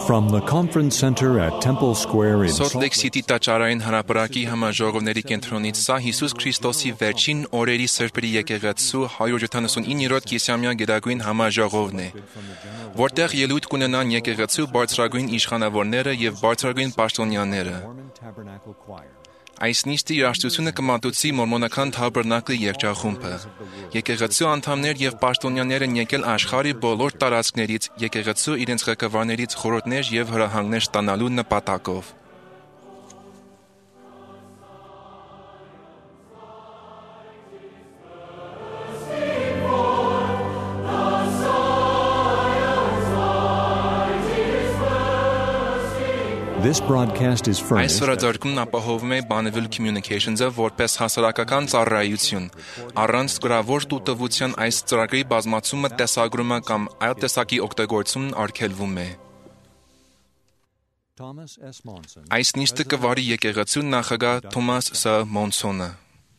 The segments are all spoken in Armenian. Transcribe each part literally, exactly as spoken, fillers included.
From the conference center at Temple Square in Salt Lake City տաճարային հրապարակի համաժողովների կենտրոնից սա Հիսուս Քրիստոսի վերջին օրերի սրբերի եկեղեցու հարյուր յոթանասունիններորդ կիսամյա գերագույն համաժողովն է, որտեղ ելույթ կունենան եկեղեցու բարձրագույն իշխանավորները եւ բարձրագույն պաշտոնյաները։ Այս նիստի երաժշտությունը կմատուցի մորմոնական Թաբերնակլի երգչախումբը։ Եկեղեցու անդամներ եւ պաշտոնյաներ են եկել աշխարհի բոլոր տարածքներից եկեղեցու իրենց ղեկավարներից խորհուրդներ եւ հրահանգներ ստանալու նպատակով։ This broadcast is Այս furnished հրաձարկումն ապահովում է Bonneville Communications-ը որպես հասարակական ծառայություն։ Առանց գրավոր տուտվության այս ծրագրի բազմացումը, տեսագրումը կամ այլ տեսակի օգտագործումն արգելվում է։ Thomas S. Monson. Այս նիստը կվարի եկեղեցու նախագահ Թոմաս Ս. Մոնսոնը։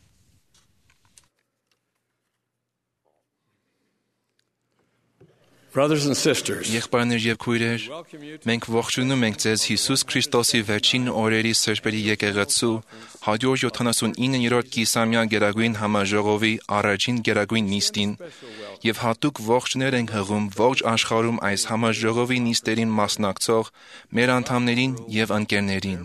Brothers and sisters, Եղբայրներ եւ քույրեր, մենք ողջունում ենք ձեզ Հիսուս Քրիստոսի վերջին օրերի սրբերի եկեղեցու հարյուր յոթանասունիններորդ կիսամյա գերագույն համաժողովի առաջին գերագույն նիստին եւ հատուկ ողջներ ենք հղում ողջ աշխարհում այս համաժողովի նիստերին մասնակցող մեր անդամներին եւ ընկերներին։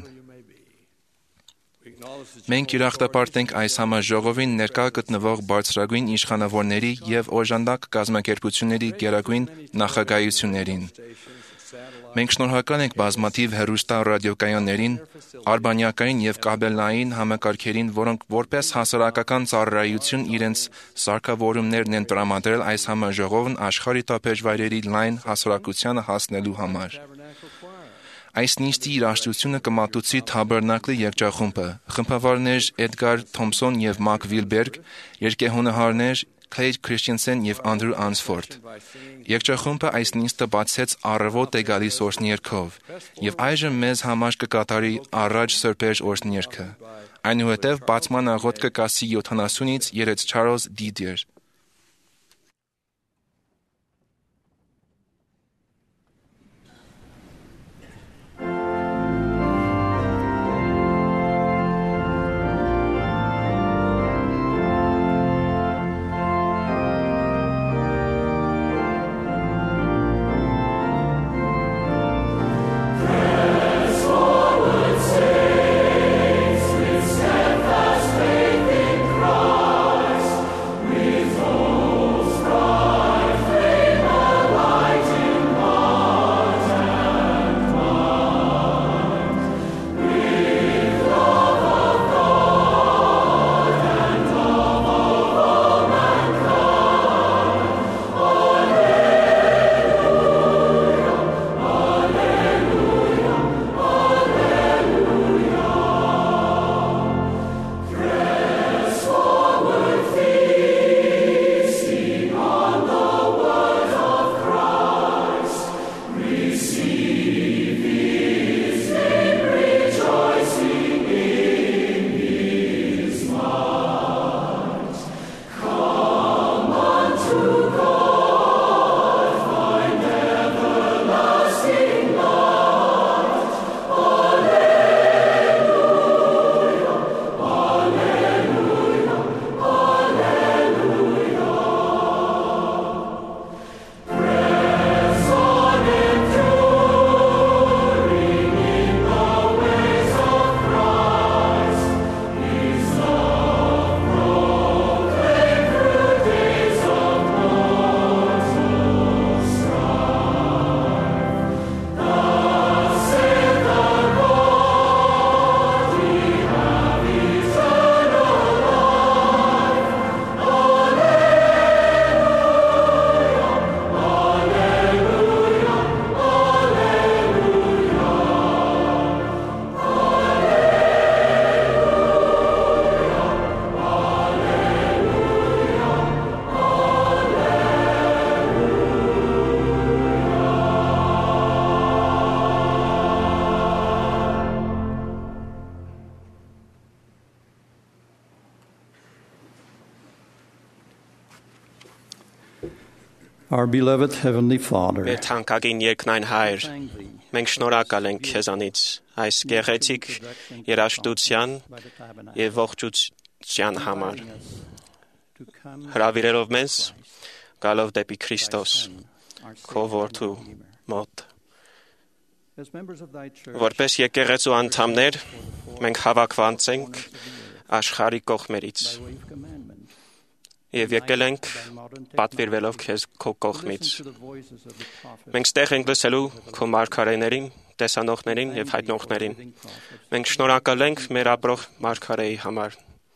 Մենք յուրախտապարտ այս համաժողովին ներկա գտնվող բարձրագույն իշխանավորների եւ օժանդակ կազմակերպությունների գերագույն նախագահություններին։ Մենք շնորհակալ ենք բազմաթիվ հեռուստա ռադիոկայաններին, արբանյակային եւ կաբելային համակարգերին, որոնք որպես հասարակական ծառայություն իրենց սարքավորումներն են տրամադրել այս համաժողովն աշխարհի տապեջվայրերի լայն հասարակությանը հասնելու համար։ Այս նիստի երաժշտությունը կմատուցի Թաբերնակլի երգչախումբը, խմբավարներ Էդգար Թոմսոն եւ Մակ Վիլբերգ, երգեհոնահարներ Քլեյդ Քրիշտենսեն եւ Անդրու Անսֆորդ։ Երգչախումբը այս նիստը բացեց առավոտ է գալիս օրհներգով, եւ այժմ մեզ համար կկատարի առաջ սրբեր օրհներգը։ Այնուհետև բացման աղոթք կկասի յոթանասունից երեց Չարլզ Դիդիեր։ With Our beloved Heavenly Father, Մեր թանկագին երկնային Հայր, մենք շնորհակալ ենք քեզանից այս գեղեցիկ երաժշտության եւ ողջության համար, հրավիրելով մեզ գալով դեպի Քրիստոս, քո որդու մոտ։ Որպես եկեղեցու անդամներ, մենք հավաքված ենք աշխարհի կողմերից եւ եկել ենք պատվիրվելով քեզ քո կողմից։ Մենք ստեղ ենք լսելու քո մարգարեներին, տեսանողներին եւ հայտնողներին։ Մենք շնորհակալ ենք մեր ապրող մարգարեի համար։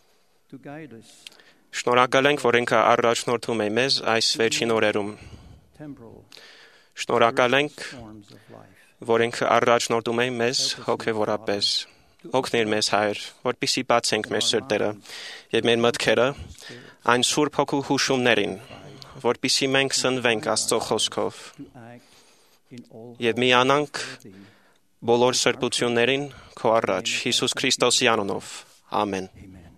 Շնորհակալ ենք, որ ինքը առաջնորդում է մեզ այս վերջին օրերում։ Շնորհակալ ենք, որ ինքը առաջնորդում է մեզ հոգևորապես։ Օգնիր մեզ, Հայր, որպեսզի բացենք մեր սրտերը եւ մեր մտքերը այն Սուրբ Հոգու հուշումներին, որպեսզի մենք սնվենք Աստծո խոսքով եւ միանանք բոլոր սրբություններին քո առաջ Հիսուս Քրիստոսի անունով։ Ամեն։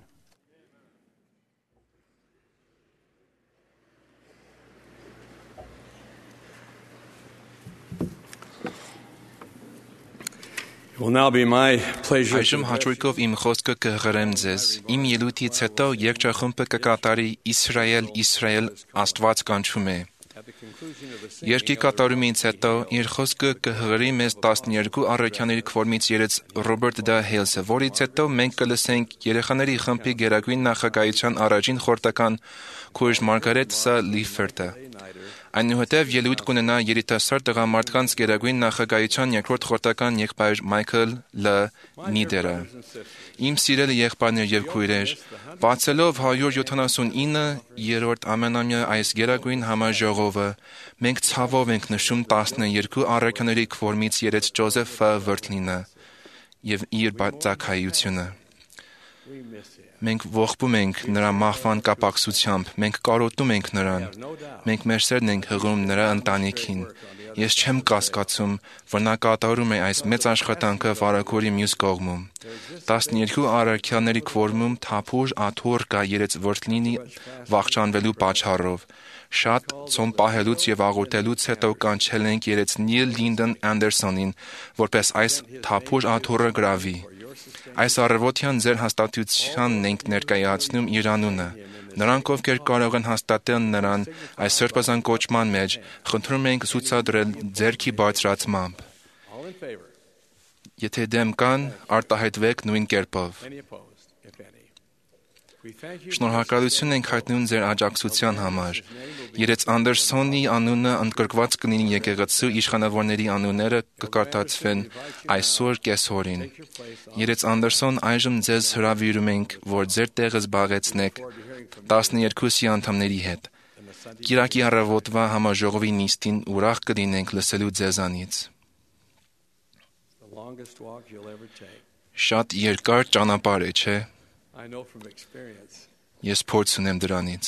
Այժմ հաճույքով իմ խոսքը կհղրեմ ձեզ։ Իմ ելույթից հետո երգչախումբը կկատարի Իսրայել, Իսրայել, Աստված կանչում է։ Երգի կատարումից հետո իր խոսքը կհղրի մեզ տասներկու առաքյաների քվորմից երեց Ռոբերտ Դա Հեյլսը, որից հետո մենք կլսենք երեխաների խմբի գերագույն նախագահության առաջին խորհրդական քույր Մարգարետ Սա Լիֆերտը։ Այնուհետև ելույթ կունենա երիտասարդ տղամարդկանց գերագույն նախագահության երկրորդ խորհրդական եղբայր Մայքլ Լ. Նիդերը։ Իմ սիրելի եղբայրներ եւ քույրեր, բացելով հարյուր յոթանասունինը-րդ ամենամյա այս գերագույն համաժողովը, մենք ցավով ենք նշում տասներկու առաքյաների քվորմից երեց Ջոզեֆ Ֆ. Վրթլինը եւ իր բացակայությունը։ Մենք ողբում ենք նրա մահվան կապակցությամբ, մենք կարոտում ենք նրան, մենք մեր սերն ենք հղում նրա ընտանիքին։ Ես չեմ կասկածում, որ նա կատարում է այս մեծ աշխատանքը վարագորի մյուս կողմում։ տասներկու առաքյաների քվորմում թափուր աթոռ կա երեց Վրթլինի վախճանվելու պատճառով։ Շատ ծոմ պահելուց եւ աղոթելուց հետո կանչել ենք երեց Նիլ Լինդոն Անդերսոնին, որպես այս թափուր աթոռը գրավի։ Այս առավոտյան ձեր հաստատությանն ենք ներկայացնում իր անունը։ Նրանք, ովքեր կարող են հաստատել նրան այս սրբազան կոչման մեջ, խնդրում ենք ցուցադրել ձեռքի բարձրացմամբ։ Եթե դեմ կան, արտահայտվեք նույն կերպով։ Շնորհակալություն ենք հայտնում ձեր աջակցության համար։ Երեց Անդերսոնի անունը ընդգրկված կլինի եկեղեցու իշխանավորների անունները կկարդացվեն այսօր կեսօրին։ Երեց Անդերսոն, այժմ ձեզ հրավիրում ենք, որ ձեր տեղը զբաղեցնեք տասներկուսի անդամների հետ։ Կիրակի առավոտվա համաժողովի նիստին ուրախ կլինենք լսելու ձեզանից։ Շատ երկար ճանապարհ է, չէ՞։ Ես փորձ ունեմ դրանից։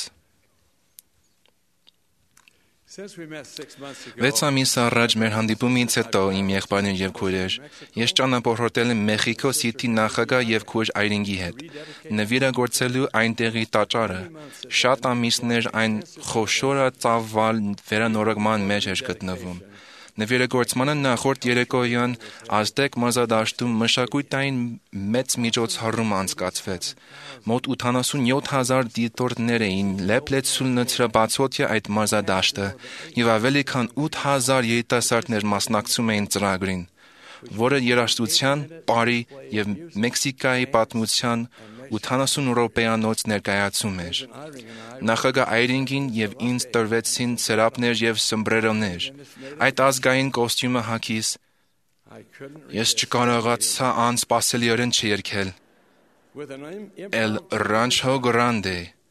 Վեց ամիս առաջ մեր հանդիպումից հետո իմ եղբայրներ եւ քույրեր, ես ճանապարհորդել եմ Մեխիկո Սիթի նախագահ եւ քույր Այրինգի հետ, նվիրագործելու այնտեղի տաճարը։ Շատ ամիսներ այն խոշորը ծավալ վերանորոգման մեջ էր գտնվում։ Նվիրագործմանը նախորդ երեկոյան Ազտեկ մարզադաշտում մշակութային մեծ միջոցառում անցկացվեց։ Մոտ ութանասունյոթ հազար դիտորդներ էին լեփլեցուն նցրաբացօթյա այդ մարզադաշտը եւ ավելի քան ութ հազար երիտասարդներ մասնակցում էին ծրագրին, որը երաժշտության, պարի եւ Մեքսիկայի պատմության ութանասուն րոպեանոց ներկայացում էր։ Նախագահ Այրինգին եւ ինձ տրվեցին սրապներ եւ սմբրերոներ։ Այդ ազգային կոստյումը հագիս ես չկարողացա անսպասելիորեն չերգել։ El Rancho Grande,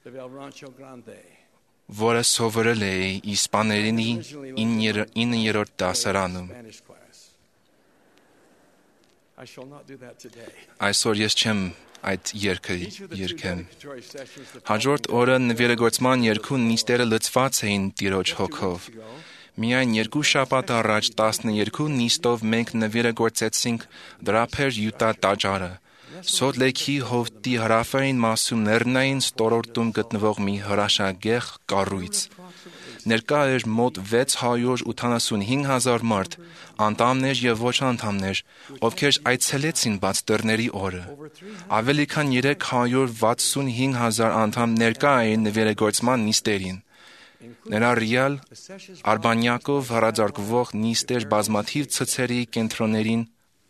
որը սովորել էի իսպաներենի իններորդ դասարանում։ Այսօր ես չեմ այդ երգը երգեմ։ Հաջորդ օրը նվիրագործման երկու նիստերը լցված էին Տիրոջ հոգով։ Միայն երկու շաբաթ առաջ տասներկու նիստով մենք նվիրագործեցինք Դրափեր Յուտա տաճարը, Սոտ Լեյքի հովտի հարավային մասում լեռնային ստորոտում գտնվող մի հրաշագեղ կառույց։ ներկա էր մոտ վեց հարյուր ութանասունհինգ հազար մարդ, անդամներ եւ ոչ անդամներ, ովքեր այցելեցին բաց դռների օրը։ Ավելի քան երեք հարյուր վաթսունհինգ հազար անդամ ներկա էին նվիրագործման նիստերին։ Ներառյալ Արբանյակով հրաձարկվող նիստեր բազմաթիվ ցցերի կենտրոններին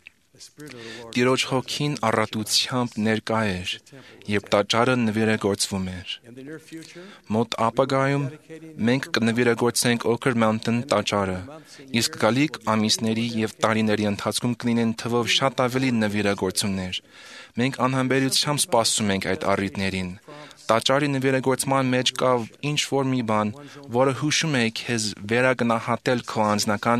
Տիրոջ հոգին առատությամբ ներկա էր, երբ տաճարը նվիրագործվում էր։ Մոտ ապագայում մենք կնվիրագործենք Oker Mountain տաճարը, իսկ գալիք ամիսների եւ տարիների ընթացքում կլինեն թվով շատ ավելի նվիրագործումներ։ Մենք անհամբերությամբ սպասում ենք այդ առիթներին։ Տաճարի նվիրագործման մեջ կա ինչ-որ մի բան, որը հուշում է քեզ վերագնահատել քո անձնական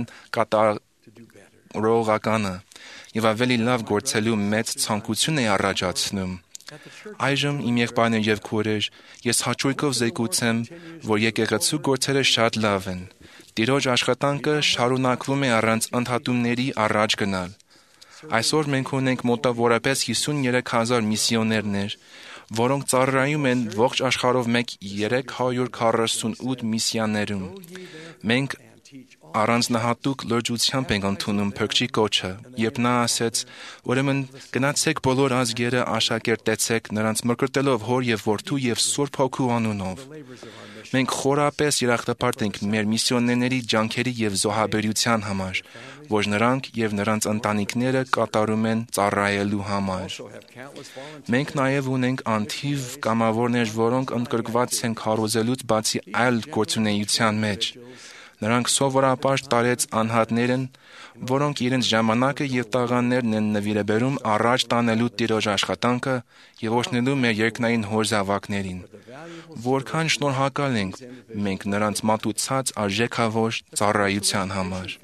կատարողականը եւ ավելի լավ գործելու մեծ ցանկություն է առաջացնում։ Այժմ իմ եղբայրներ եւ քույրեր, ես հաճույքով զեկուցեմ, որ եկեղեցու գործերը շատ լավ են։ Տիրոջ աշխատանքը շարունակվում է առանց ընդհատումների առաջ գնալ։ Այսօր մենք ունենք մոտավորապես հիսուններեք հազար միսիոներներ, որոնք ծառայում են ողջ աշխարհով մեկ երեք հարյուր քառասունութ միսիաներում։ Մենք առանձնահատուկ լրջությամբ ենք ընդունում Փրկչի կոչը, երբ նա ասեց. «Ուրեմն գնացեք բոլոր ազգերը աշակերտեցեք, նրանց մկրտելով Հոր եւ Որդու եւ Սուրբ Հոգու անունով»։ Մենք խորապես երախտապարտ ենք մեր միսիոներների ջանքերի եւ զոհաբերության համար, որ նրանք եւ նրանց ընտանիքները կատարում են ծառայելու համար։ Մենք նաեւ ունենք անթիվ կամավորներ, որոնք ընդգրկված են քարոզելուց բացի այլ գործունեության մեջ։ Նրանք սովորաբար տարեց անհատներ են, որոնք իրենց ժամանակը եւ տաղաններն են նվիրաբերում առաջ տանելու Տիրոջ աշխատանքը եւ օգնելու մեր երկնային Հոր զավակներին։ Որքան շնորհակալ ենք մենք նրանց մատուցած արժեքավոր ծառայության համար։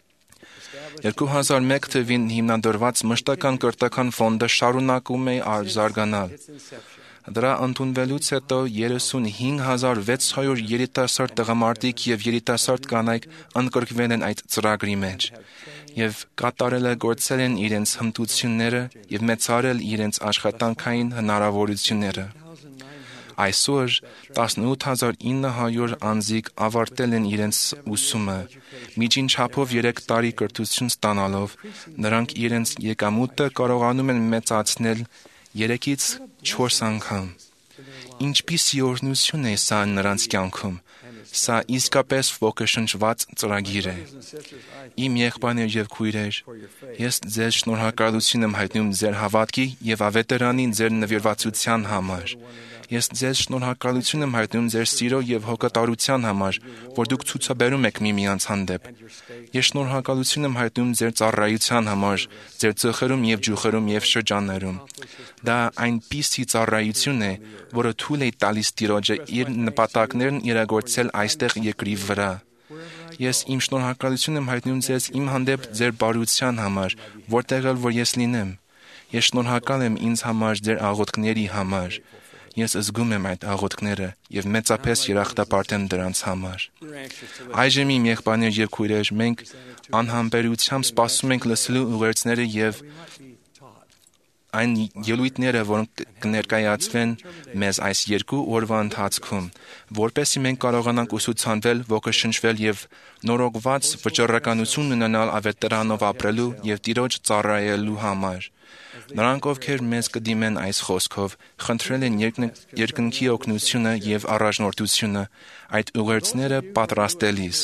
երկու հազար մեկ թվականին հիմնադրված մշտական կրթական ֆոնդը շարունակում է զարգանալ։ Դրա ընդունվելուց հետո երեսունհինգ հազար վեց հարյուր երիտասարդ տղամարդիկ եւ երիտասարդ կանայք ընդգրկվել են այդ ծրագրի մեջ եւ կատարելագործել են իրենց հմտությունները եւ մեծարել իրենց աշխատանքային հնարավորությունները։ Այսօր տասնութ հազար ինը հարյուր անձիկ ավարտել են իրենց ուսումը, միջին չափով երեք տարի կրթություն ստանալով, նրանք իրենց եկամուտը կարողանում են մեծացնել երեքից չորս անգամ։ Ինչպիսի օրհնություն է սա նրանց կյանքում։ Սա իսկապես ոգեշնչված ծրագիր է։ Իմ եղբայրներ եւ քույրեր, ես ձեզ շնորհակալություն եմ հայտնում ձեր հավատքի եւ ավետարանի ձեր նվիրվածության համար։ Ես ձեզ շնորհակալություն եմ հայտնում ձեր սիրո եւ հոգատարության համար, որ դուք ցուցաբերում եք միմյանց հանդեպ։ Ես շնորհակալություն եմ հայտնում ձեր ծառայության համար, ձեր ծխերում եւ ջուխերում եւ շրջաններում։ Դա այնպիսի ծառայություն է, որը թույլ է տալիս Տիրոջը իր նպատակներն իրագործել այստեղ երկրի վրա։ Ես իմ շնորհակալություն եմ հայտնում ձեզ իմ հանդեպ ձեր բարության համար, որտեղ էլ որ ես լինեմ։ Ես շնորհակալ եմ ինձ համար ձեր աղոթքների համար։ Ես զգում եմ այդ աղոթքները եւ մեծապես երախտապարտ եմ դրանց համար։ Այժմ իմ եղբայրներ եւ քույրեր, մենք անհամբերությամբ սպասում ենք լսելու ուղերձները եւ այն ելույթները, որոնք կներկայացվեն մեզ այս երկու օրվա ընթացքում, որպեսզի մենք կարողանանք ուսուցանվել, ոգեշնչվել եւ նորոգված վճռականություն ունենալ ավետարանով ապրելու եւ Տիրոջ ծառայելու համար։ Նրանք, ովքեր մեզ կդիմեն այս խոսքով, խնդրել են երկնքի օգնությունը եւ առաջնորդությունը այդ ուղերձները պատրաստելիս։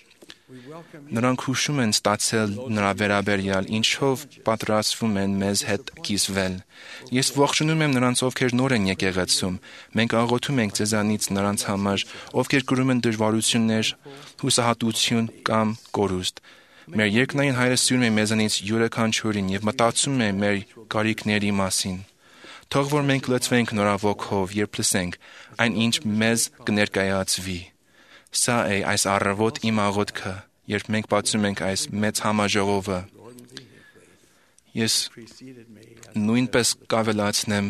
Նրանք հուշում են ստացել նրա վերաբերյալ, ինչով պատրաստվում են մեզ հետ կիսվել։ Ես ողջունում եմ նրանց, ովքեր նոր են եկեղեցում։ Մենք աղոթում ենք ձեզանից նրանց համար, ովքեր կրում են դժվարություններ, հուսահատություն կամ կորուստ։ Մեր երկնային Հայրը սիրում է մեզանից յուրաքանչյուրին եւ մտածում է մեր կարիքների մասին։ Թող որ մենք լցվենք նրա ոգով, երբ լսենք այն, ինչ մեզ կներկայացվի։ Սա է այս առավոտ իմ աղոթքը, երբ մենք բացում ենք այս մեծ համաժողովը։ Ես նույնպես կավելացնեմ,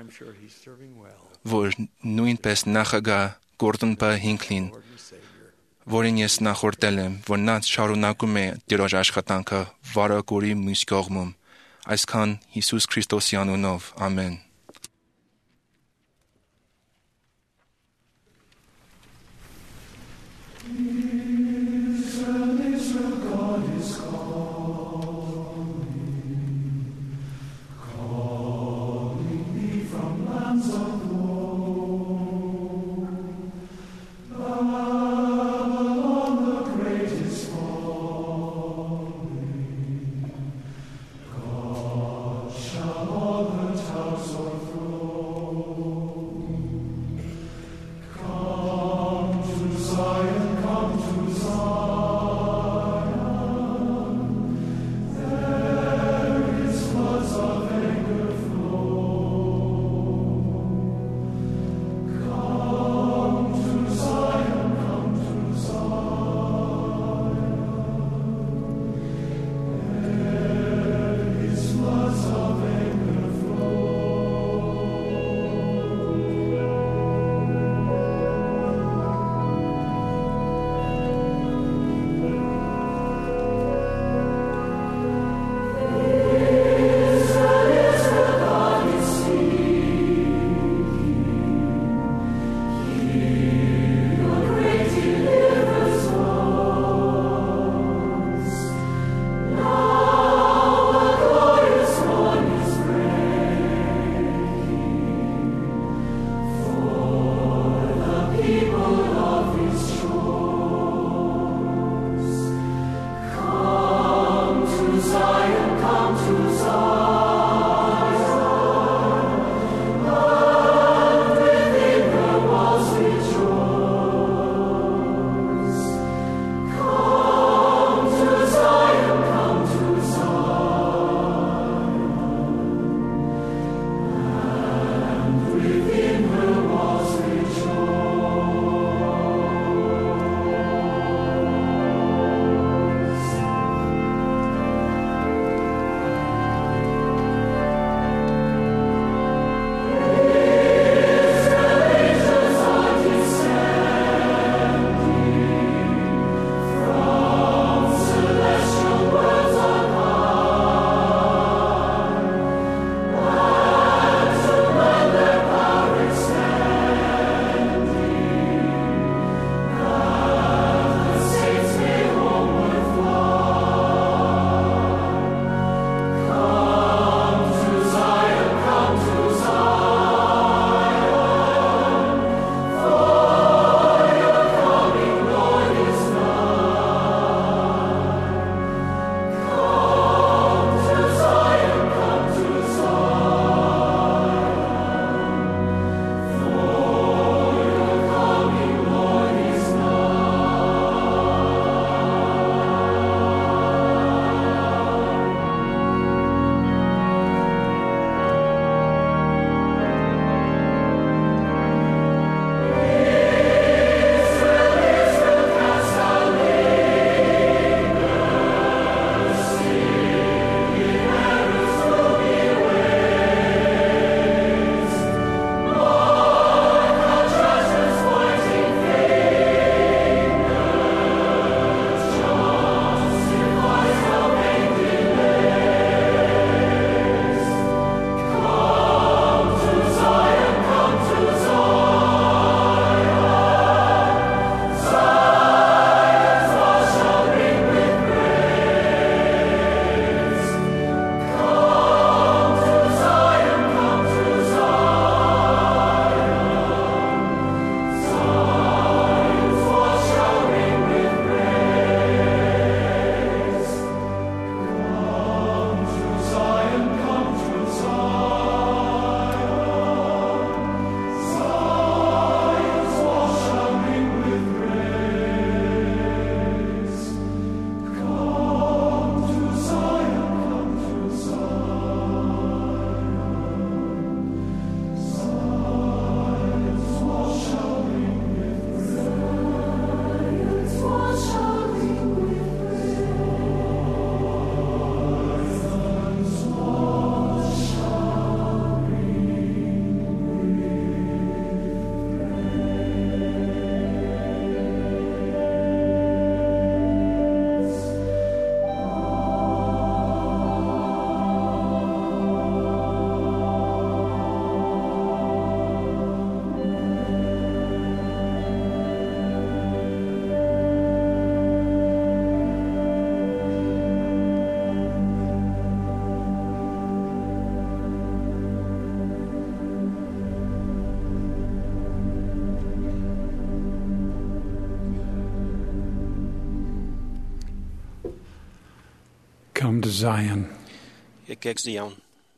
որ նույնպես նախագահ Գորդոն Բ. Հինքլին, որին ես նախորդել եմ, որ նա շարունակում է Տիրոջ աշխատանքը վարագորի մյուս կողմում։ Այսքան Հիսուս Քրիստոսի անունով, ամեն։ Mm-hmm. Come to Zion. Եկեք Զիոն։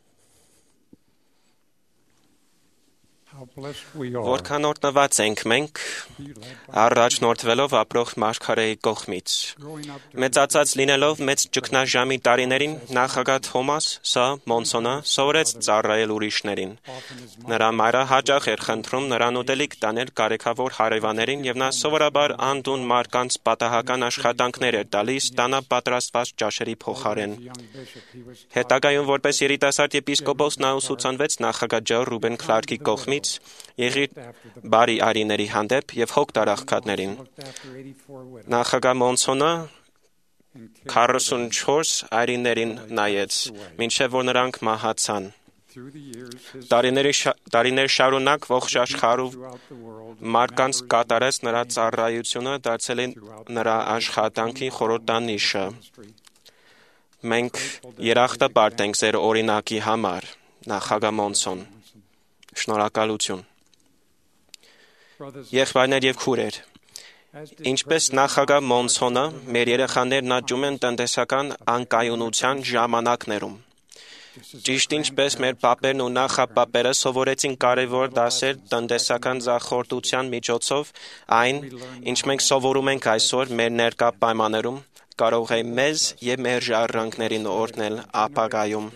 How blessed we are. Որքան օրհնված ենք մենք առաջնորդվելով ապրող մարգարեի կողմից։ Մեծացած լինելով մեծ ճգնաժամի տարիներին նախագահ Թոմաս Ս. Մոնսոնը սովորեց ծառայել ուրիշներին։ Նրա մայրը հաճախ էր խնդրում նրան ուտելիք տանել կարեքավոր հարևաներին եւ նա սովորաբար անդուն մարդկանց պատահական աշխատանքներ էր տալիս տանա պատրաստված ճաշերի փոխարեն։ Հետագայում որպես երիտասարդ եպիսկոպոս նա ուսուցանվեց նախագահ Ջ. Ռուբեն Քլարկի կողմից եղիր բարի արիների հանդեպ եւ հոգ տարաղքատներին։ Նախագահ Մոնսոնը քառասունչորս արիներին նայեց, մինչև որ նրանք մահացան։ Տարիների տարիներ շարունակ ողջ աշխարհում մարդկանց կատարած նրա ծառայությունը դարձել է նրա աշխատանքի խորհրդանիշը։ Մենք երախտապարտ ենք ձեր օրինակի համար, նախագահ Մոնսոն։ Շնորհակալություն։ Եղբայրներ եւ քուրեր, ինչպես նախագահ Մոնսոնը, մեր երեխաներն աճում են տնտեսական անկայունության ժամանակներում։ Ճիշտ ինչպես մեր պապերն ու նախապապերը սովորեցին կարևոր դասեր տնտեսական ձախորդության միջոցով, այն, ինչ մենք սովորում ենք այսօր մեր ներկա պայմաններում, կարող է մեզ եւ մեր ժառանգներին օրհնել ապագայում։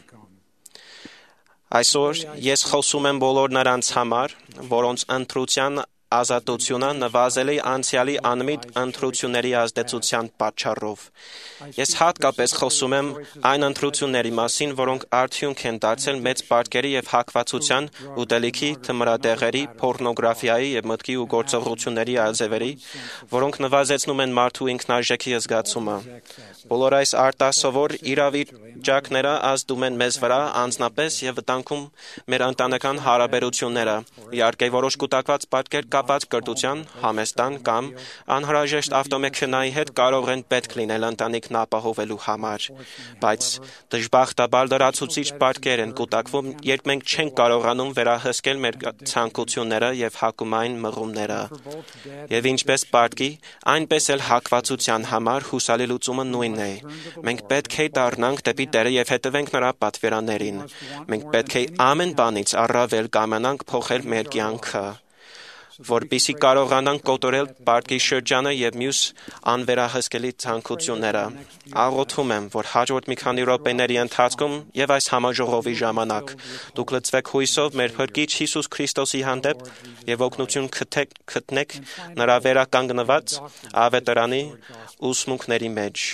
Այսօր ես խոսում եմ բոլոր նրանց համար, որոնց ընտրության ազատությունը նվազել է անցյալի անմիտ ընտրությունների ազդեցության պատճառով։ Ես հատկապես խոսում եմ այն ընտրությունների մասին, որոնք արդյունք են դարձել մեծ պարտքերի եւ հակվածության, ուտելիքի, թմրատեղերի, փորնոգրաֆիայի եւ մտքի ու գործողությունների աձևերի, որոնք նվազեցնում են մարդու ինքնարժեքի զգացումը։ Բոլոր այս արտասովոր իրավիճակները ազդում են մեզ վրա անձնապես եւ վտանգում մեր ընտանեկան հարաբերությունները։ Իհարկե, որոշ կուտակված պատկեր կապված կրթության, համեստան կամ անհրաժեշտ ավտոմեքենայի հետ կարող են պետք լինել ընտանիքն ապահովելու համար, բայց դժբախտաբար լրացուցիչ պատկեր են կուտակվում, երբ մենք չենք կարողանում վերահսկել մեր ցանկությունները եւ հակումային մղումները։ Եվ ինչպես պատկի, այնպես էլ հակվածության համար հուսալի լուծումը նույնն է։ Մենք պետք է դառնանք դեպի Տերը եւ հետևենք նրա պատվիրաններին։ Մենք պետք է ամեն բանից առավել կամանանք փոխել մեր կյանքը, որպեսզի կարողանանք կոտորել պատկի շրջանը եւ մյուս անվերահսկելի ցանկությունները։ Աղոթում եմ, որ հաջորդ մի քանի րոպեների ընթացքում եւ այս համաժողովի ժամանակ դուք լցվեք հույսով մեր Փրկիչ Հիսուս Քրիստոսի հանդեպ եւ օգնություն գտնեք նրա վերականգնված ավետարանի ուսմունքների մեջ։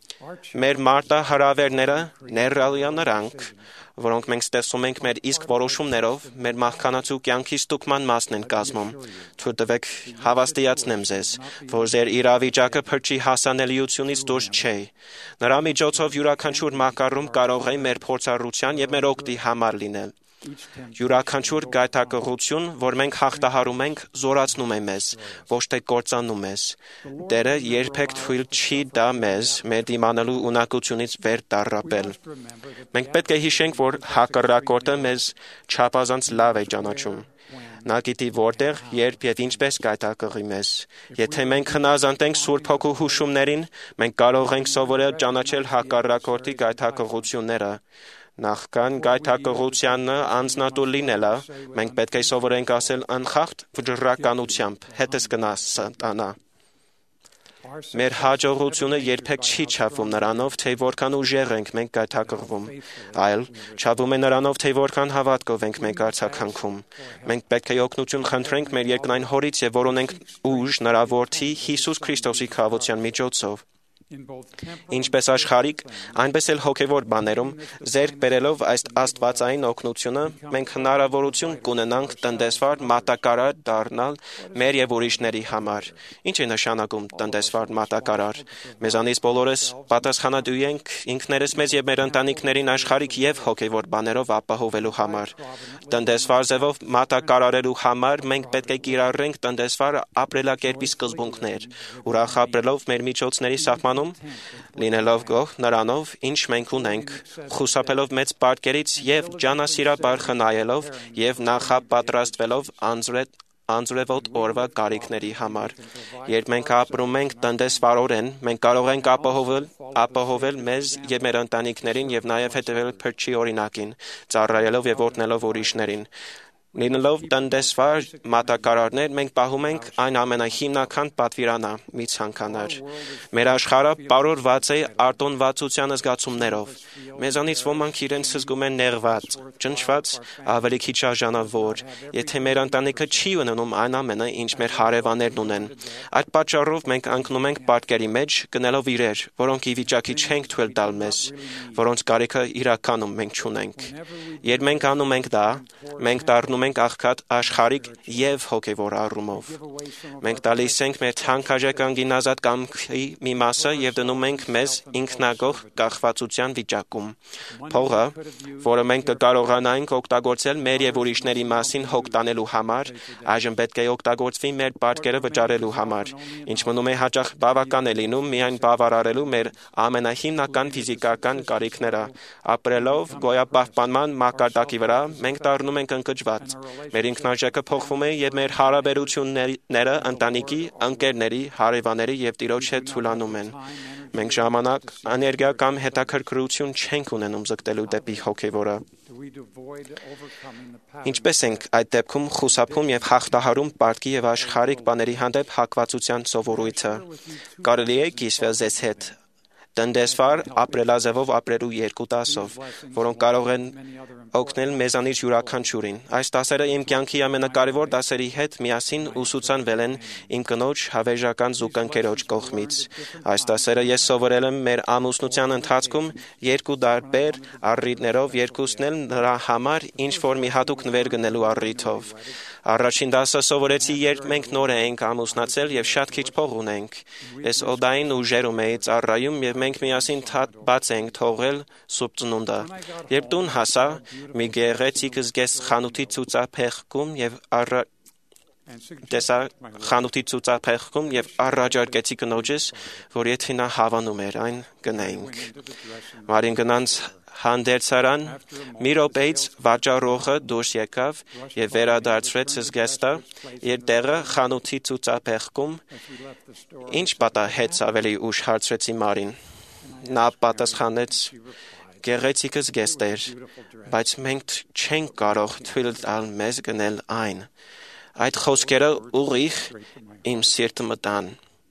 Մեր մարտահրավերները ներառյալ նրանք, որոնք մենք ստեսում ենք մեր իսկ որոշումներով, մեր մահկանացու կյանքի ստուգման մասն են կազմում։ Թույլ տվեք հավաստիացնեմ ձեզ, որ ձեր իրավիճակը փրկչի հասանելիությունից դուրս չէ։ Նրա միջոցով յուրաքանչյուր մակարում կարող է մեր փորձառության եւ մեր օգտի համար լինել։ Յուրաքանչյուր գայթակղություն, որ մենք հաղթահարում ենք, զորացնում է մեզ, ոչ թե կործանում մեզ։ Տերը երբեք թույլ չի տա մեզ մեր դիմանալու ունակությունից վեր տառապել։ Մենք պետք է հիշենք, որ հակառակորդը մեզ չափազանց լավ է ճանաչում։ Նա գիտի որտեղ, երբ եւ ինչպես գայթակղի մեզ։ Եթե մենք հնազանդենք Սուրբ Հոգու հուշումներին, մենք կարող ենք սովորել ճանաչել հակառակորդի գայթակղությունները։ Նախքան գայթակղությանը անձնատու լինելը, մենք պետք է սովորենք ասել անխախտ վճռականությամբ, հետս գնա սատանա։ Մեր հաջողությունը երբեք չի չափվում նրանով, թե որքան ուժեղ ենք մենք գայթակղվում, այլ չափվում է նրանով, թե որքան հավատքով ենք մենք արձագանքում։ Մենք պետք է օգնություն խնդրենք մեր երկնային Հորից եւ որոնենք ուժ նրա Որդի Հիսուս Քրիստոսի քավության միջոցով։ Ինչպես աշխարհիկ, այնպես էլ հոգևոր բաներում, ձեռք բերելով այս աստվածային օգնությունը, մենք հնարավորություն կունենանք տնտեսվար մատակարար դառնալ մեր եւ ուրիշների համար։ Ինչ է նշանակում տնտեսվար մատակարար։ Մեզանից բոլորս պատասխանատու ենք ինքներս մեզ եւ մեր ընտանիքներին աշխարհիկ եւ հոգևոր բաներով ապահովելու համար։ Տնտեսվար ձևով մատակարարելու համար մենք պետք է կիրառենք տնտեսվար ապրելակերպի սկզբունքներ, ուրախ ապրելով մեր միջոցների սահմանում, լինելով գոհ նրանով, ինչ մենք ունենք, խուսափելով մեծ պատկերից եւ ջանասիրաբար խնայելով եւ նախապատրաստվելով անձրետ անձրևոտ օրվա կարիքների համար։ Երբ մենք ապրում ենք տնտեսվարորեն, մենք կարող ենք ապահովել, ապահովել մեզ եւ մեր ընտանիքներին եւ նաեւ հետևել փրկչի օրինակին, ծառայելով եւ օրհնելով ուրիշներին։ Լինելով տնտեսվար մատակարարներ, մենք պահում ենք այն ամենահիմնական պատվիրանա՝ մի ցանկանար։ Մեր աշխարհը պարուրված է արտոնվածության զգացումներով։ Մեզանից ոմանք իրենց զգում են նեղված, ճնշված, ավելի քիչ արժանավոր, եթե մեր ընտանիքը չի ունենում այն ամենը, ինչ մեր հարևաններն ունեն։ Այդ պատճառով մենք ընկնում ենք պատկերի մեջ, գնելով իրեր, որոնք ի վիճակի չենք թույլ տալ մեզ, որոնց կարիքը իրականում մենք չունենք։ Երբ մենք անում ենք դա, մենք դառնում ենք աղքատ աշխարհիկ եւ հոգեվոր առումով։ Մենք տալիս ենք մեր թանկարժեք անգինազատ կամքի մի մասը եւ դնում ենք մեզ ինքնագող կախվածության վիճակում։ Փողը, որը մենք կկարողանայինք օգտագործել մեր եւ ուրիշների մասին հոգ տանելու համար, այժմ պետք է օգտագործվի մեր պատկերը վճարելու համար, ինչ մնում է հաճախ բավական է լինում միայն բավարարելու մեր ամենահիմնական ֆիզիկական կարիքները։ Ապրելով գոյապահպանման մակարդակի վրա, մենք դառնում ենք ընկճված։ Մեր ինքնարժեքը փոխվում է եւ մեր հարաբերությունները ընտանիքի, ընկերների, հարևանների եւ Տիրոջ հետ թուլանում են։ Մենք ժամանակ, էներգիա կամ հետաքրքրություն չենք ունենում զգտելու դեպի հոգեվորը։ Ինչպես ենք այդ դեպքում խուսափում եւ հաղթահարում պարտքի եւ աշխարհիկ բաների հանդեպ հակվածության սովորույթը։ Կարելի է կիսվել ձեզ հետ տնտեսվար ապրելազևով ապրելու երկու դասով, որոնք կարող են օգնել մեզանից յուրաքանչյուրին։ Այս դասերը իմ կյանքի ամենակարևոր դասերի հետ միասին ուսուցանվել են իմ կնոջ հավերժական զուգընկերոջ կողմից։ Այս դասերը ես սովորել եմ մեր ամուսնության ընթացքում երկու տարբեր առիթներով, երկուսն էլ նրա համար ինչ-որ մի հատուկ նվեր գնելու առիթով։ Առաջին դասը սովորեցի, երբ մենք նոր էինք ամուսնացել եւ շատ քիչ փող ունենք։ Ես օդային ուժերում էի ծառայում եւ մենք միասին բաց էինք թողել սուրբ ծնունդը։ Երբ տուն հասա, մի գեղեցիկ զգեստ խանութի ցուցափեղկում եւ առ տեսա խանութի ցուցափեղկում եւ առաջարկեցի կնոջս, որ եթե նա հավանում էր, այն գնայինք։ Մարին գնանց հանդերձարան, մի րոպեից վաճառողը դուրս եկավ եւ վերադարձրեց զգեստը իր տեղը խանութի ցուցափեղկում։ Ինչ պատահեց, ավելի ուշ հարցրեցի Մարին։ Նա պատասխանեց. գեղեցիկ զգեստ էր, բայց մենք չենք կարող թույլ տալ մեզ գնել այն։ Այդ խոսքերը ուղիղ իմ սիրտը մտան։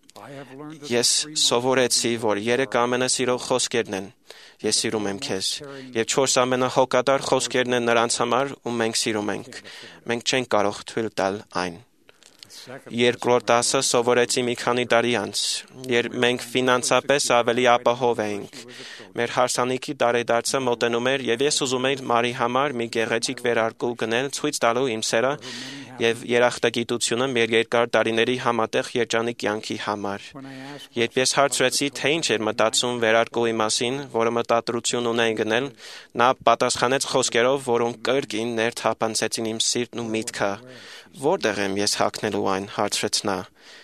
Ես սովորեցի, որ երեք ամենասիրող խոսքերն են. Ես սիրում եմ քեզ, եւ չորս ամենահոգատար խոսքերն են նրանց համար, ում մենք սիրում ենք։ Մենք չենք կարող թույլ տալ այն։ Երկրորդ դասը սովորեցի մի քանի տարի անց, երբ մենք ֆինանսապես ավելի ապահով էինք։ Մեր հարսանիքի տարեդարձը մոտենում էր եւ ես ուզում էի Մարի համար մի գեղեցիկ վերարկու գնել, ցույց տալու իմ սերը եւ երախտագիտությունը մեր երկար տարիների համատեղ երջանիկ կյանքի համար։ Երբ ես հարցրեցի, թե ինչ էր մտածում վերարկուի մասին, որը մտադրություն ունեի գնել, նա պատասխանեց խոսքերով, որոնք կրկին ներթափանցեցին իմ սիրտն ու միտքը։ Որտեղ եմ ես հագնելու այն, հարցրեց նա։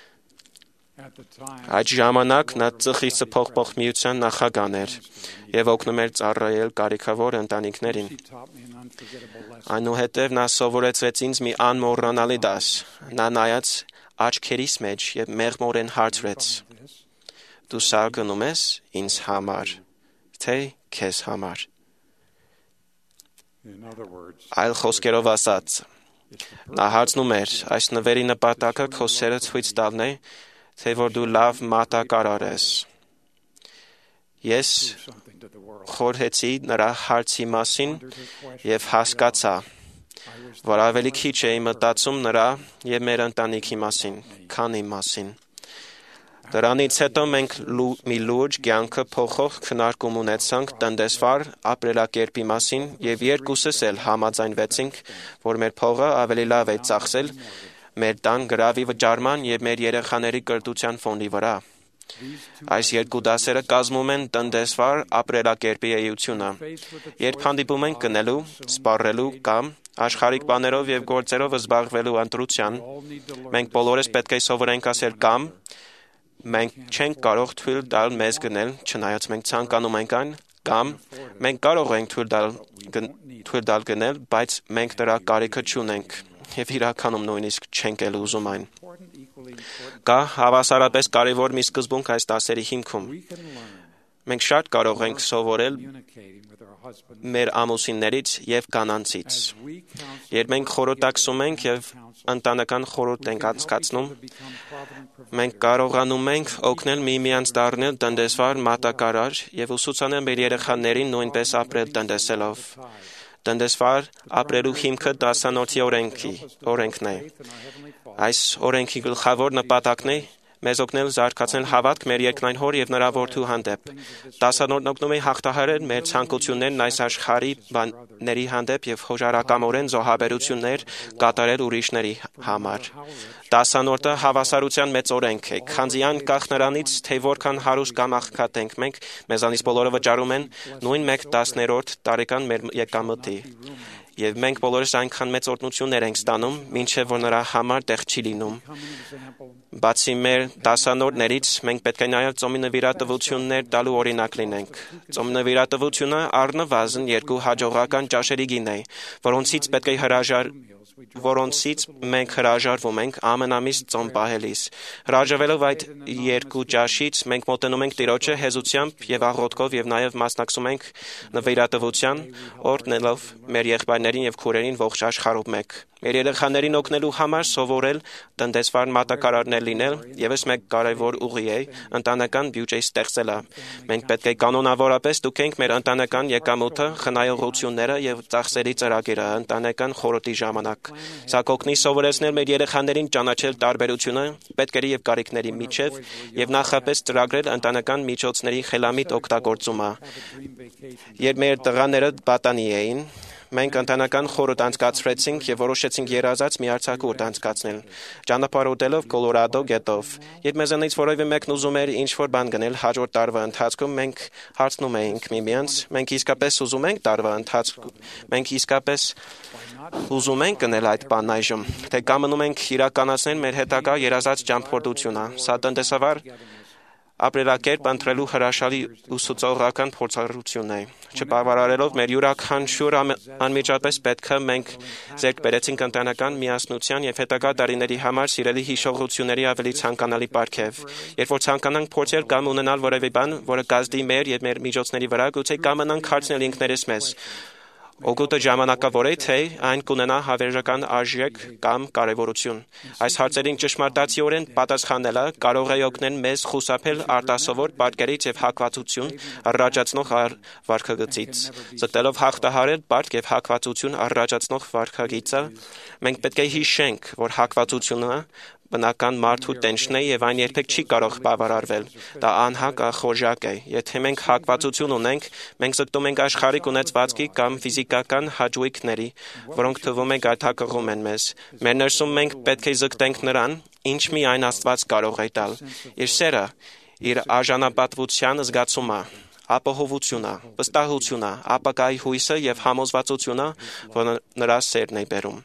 Այդ ժամանակ նա ծխի սփոխվող միության նախագահն էր եւ օգնում էր ծառայել կարիքավոր ընտանիքներին։ Այնուհետև նա սովորեցրեց ինձ մի անմոռանալի դաս։ Նա նայեց աչքերիս մեջ եւ մեղմորեն հարցրեց. Դու սա գնում ես ինձ համար, թե քեզ համար։ Այլ խոսքերով ասած, նա հարցնում էր, այս նվերի նպատակը քո սերը ցույց տալն է, թե որ դու լավ մատակարար ես։ Ես խորհեցի նրա հարցի մասին եւ հասկացա, որ ավելի քիչ էի մտածում նրա եւ մեր ընտանիքի մասին, քան իմ մասին։ Դրանից հետո մենք մի լուրջ կյանքը փոխող քննարկում ունեցանք տնտեսվար ապրելակերպի մասին եւ երկուսս էլ համաձայնվեցինք, որ մեր փողը ավելի լավ է ծախսել մեր տան գրավի վճարման եւ մեր երեխաների կրթության ֆոնդի վրա։ Այս երկու դասերը կազմում են տնտեսվար ապրելակերպի էությունը։ Երբ հանդիպում ենք գնելու, սպառելու կամ աշխարհիկ բաներով եւ գործերով զբաղվելու ընտրության, մենք բոլորս պետք է սովորենք ասել կամ մենք չենք կարող թույլ տալ մեզ գնել, չնայած մենք ցանկանում ենք այն, կամ մենք կարող ենք թույլ տալ թույլ տալ գնել, բայց մենք դրա կարիքը չունենք։ եւ իրականում նույնիսկ չենք էլ ուզում այն։ Կա հավասարապես կարևոր մի սկզբունք այս դասերի հիմքում։ Մենք շատ կարող ենք սովորել մեր ամուսիններից եւ կանանցից։ Երբ մենք խորհրդակցում ենք եւ ընտանեկան խորհուրդ ենք անցկացնում, մենք կարողանում ենք օգնել միմյանց դառնել տնտեսվար մատակարար եւ ուսուցանել մեր երեխաներին նույնպես ապրել տնտեսելով։ Տնտեսվար ապրելու հիմքը դասանորդի օրենքի օրենքն է։ Այս օրենքի գլխավոր նպատակն է մեզ օգնել զարգացնել հավատք մեր երկնային Հոր եւ նրա որդու հանդեպ։ Դասանորդն օգնում է հաղթահարել մեր ցանկություններն այս աշխարհի բաների հանդեպ եւ հոժարակամորեն զոհաբերություններ կատարել ուրիշների համար։ Դասանորդը հավասարության մեծ օրենք է, քանզի անկախ նրանից, թե որքան հարուստ կամ աղքատ ենք մենք, մեզանից բոլորը վճարում են նույն մեկ տասներորդ տարեկան մեր եկամտի։ Եվ մենք բոլորս այնքան մեծ օրհնություններ ենք ստանում, մինչև որ նրա համար տեղ չի լինում։ Բացի մեր դասանորդներից, մենք պետք է նաև ծոմի նվիրատվություններ տալու օրինակ լինենք։ Ծոմի նվիրատվությունը առնվազն երկու հաջողական ճաշերի գին է, որոնցից պետք է հրաժար որոնցից մենք հրաժարվում ենք ամեն ամիս ծոմ պահելիս։ Հրաժարվելով այդ երկու ճաշից, մենք մոտենում ենք Տիրոջը հեզությամբ եւ աղոթքով եւ նաեւ մասնակցում ենք նվիրատվության, օրհնելով մեր եղբայրներին եւ քուրերին ողջ աշխարհով մեկ։ Մեր երեխաներին օգնելու համար սովորել տնտեսվար մատակարարներ լինել եւս մեկ կարևոր ուղի է ընտանեկան բյուջե ստեղծելը։ Մենք պետք է կանոնավորապես ստուգենք մեր ընտանեկան եկամուտը, խնայողությունները եւ ծախսերի ծրագիրը ընտանեկան խորհրդի ժամանակ։ Սա կօգնի սովորեցնել մեր երեխաներին ճանաչել տարբերությունը պետքերի եւ կարիքների միջև եւ նախապես ծրագրել ընտանեկան միջոցների խելամիտ օգտագործումը։ Երբ մեր տղաները պատանի էին, մենք ընտանեկան խորհուրդ անցկացրեցինք եւ որոշեցինք երազած մի արձակուրդ անցկացնել, ճանապարհորդելով Կոլորադո գետով։ Երբ մեզանից որևէ մեկն ուզում էր ինչ-որ բան գնել հաջորդ տարվա ընթացքում, մենք հարցնում էինք միմյանց, մենք իսկապես ուզում ենք տարվա ընթացքում, մենք իսկապես ուզում ենք գնել այդ բանն այժմ, թե կամենում ենք իրականացնել մեր հետագա երազած ճամփորդությունը։ Սա տնտեսավար ապրելակերպ ընտրելու հրաշալի ուսուցողական փորձառություն է։ Չբավարարելով մեր յուրաքանչյուր անմիջապես պետքը մենք ձեռք բերեցինք ընտանեկան միասնության եւ հետագա տարիների համար սիրելի հիշողությունների ավելի ցանկանալի պարգև։ Երբ որ ցանկանանք փորձել կամ ունենալ որևէ բան, որը կազդի մեր եւ մեր միջոցների վրա, գուցե կամանանք հարցնել ինքներս մեզ. Օգուտը ժամանակավոր է, թե այն կունենա հավերժական արժեք կամ կարևորություն։ Այս հարցերին ճշմարտացիորեն պատասխանելը կարող է օգնել մեզ խուսափել արտասովոր պատկերից եւ հակվածություն առաջացնող վարքագծից։ Ձգտելով հաղթահարել պատկ եւ հակվածություն առաջացնող վարքագիծը, մենք պետք է հիշենք, որ հակվածությունը բնական մարդու տենչն է եւ այն երբեք չի կարող բավարարվել։ Դա անհագախորժակ է։ Եթե մենք հակվածություն ունենք, մենք զգտում ենք աշխարհիկ ունեցվածքի կամ ֆիզիկական հաճույքների, որոնք թվում է գայթակղում են մեզ։ Մեր ներսում մենք պետք է զգտենք նրան, ինչ միայն Աստված կարող է տալ։ Իր սերը, իր արժանապատվության զգացումը, ապահովությունը, վստահությունը, ապագայի հույսը եւ համոզվածությունը, որ նրա սերն է բերում,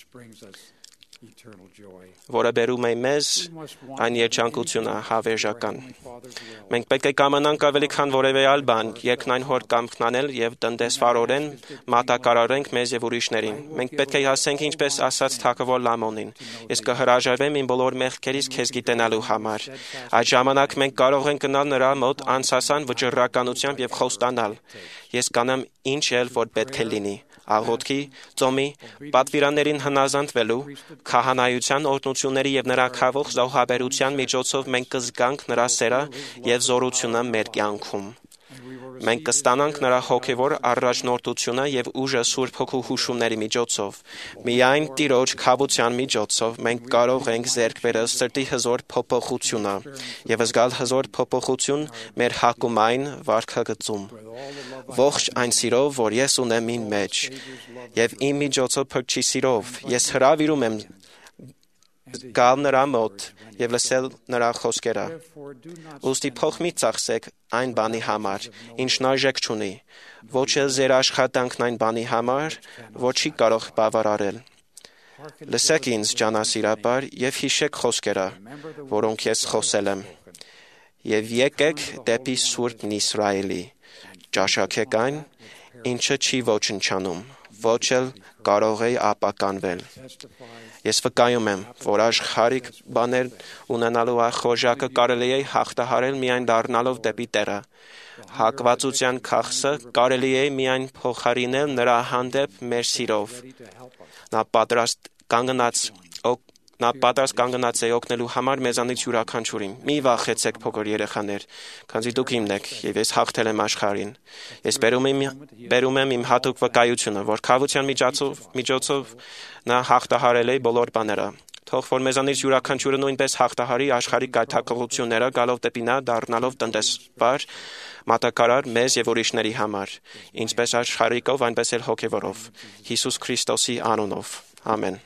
որը բերում է մեզ այն երջանկությունը հավերժական։ Մենք պետք է կամանանք ավելի քան որևէ այլ բան երկնային Հոր կամքն անել եւ տնտեսվարորեն մատակարարենք մեզ եւ ուրիշներին։ Մենք պետք է հասենք, ինչպես ասաց թագավոր Լամոնին. ես կհրաժարվեմ իմ բոլոր մեղքերից քեզ գիտենալու համար։ Այդ ժամանակ մենք կարող ենք գնալ նրա մոտ անսասան վճռականությամբ եւ խոստանալ. ես կանեմ ինչ էլ որ պետք է լինի։ Աղոթքի, ծոմի, պատվիրաններին հնազանդվելու, քահանայության օրհնությունների եւ նրա քավող զոհաբերության միջոցով մենք կզգանք նրա սերը եւ զորությունը մեր կյանքում։ Մենք կստանանք նրա հոգևոր առաջնորդությունը եւ ուժը Սուրբ Հոգու հուշումների միջոցով։ Միայն Տիրոջ քավության միջոցով մենք կարող ենք ձեռք բերել սրտի հզոր փոփոխությունը եւ զգալ հզոր փոփոխություն մեր հակումային վարքագծում։ Ողջ այն սիրով, որ ես ունեմ իմ մեջ, եւ իմ միջոցով փրկչի սիրով, ես հրավիրում եմ գալ նրա մոտ եւ լսել նրա խոսքերը։ Ուստի փող մի ծախսեք այն բանի համար, ինչն արժեք չունի, ոչ էլ ձեր աշխատանքն այն բանի համար, որ չի կարող բավարարել։ Լսեք ինձ, ջանասիրաբար, եւ հիշեք խոսքերը, որոնք ես խոսել եմ, եւ եկեք դեպի Սուրբն Իսրայելի, ճաշակեք այն, ինչը չի ոչնչանում, ոչ էլ կարող է ապականվել։ Ես վկայում եմ, որ աշխարհիկ բաներ ունենալու ախորժակը կարելի է հաղթահարել միայն դառնալով դեպի Տերը։ Հակվածության քաղցը կարելի է միայն փոխարինել նրա հանդեպ մեր սիրով։ Նա պատրաստ կանգնած Նա պատրաստ կանգնած է օգնելու համար մեզանից յուրաքանչյուրին։ Մի վախեցեք, փոքր երեխաներ, քանզի դուք իմն եք, եւ ես հաղթել եմ աշխարհին։ Ես բերում եմ, բերում եմ իմ հատուկ վկայությունը, որ քավության միջոցով, միջոցով նա հաղթահարել է բոլոր բաները։ Թող որ մեզանից յուրաքանչյուրը նույնպես հաղթահարի աշխարհի գայթակղությունները, գալով դեպի նա, դառնալով տնտեսվար, մատակարար մեզ եւ ուրիշների համար, ինչպես աշխարհիկով, այնպես էլ հոգեվորով։ Հիսուս Քրիստոսի անունով։ Ամեն։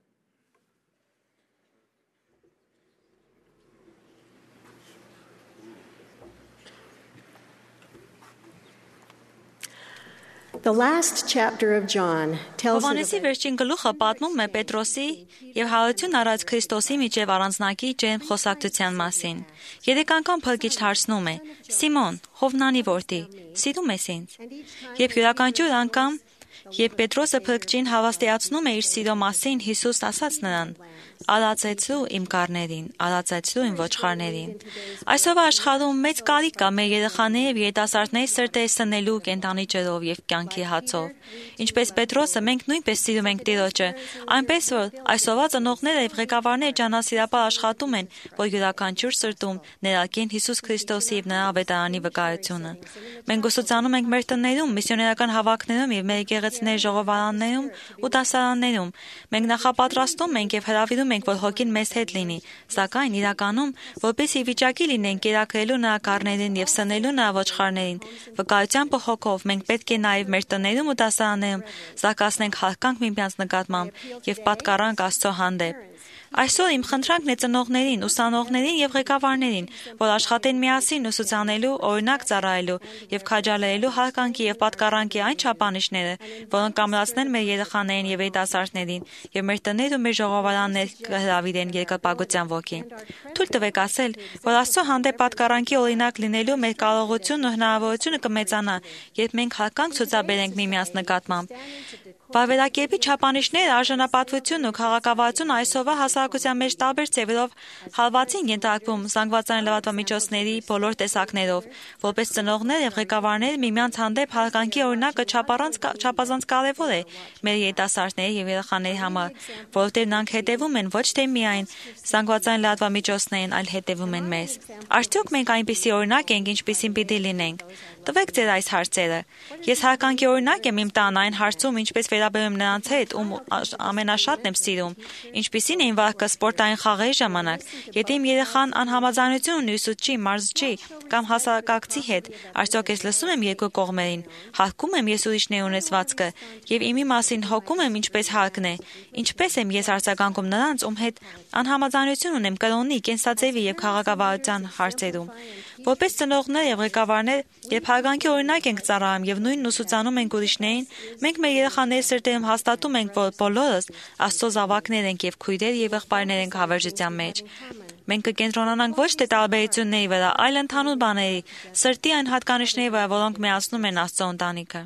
The last chapter of John tells Հովհաննեսի վերջին գլուխը պատմում է Պետրոսի եւ հայություն առած Քրիստոսի միջև առանձնակի ջերմ խոսակցության մասին։ Երեք անգամ փրկիչն հարցնում է. Սիմոն, Հովնանի որդի, սիրում ես ինձ։ Երբ յուրաքանչյուր անգամ, երբ Պետրոսը փրկիչին հավաստիացնում է իր սիրո մասին, Հիսուս ասաց նրան. Արածեցրու իմ կարներին, արածեցրու իմ ոչխարներին։ Այսօր աշխարհում մեծ կարիք կա մեր երեխաների եւ երիտասարդների սրտերը սնելու կենտանի ջրով եւ կյանքի հացով։ Ինչպես Պետրոսը, մենք նույնպես սիրում ենք Տիրոջը, այնպես որ այսօրվա ծնողները եւ ղեկավարները ջանասիրապար աշխատում են, որ յուրաքանչյուր սրտում ներարկեն Հիսուս Քրիստոսի եւ նրա ավետարանի վկայությունը։ Մենք ուսուցանում ենք մեր տներում, միսիոներական հավաքներում եւ մեր եկեղեցիների ժողովարաններում ու դասարաններում։ Մենք նախապատրաստում ենք եւ հրավիրում ենք, որ հոգին մեզ հետ լինի, սակայն իրականում, որպեսզի վիճակի լինենք կերակրելու նրա կարներին եւ սնելու նրա ոչխարներին, վկայության հոգով մենք պետք է նաեւ մեր տներում ու դասարաններում զարգացնենք հարգանք միմյանց նկատմամբ եւ պատկառանք Աստծո հանդեպ։ Այսօր իմ խնդրանքն է ծնողներին, ուսանողներին եւ ղեկավարներին, որ աշխատեն միասին ուսուցանելու, օրինակ ծառայելու եւ քաջալերելու հարգանքի եւ պատկառանքի այն չափանիշները, որոնք կամրացնեն մեր երեխաներին եւ երիտասարդներին եւ մեր տներ ու մեր ժողովարաններ կհրավիրեն երկրպագության ոգին։ Թույլ տվեք ասել, որ Աստծո հանդեպ պատկառանքի օրինակ լինելու մեր կարողությունն ու հնարավորությունը կմեծանա, երբ մենք հարգանք ցուցաբերենք միմյանց նկատմամբ։ Վավերակերպի չափանիշները, արժանապատվությունն ու քաղաքավարությունը այսօրվա հասարակության մեջ տարբեր ձևերով հարվածին ենթարկվում զանգվածային լրատվամիջոցների բոլոր տեսակներով, որպես ծնողներ եւ ղեկավարներ միմյանց հանդեպ հարգանքի օրինակը չափազանց կարեւոր է մեր երիտասարդների եւ երեխաների համար, որովհետեւ նրանք հետեւում են ոչ թե միայն զանգվածային լրատվամիջոցներին, այլ հետեւում են մեզ։ Արդյոք մենք այնպիսի օրինակ ենք, ինչպիսին պիտի լինենք։ Տվեք ձեր այս հարցերը։ Ես հարգանքի օրինակ եմ իմ տան այն հարցում, ինչպես վերաբերում նրանց հետ, ում ամենաշատն եմ սիրում, ինչպիսին էին վարքը սպորտային խաղերի ժամանակ, եթե իմ երեխան անհամաձայնություն ունի ուսուցչի, մարզչի կամ հասարակակցի հետ, արդյոք ես լսում եմ երկու կողմերին, հարգում եմ ես ուրիշների ունեցվածքը եւ իմի մասին հոգում եմ ինչպես հարկն է, ինչպես եմ ես արձագանքում նրանց, ում հետ անհամաձայնություն ունեմ կրոնի, կենսաձևի եւ քաղաքավարության հարցերում։ Որպես ծնողներ եւ ղեկավարներ, երբ հարգանքի օրինակ ենք ծառայում եւ նույնն ուսուցանում ենք ուրիշներին, մենք մեր երեխաների սրտերում հաստատում ենք, որ բոլորս Աստծո զավակներ ենք եւ քույրեր եւ եղբայրներ ենք հավերժության մեջ։ Մենք կկենտրոնանանք ոչ թե տարբերությունների վրա, այլ ընդհանուր բաների, սրտի այն հատկանիշների վրա, որոնք միացնում են Աստծո ընտանիքը։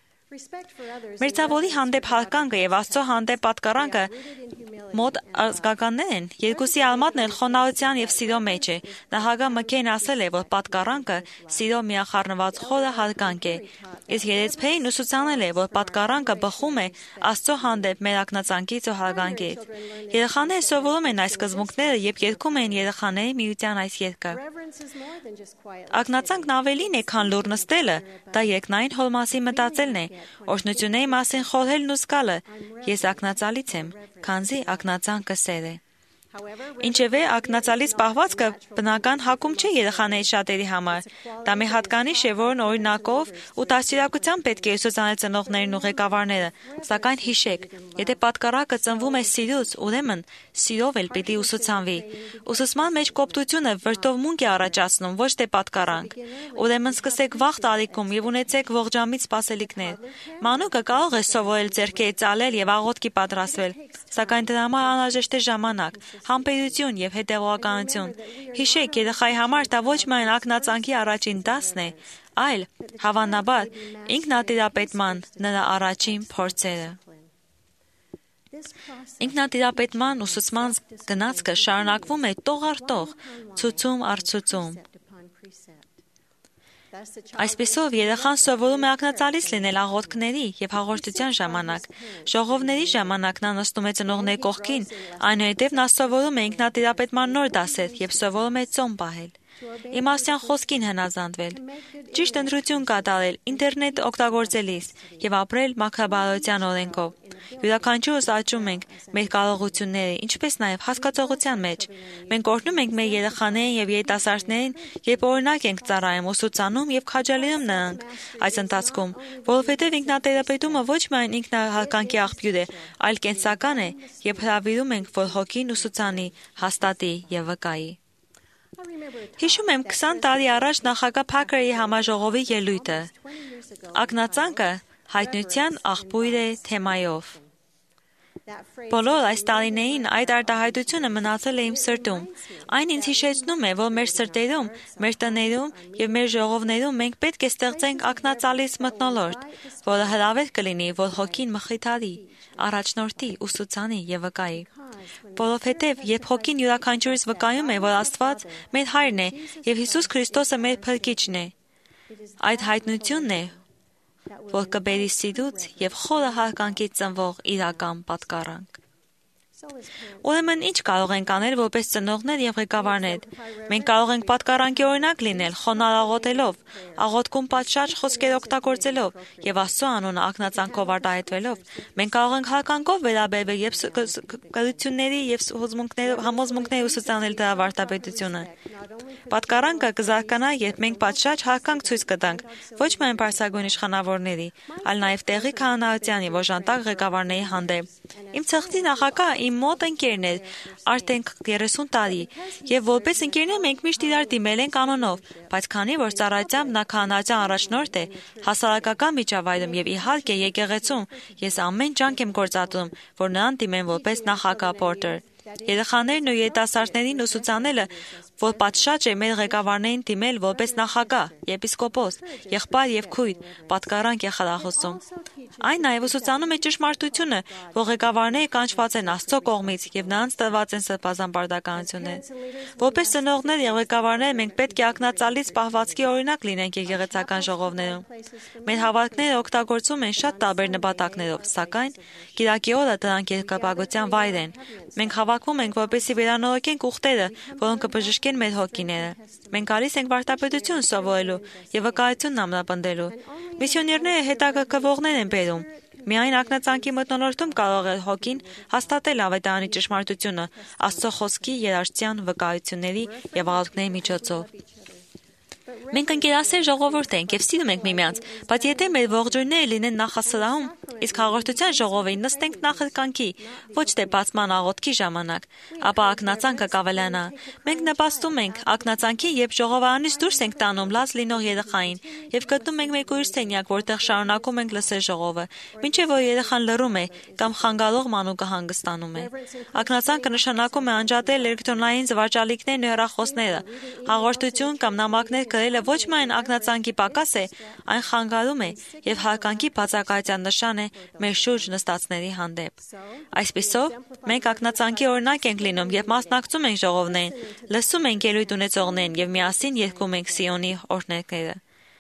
Մերձավորի հանդեպ հարգանքը եւ Աստծո հանդեպ պատկառանքը մոտ ազգականներ են։ Երկուսի արմատն էլ խոնարհության եւ սիրո մեջ է։ Նահագա Մքեյն ասել է, որ պատկառանքը սիրո միախառնված խորը հարգանք է։ Իսկ Երեցփեին ուսուցանել է, որ պատկառանքը բխում է Աստծո հանդեպ մեր ակնածանքից ու հարգանքից։ Երեխաները սովորում են այս սկզբունքները, երբ երգում են երեխաների միության այս երգը։ Ակնածանքն ավելին է, քան լուռ նստելը, դա երկնային հոր մասին մտածելն է, օրհնությունների մասին խորհելն ու զգալը։ Ես ակնածալից եմ, քանզի ակնածանքը սեր է։ Ինչևէ, ակնածալից պահվածքը բնական հակում չէ երեխաների շատերի համար։ Դա մի հատկանիշ է, որն օրինակով ու դաստիարակությամբ պետք է ուսուցանել ծնողներն ու ղեկավարները։ Սակայն հիշեք, եթե պատկառակը ծնվում է սիրուց, ուրեմն սիրով էլ պիտի ուսուցանվի։ Ուսուցման մեջ կոպտությունը վրդովմունք է առաջացնում, ոչ թե պատկառանք։ Ուրեմն սկսեք վաղ տարիքում եւ ունեցեք ողջամիտ սպասելիքներ։ Մանուկը կարող է սովորել ձեռքերի ծալել եւ աղոթքի պատրաստվել, սակայն դրա համար անհրաժեշտ է ժամանակ, համբերություն եւ հետեւողականություն։ Հիշեք, երեխայի համար դա ոչ միայն ակնածանքի առաջին դասն է, այլ հավանաբար ինքնատիրապետման նրա առաջին փորձերը։ Ինքնատիրապետման ուսուցման գնացքը շարունակվում է տող առ տող, ցուցում առ ցուցում։ Այսպիսով երեխան սովորում է ակնածալից լինել աղոթքների և հաղորդության ժամանակ։ Ժողովների ժամանակ նա նստում է ծնողների կողքին, այնուհետև նա սովորում է ինքնատիրապետման նոր դասեր և սովորում է ծոմ պահել, իմաստյան խոսքին հնազանդվել, ճիշտ ընտրություն կատարել ինտերնետ օգտագործելիս և ապրել մաքրաբարոյության օրենքով։ Յուրաքանչյուրս աճում ենք մեր կարողությունները, ինչպես նաև հասկացողության մեջ։ Մենք օրհնում ենք մեր երեխաներին և երիտասարդներին, երբ օրինակ ենք ծառայում, ուսուցանում և քաջալերում նրանք այս ընթացքում, որովհետև ինքնատերապետումը ոչ միայն ինքնահարգանքի աղբյուր է, այլ կենսական է, և հրավիրում ենք, որ հոգին ուսուցանի, հաստատի և վկայի։ Հիշում եմ քսան տարի առաջ նախագահ Փաքրի համաժողովի ելույթը։ Ակնածանքը հայտնության աղբյուր է թեմայով։ Բոլոր այս տարիներին այդ արտահայտությունը մնացել է իմ սրտում։ Այն ինձ հիշեցնում է, որ մեր սրտերում, մեր տներում և մեր ժողովներում մենք պետք է ստեղծենք ակնածալից մթնոլորտ, որը հրավեր կլինի, որ հոգին մխիթարի, առաջնորդի, ուսուցանի և վկայի։ Որովհետև երբ հոգին յուրաքանչյուրից վկայում է, որ Աստված մեր Հայրն է և Հիսուս Քրիստոսը մեր Փրկիչն է, այդ հայտնությունն է, որ կբերի սիրուց և խորը հարգանքից ծնվող իրական պատկառանք։ Ուրեմն ինչ կարող ենք անել որպես ծնողներ և ղեկավարներ։ Մենք կարող ենք պատկառանկի օրինակ լինել, խոնարհ աղոթելով, աղոթքում պատշաճ խոսքեր օգտագործելով և Աստծո անունը ակնածանքով արտահայտվելով։ Մենք կարող ենք հարգանքով վերաբերվել և կրությունների և համոզմունքների ուսուցանել դրա վարդապետությունը։ Պատկառանկը կզարգանա, երբ մենք պատշաճ հարգանք ցույց կտանք ոչ միայն բարձրագույն իշխանավորների, այլ նաև տեղի քահանայության և օժանդակ ղեկավարների հանդեպ։ Իմ ցեղի նախագահը իմ մոտ ընկերն էր արդեն երեսուն տարի, և որպես ընկերներ մենք միշտ իրար դիմել ենք անոնով, բայց քանի որ ծառայությամբ նա քահանայության առաջնորդ է, հասարակական միջավայրում և իհարկե եկեղեցում, ես ամեն ջանք եմ գործադրում, որ նրան դիմեմ որպես նախագահ Պորտեր։ Երեխաներն ու երիտասարդներին ուսուցանելը, որ պատշաճ է մեր ղեկավարներին դիմել որպես նախագահ, եպիսկոպոս, եղբայր և քույր, պատկառանք է խրախուսում։ Այն նաև ուսուցանում է ճշմարտությունը, որ ղեկավարները կանչված են Աստծո կողմից և նրանց տրված են սրբազան պարտականություններ։ Որպես ծնողներ և ղեկավարներ մենք պետք է ակնածալից պահվածքի օրինակ լինենք եկեղեցական ժողովներում։ Մեր հավատքները օգտագործում են շատ տարբեր նպատակներով, սակայն կիրակի օրը դրանք երկրպագության վայր են։ Մենք հավաքվում ենք, որպեսզի վերանորոգենք ուխտերը, որոնք կբժշկեն մեր հոգիները։ Մենք գալիս ենք վարդապետություն սովորելու և վկայությունն ամրապնդելու։ Միսիոներները հետաքրքրվողներ են բերում։ Միայն ակնածանքի մթնոլորտում կարող է հոգին հաստատել ավետարանի ճշմարտությունը Աստծո խոսքի, երաժշտության, վկայությունների և աղոթքների միջոցով։ Մենք ընկերասեր ժողովուրդ ենք և սիրում ենք միմյանց, բայց եթե մեր ողջույնները լինեն նախասրահում, իսկ հաղորդության ժողովին նստենք նախրկանքի, ոչ թե բացման աղոթքի ժամանակ, ապա ակնածանքը կավելանա։ Մենք նպաստում ենք ակնածանքին, երբ ժողովարանից դուրս ենք տանում լաց լինող երեխային և գտնում ենք մեկ ուրիշ սենյակ, որտեղ շարունակում ենք լսել ժողովը, մինչև որ երեխան լռում է կամ խանգարող մանուկը հանգստանում է։ Ակնածանքը նշանակում է անջատել էլեկտրոնային զվարճալիքներն ու հեռախոսները։ Հաղորդություն կամ նամակներ գրելը ոչ միայն ակնածանքի պակաս է, այն խանգարում է և հարգանքի բացակայության նշան է մեր շուրջ նստածների հանդեպ։ Այսպիսով, մենք ակնածանքի օրինակ ենք լինում, երբ մասնակցում ենք ժողովներին, լսում ենք ելույթ ունեցողներին և միասին երգում ենք Սիոնի օրհներգերը։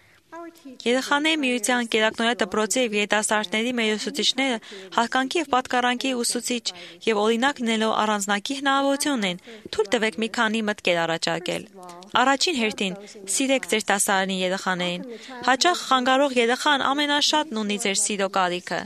Երեխաների միության կերակնորյա դպրոցի և երիտասարդների մեր ուսուցիչները հարգանքի և պատկառանքի ուսուցիչ և օրինակ լինելու առանձնակի հնարավորություն ունեն։ Թույլ տվեք մի քանի մտքեր առաջարկել։ Առաջին հերթին, սիրեք ձեր դասարանի երեխաներին։ Հաճախ խանգարող երեխան ամենաշատն ունի ձեր սիրո կարիքը։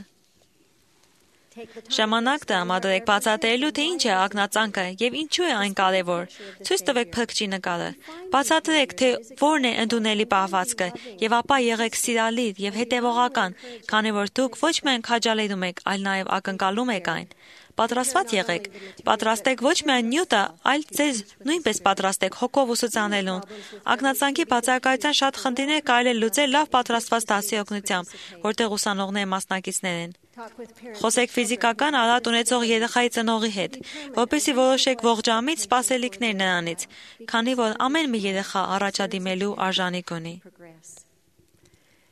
Ժամանակ տրամադրեք բացատրելու, թե ինչ է ակնածանքը և ինչու է այն կարևոր։ Ցույց տվեք փրկչի նկարը։ Բացատրեք, թե որն է ընդունելի պահվածքը, և ապա եղեք սիրալիր և հետևողական, քանի որ դուք ոչ միայն քաջալերում եք, այլ նաև ակնկալում եք այն։ Պատրաստված եղեք։ Պատրաստեք ոչ միայն նյութը, այլ ձեզ նույնպես պատրաստեք հոգով ուսուցանելուն։ Ակնածանքի բացակայության շատ խնդիրներ կարելի է լուծել լավ պատրաստված դասի օգնությամբ, որտեղ ուսանողները մասնակիցներ են։ Խոսեք ֆիզիկական արատ ունեցող երեխայի ծնողի հետ, որպեսզի որոշեք ողջամիտ սպասելիքներ նրանից, քանի որ ամեն մի երեխա առաջադիմելու արժանիք ունի։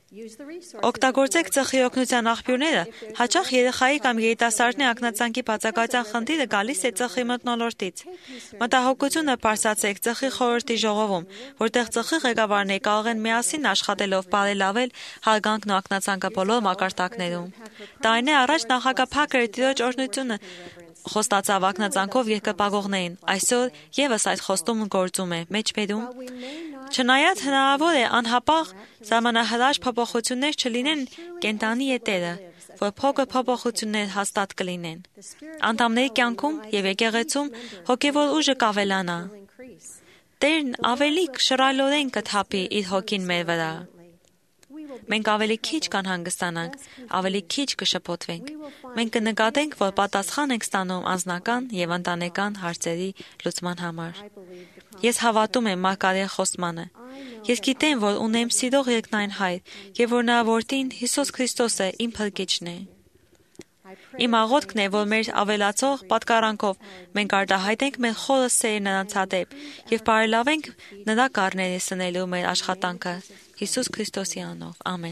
Օգտագործեք ծխի օգնության աղբյուրները, հաճախ երեխայի կամ երիտասարդի ակնածանքի բացակայության խնդիրը գալիս է ծխի մթնոլորտից։ Մտահոգությունը պարզացեք ծխի խորհրդի ժողովում, որտեղ ծխի ղեկավարները կարող են միասին աշխատելով բարելավել հարգանքն ու ակնածանքը բոլոր մակարդակներում։ Տարիներ առաջ նախագահ Փակերը Տիրոջ օրհնությունը խոստացավ ակնածանքով երկրպագողներին, այսօր եւս այդ խոստումը գործում է մեջբերում։ Չնայած հնարավոր է անհապաղ ժամանահրաշ փոփոխություններ չլինեն կենտանի ետերը, որ փոքր փոփոխություններ հաստատ կլինեն։ Անդամների կյանքում եւ եկեղեցում հոգեվոր ուժը կավելանա։ Տերն ավելի շռայլորեն կթափի իր հոգին մեր վրա։ Մենք ավելի քիչ կանհանգստանանք, ավելի քիչ կշփոթվենք։ Մենք կնկատենք, որ պատասխան ենք ստանում անձնական եւ ընտանեկան հարցերի լուծման համար։ Ես հավատում եմ Մարգարեի խոստմանը։ Ես գիտեմ, որ ունեմ սիրող երկնային Հայր եւ որ նրա որդին Հիսուս Քրիստոսը իմ փրկիչն է։ Իմ աղոթքն է, որ մեր ավելացող պատկարանքով մենք արտահայտենք մեր խորը սերը նրանց հանդեպ եւ բարելավենք նրա կառները սնելու մեր աշխատանքը Հիսուս Քրիստոսի անունով։ Ամեն։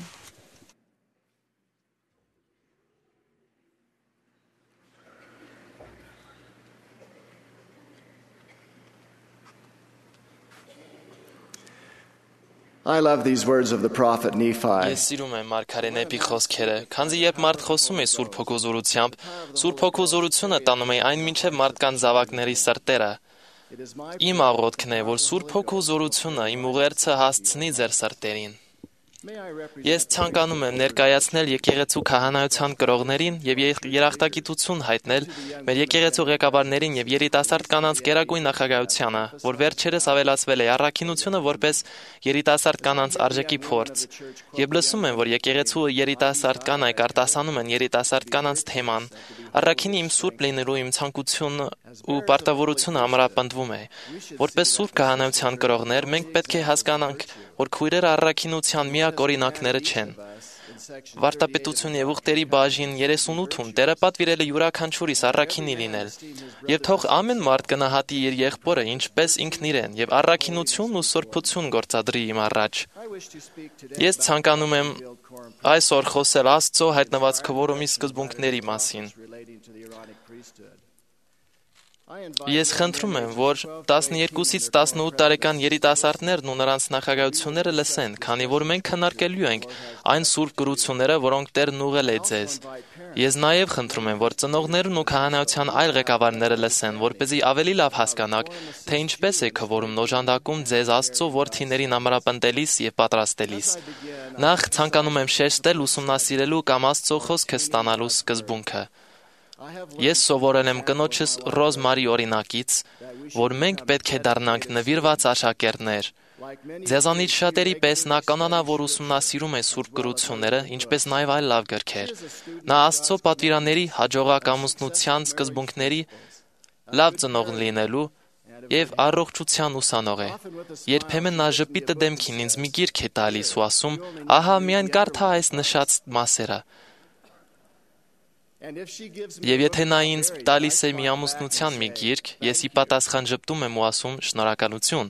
I love these words of the prophet Nephi. Ես սիրում եմ Մարգարե Նեփի խոսքերը, քանզի երբ մարդ խոսում է Սուրբ Հոգու զորությամբ, Սուրբ Հոգու զորությունը տանում է այն մինչև մարդկան զավակների սրտերը։ Իմ աղոթքն է, որ Սուրբ Հոգու զորությունը իմ ուղերձը հասցնի ձեր սրտերին։ Ես ցանկանում եմ ներկայացնել եկեղեցու քահանայության կրողներին եւ երախտագիտություն հայտնել մեր եկեղեցու ղեկավարներին եւ երիտասարդ կանանց գերագույն նախագահությանը, որ վերջերս ավելացվել է առաքինությունը որպես երիտասարդ կանանց արժեքի փորձ։ Եվ լսում եմ, որ եկեղեցու երիտասարդ կանայք արտասանում են երիտասարդ կանանց թեման։ Առաքինի իմ սուրբ լինելու իմ ցանկությունը ու պարտավորությունը ամրապնդվում է։ Որպես սուրբ քահանայության կրողներ մենք պետք է հասկանանք, որ քույրերը առաքինության միակ օրինակները չեն։ Վարդապետություն եւ ուխտերի բաժին երեսունութում Տերը պատվիրել է յուրաքանչյուրիս առաքինի լինել։ Եվ թող ամեն մարդ գնահատի իր եղբորը ինչպես ինքն իրեն եւ առաքինություն ու սրբություն գործադրի իմ առաջ։ Ես ցանկանում եմ այսօր խոսել Աստծո հայտնված քվորումի սկզբունքների մասին։ Ես խնդրում եմ, որ տասներկուսից տասնութ տարեկան երիտասարդներն ու նրանց նախագահությունները լսեն, քանի որ մենք քննարկելու ենք այն սուրբ գրությունները, որոնք Տերն ուղղել է ձեզ։ Ես նաև խնդրում եմ, որ ծնողներն ու քահանայության այլ ղեկավարները լսեն, որպեսզի ավելի լավ հասկանաք, թե ինչպես է քվորումն օժանդակում ձեզ Աստծո որդիներին ամրապնդելիս եւ պատրաստելիս։ Նախ ցանկանում եմ շեշտել ուսումնասիրելու կամ Աստծո խոսքը ստանալու սկզբունքը։ Ես սովորել եմ կնոջս Ռոզմարի օրինակից, որ մենք պետք է դառնանք նվիրված աշակերտներ։ Ձեզանից շատերի պես նա կանոնավոր ուսումնասիրում է սուրբ գրությունները, ինչպես նաև այլ լավ գրքեր։ Նա Աստծո պատվիրանների հաջողակ ամուսնության սկզբունքների լավ ծնող լինելու եւ առողջության ուսանող է։ Երբեմն նա ժպիտը դեմքին ինձ մի գիրք է տալիս ու ասում. «Ահա միայն կարդա այս նշած մասերը»։ Եվ եթե նա ինձ տալիս է մի ամուսնության մի գիրք, ես ի պատասխան ժպտում եմ ու ասում շնորհակալություն։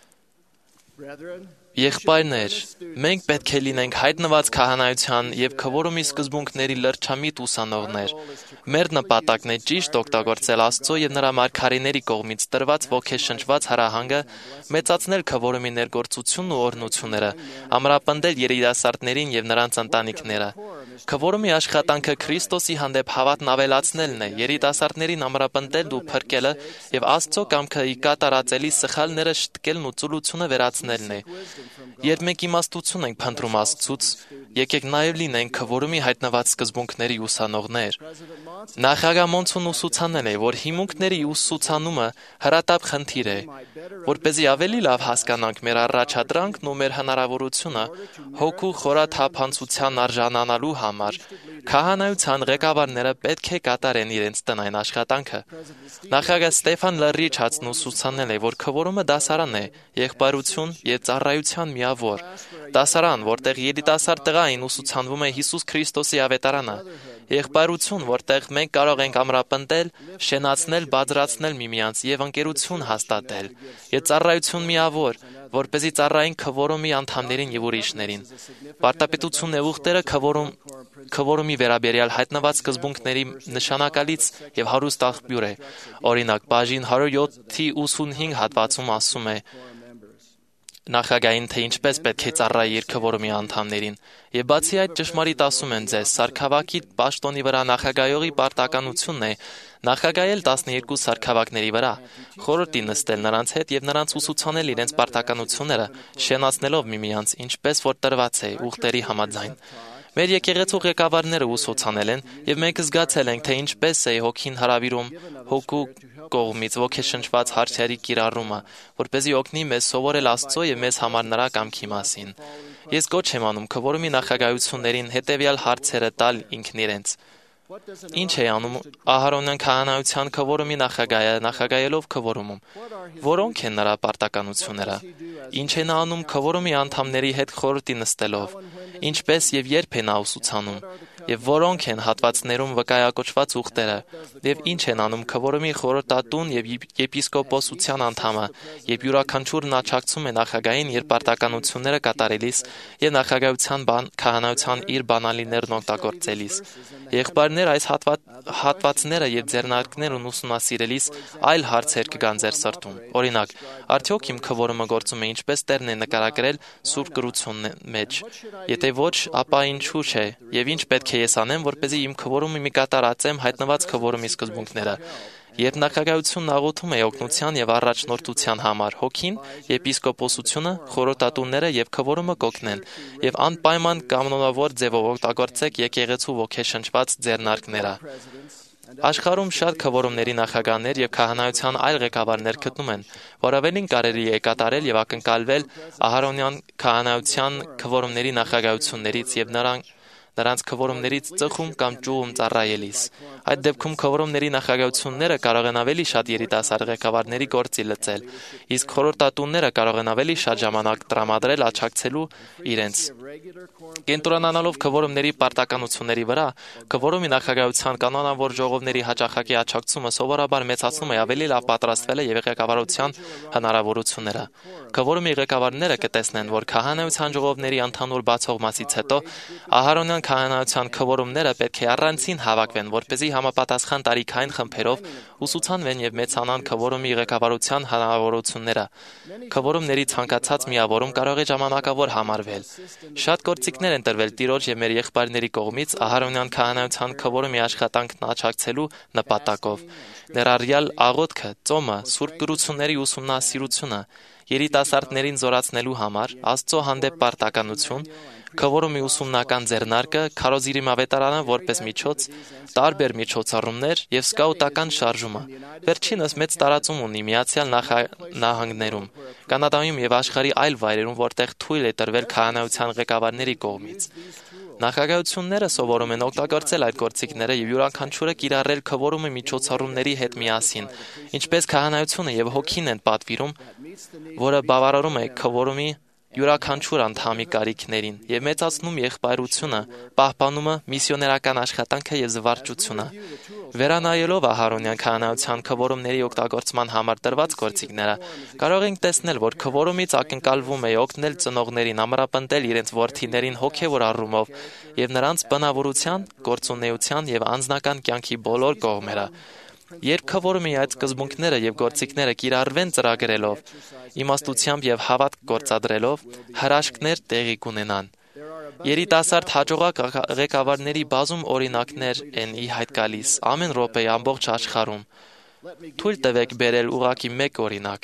Եղբայրներ, մենք պետք է լինենք հայտնված քահանայության եւ քվորումի սկզբունքների լրջամիտ ուսանողներ։ Մեր նպատակն է ճիշտ օգտագործել Աստծո եւ նրա մարգարեների կողմից տրված ոգեշնչված հրահանգը, մեծացնել քվորումի ներգործությունն ու օրհնությունները, ամրապնդել երիտասարդներին եւ նրանց ընտանիքները։ Քվորումի աշխատանքը Քրիստոսի հանդեպ հավատն ավելացնելն է, երիտասարդներին ամրապնդել ու փրկելը եւ Աստծո կամքը ի կատարածելի սխալները շտկելն ու ծուլությունը վերացնելն է։ Երբ մենք իմաստություն ենք փնտրում Աստծուց, եկեք նաև լինենք քվորումի հայտնված սկզբունքների ուսանողներ։ Նախագահ Մոնսոն ուսուցանել է, որ հիմունքների ուսուցանումը հրատապ խնդիր է, որպեսզի ավելի լավ հասկանանք մեր առաջադրանքն ու մեր հնարավորությունը հոգու խորաթափանցության արժանանալու համար, քահանայության ղեկավարները պետք է կատարեն իրենց տնային աշխատանքը։ Նախագահ Ստեփան Լռիչացն ուսուցանել է, որ քվորումը դասարան է, եղբայրություն եւ ծառայության միավոր։ Դասարան, որտեղ երիտասարդ տղային ուսուցանվում է Հիսուս Քրիստոսի ավետարանը։ Եղբայրություն, որտեղ մենք կարող ենք ամրապնդել, շենացնել, բարձրացնել միմյանց եւ ընկերություն հաստատել։ Եվ ծառայություն միավոր, որպեսզի ծառայեն քվորոմի անդամներին եւ ուրիշներին։ Վարդապետությունն եւ ուխտերը քվորոմ քվորոմի վերաբերյալ հայտնված սկզբունքների նշանակալից եւ հարուստ աղբյուր է։ Օրինակ, բաժին հարյուր յոթի ութսունհինգ հատվածում ասում է նախագահին, թե ինչպես պետք է ծառայի իր քվորոմի անդամներին։ Եվ բացի այդ, ճշմարիտ ասում եմ ձեզ, սարքավակի պաշտոնի վրա նախագահողի պարտականությունն է նախագահել տասներկու սարքավակների վրա, խորհրդի նստել նրանց հետ եւ նրանց ուսուցանել իրենց պարտականությունները, շենացնելով միմյանց, ինչպես որ տրված է ուխտերի համաձայն։ Մեր եկեղեցու ղեկավարները ուսուցանել են եւ մենք զգացել ենք, թե ինչպես է հոգին հրավիրում հոգու կողմից ոգեշնչված հարցերի կիրառումը, որպեսզի օգնի մեզ սովորել Աստծո եւ մեզ համար նրա կամքի մասին։ Ես կոչ եմ անում քվորոմի նախագահություններին հետեւյալ հարցերը տալ ինքն իրենց։ Ինչ է անում Ահարոնյան քահանայության քվորոմի նախագահը նախագահելով քվորոմում։ Որոնք են նրա պարտականությունները։ Ինչ է նա անում քվորոմի անդամների հետ խորհրդի նստելով։ Ինչպես եւ երբ է նա ուսուցանում։ Եվ որոնք են հատվածներում վկայակոչված ուխտերը, եւ ինչ են անում քվորոմի խորհրդատուն եւ եպիսկոպոսության անդամը, եւ յուրաքանչյուրն աչակցում է նախագահին իր պարտականությունները կատարելիս եւ նախագահության բան քահանայության իր բանալիներն օգտագործելիս։ Եղբայրներ այս հատվածները եւ ձեռնարկներն ուսումնասիրելիս այլ հարցեր կգան ձեր սրտում։ Օրինակ, արդյոք իմ քվորոմը գործում է ինչպես Տերն է նկարագրել Սուրբ Գրությունն մեջ։ Եթե ոչ, ապա ինչու՞ չէ, եւ ինչ պետք է ես անեմ, որպեսզի իմ քվորոմը մի կատարածեմ հայտնված քվորոմի սկզբունքները։ Երբ նախագահությունն աղոթում է օգնության եւ առաջնորդության համար, հոգին, եպիսկոպոսությունը, խորհրդատունները եւ քվորոմը կօգնեն, եւ անպայման կանոնավոր ձևով օգտագործեք եկեղեցու ոգեշնչված ձեռնարկները։ Աշխարհում շատ քվորոմների նախագահներ եւ քահանայության այլ ղեկավարներ գտնում են, որ ավելին կարելի է կատարել եւ ակնկալվել Ահարոնյան քահանայության քվորոմների նախագահություններից եւ նրան նրանց քվորոմներից ծխում կամ ճուղում ծառայելիս։ Այդ դեպքում քվորոմների նախագահությունները կարող են ավելի շատ երիտասարդ ղեկավարների գործի լծել, իսկ խորհրդատունները կարող են ավելի շատ ժամանակ տրամադրել աջակցելու իրենց։ Կենտրոնանալով քվորոմների պարտականությունների վրա, քվորոմի նախագահության կանոնավոր ժողովների հաճախակի աջակցումը սովորաբար մեծացնում է ավելի լավ պատրաստվելը եւ ղեկավարության հնարավորությունները։ Քվորոմի ղեկավարները կտեսնեն, որ քահանայության ժողովների ընդհանուր բացողմասից հետո Ահարոնյան քահանայության քվորոմները պետք է առանցին հավաքվեն, որպեսզի համապատասխան տարիքային խմբերով ուսուցանվեն եւ մեծանան քվորոմի ղեկավարության հնարավորությունները։ Քվորոմների ցանկացած միավորում կարող է ժամանակավոր համարվել։ Շատ գործիքներ են տրվել Տիրոջ եւ մեր եղբայրների կողմից Ահարոնյան քահանայության քվորոմի աշխատանքն աջակցելու նպատակով։ Ներառյալ աղոթքը, ծոմը, Սուրբ Գրությունների ուսումնասիրությունը, երիտասարդներին զորացնելու համար, Աստծո հանդեպ պարտականություն, քվորոմի ուսումնական ձեռնարկը, քարոզիրի ավետարանը որպես միջոց, տարբեր միջոցառումներ եւ սկաուտական շարժումը։ Վերջինս մեծ տարածում ունի Միացյալ Նահանգներում, Կանադայում եւ աշխարհի այլ վայրերում, որտեղ թույլ է տրվել քահանայության ղեկավարների կողմից։ Նախագահությունները սովորում են օգտագործել այդ գործիքները եւ յուրաքանչյուրը կիրառել քվորոմի միջոցառումների հետ միասին, ինչպես քահանայությունը եւ հոգին են պատվիրում, որը բավարարում է քվորոմի յուրաքանչյուր անդամի կարիքներին եւ մեծացնում եղբայրությունը, պահպանումը, միսիոներական աշխատանքը եւ զվարճությունը։ Վերանայելով Ահարոնյան քահանայության քվորոմների օգտագործման համար տրված գործիքները, կարող ենք տեսնել, որ քվորոմից ակնկալվում է օգնել ծնողներին ամրապնդել իրենց որդիներին հոգեվոր առումով եւ նրանց բնավորության, գործունեության եւ անձնական կյանքի բոլոր կողմերը։ Երբ քվորոմի այդ սկզբունքները եւ գործիքները կիրառվեն ծրագրելով, իմաստությամբ եւ հավատք գործադրելով, հրաշքներ տեղի կունենան։ Երիտասարդ հաջողակ ղեկավարների բազում օրինակներ են ի հայտ գալիս ամեն րոպե ամբողջ աշխարհում։ Թույլ տվեք բերել ուղղակի մեկ օրինակ։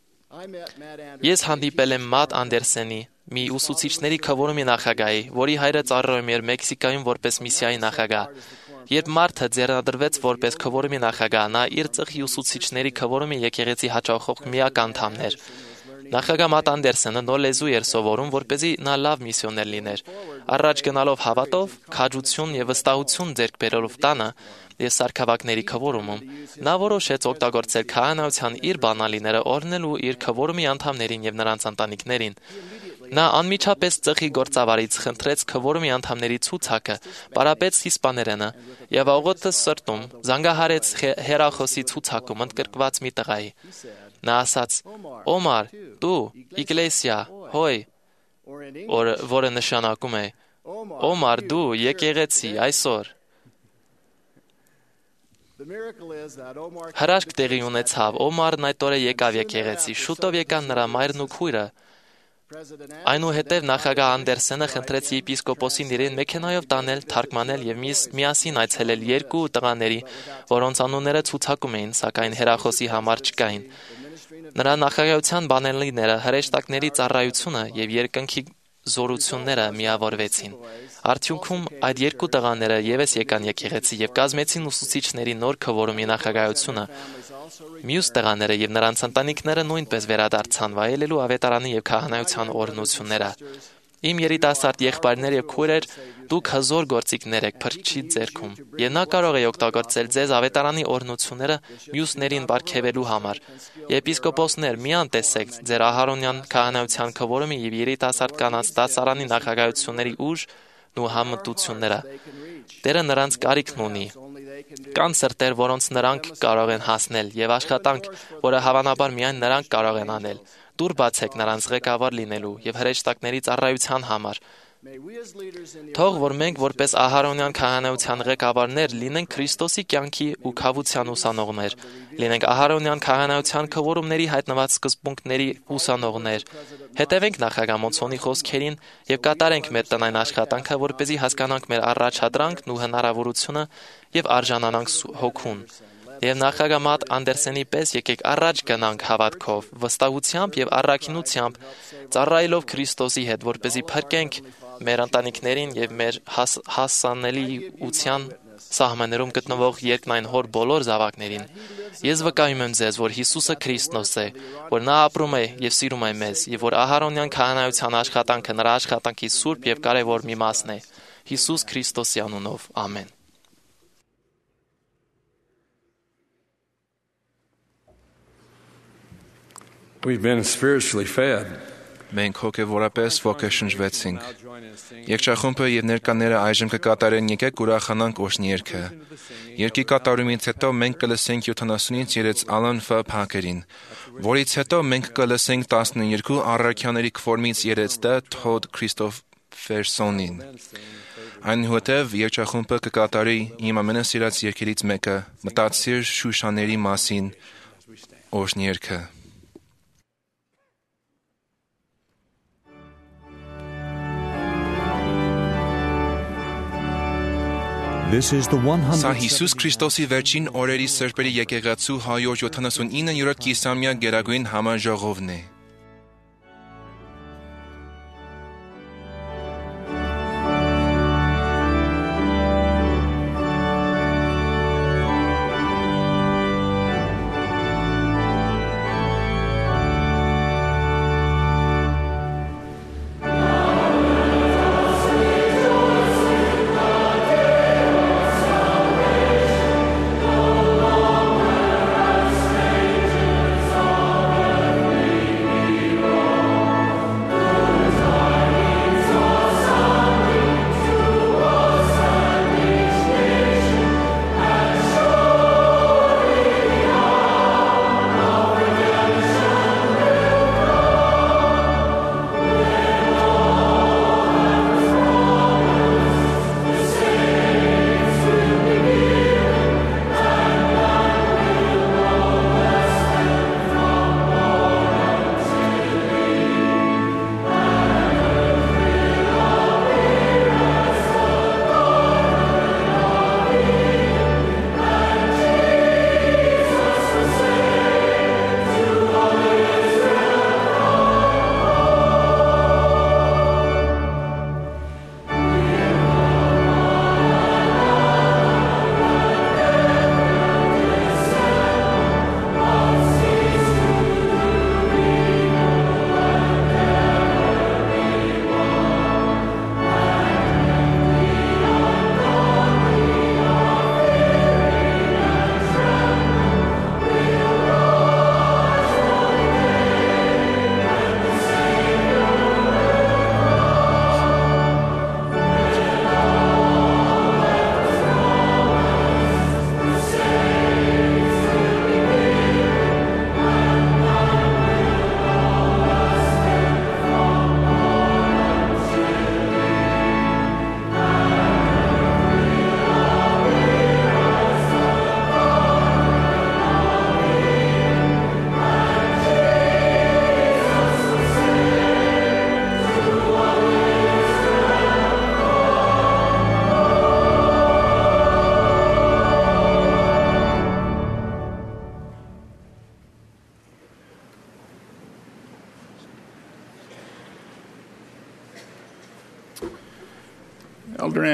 Ես հանդիպել եմ Մատ Անդերսենի, մի ուսուցիչների քվորոմի նախագահի, որի հայրը ծառայում էր Մեքսիկայում որպես միսիայի նախագահ։ Երբ մարդը ձեռնադրվեց որպես քվորոմի նախագահ, նա իր ծխի ուսուցիչների քվորոմի եկեղեցի հաճախող միակ անդամն էր։ Նախագահ Մատ Անդերսենը նոր լեզու էր սովորում, որպեսզի նա լավ միսիոներ լիներ։ Առաջ գնալով հավատով, քաջություն եւ վստահություն ձեռք բերելով տանը եւ սարքավակների քվորոմում, նա որոշեց օգտագործել քահանայության իր բանալիները օրհնելու իր քվորոմի անդամներին եւ նրանց ընտանիքներին։ Նա անմիջապես ծխի գործավարից խնդրեց քվորոմի անդամների ցուցակը, պարապեց իսպաներենը եւ աղոթը սրտում զանգահարեց հեռախոսի ցուցակում ընդգրկված մի տղայի։ Նա ասաց. «Օմար, դու, Իգլեսիա, հոյ», որը նշանակում է. «Օմար, դու, եկեղեցի, այսօր»։ Հրաշք տեղի ունեցավ, Օմարն այդ օրը եկավ եկեղեցի, շուտով եկան նրա մայրն ու քույրը։ Այնուհետև նախագահ Անդերսենը խնդրեց եպիսկոպոսին իրեն մեքենայով տանել, թարգմանել եւ միասին այցելել երկու տղաների, որոնց անունները ցուցակում էին, սակայն հեռախոսի համար չկային։ Նրա նախագահության բանելիները, հրեշտակների ծառայությունը եւ երկնքի զորությունները միավորվեցին։ Արդյունքում այդ երկու տղաները եւս եկան եկեղեցի եւ կազմեցին ուսուցիչների նոր քվորումի նախագահությունը։ Մյուս տղաները եւ նրանց ընտանիքները նույնպես վերադարձան վայելելու ավետարանի եւ քահանայության օրհնությունները։ Իմ երիտասարդ եղբայրներ եւ քույրեր, դուք հզոր գործիքներ եք Փրկչի ձեռքում, եւ նա կարող է օգտագործել ձեզ ավետարանի օրհնությունները մյուսներին բարգեւելու համար։ Եպիսկոպոսներ, մի անտեսեք ձեր Ահարոնյան քահանայության քվորումի եւ երիտասարդ կանանց դասարանի նախագահությունների ուժն ու համտությունները։ Տերը նրանց կարիքն ունի։ Կան սրտեր, որոնց նրանք կարող են հասնել, եւ աշխատանք, որը հավանաբար միայն նրանք կարող են անել։ Դուր բացեք նրանց ղեկավար լինելու եւ հրեշտակների ծառայության համար։ Թող որ մենք որպես Ահարոնյան քահանայության ղեկավարներ լինենք Քրիստոսի կյանքի ու քավության ուսանողներ, լինենք Ահարոնյան քահանայության քվորումների հայտնված սկզբունքների ուսանողներ, հետևենք նախագահ Մոնսոնի խոսքերին եւ կատարենք մեր տնային աշխատանքը, որպեսզի հասկանանք մեր առաջադրանքն ու հնարավորությունը եւ արժանանանք հոգուն։ Եվ նախագահ Մատ Անդերսենի պես եկեք առաջ գնանք հավատքով, վստահությամբ եւ առաքինությամբ, ծառայելով Քրիստոսի հետ, որպեսզի փրկենք մեր ընտանիքներին եւ մեր հաս, հասանելիության սահմաններում գտնվող երկնային հոր բոլոր զավակներին։ Ես վկայում եմ ձեզ, որ Հիսուսը Քրիստոս է, որ նա ապրում է եւ սիրում է մեզ, եւ որ Ահարոնյան քահանայության աշխատանքը նրա աշխատանքի սուրբ եւ կարեւոր մի մասն է։ Հիսուս Քրիստոսի անունով, ամեն։ We've been spiritually fed. Մենք հոգևորապես ոգեշնչվեցինք։ Երգչախումբը եւ ներկաները այժմ կկատարեն եկեք ուրախանանք օրհնի երգը։ Երգի կատարումից հետո մենք կլսենք յոթանասունից երեք Ալան Ֆ. Փակերին, որից հետո մենք կլսենք տասնուերկու առաքյաների քվորումից երեք Դ. Թոդ Քրիստոֆերսոնին։ Այնուհետև երգչախումբը կկատարի իմ ամենասիրած երգերից մեկը՝ Մտածիր Շուշաների մասին օրհնի երգը։ This is the one hundred. Սա Հիսուս Քրիստոսի վերջին օրերի սրբերի եկեղեցու հարյուր յոթանասունինը-րդ կիսամյա գերագույն համաժողովն է։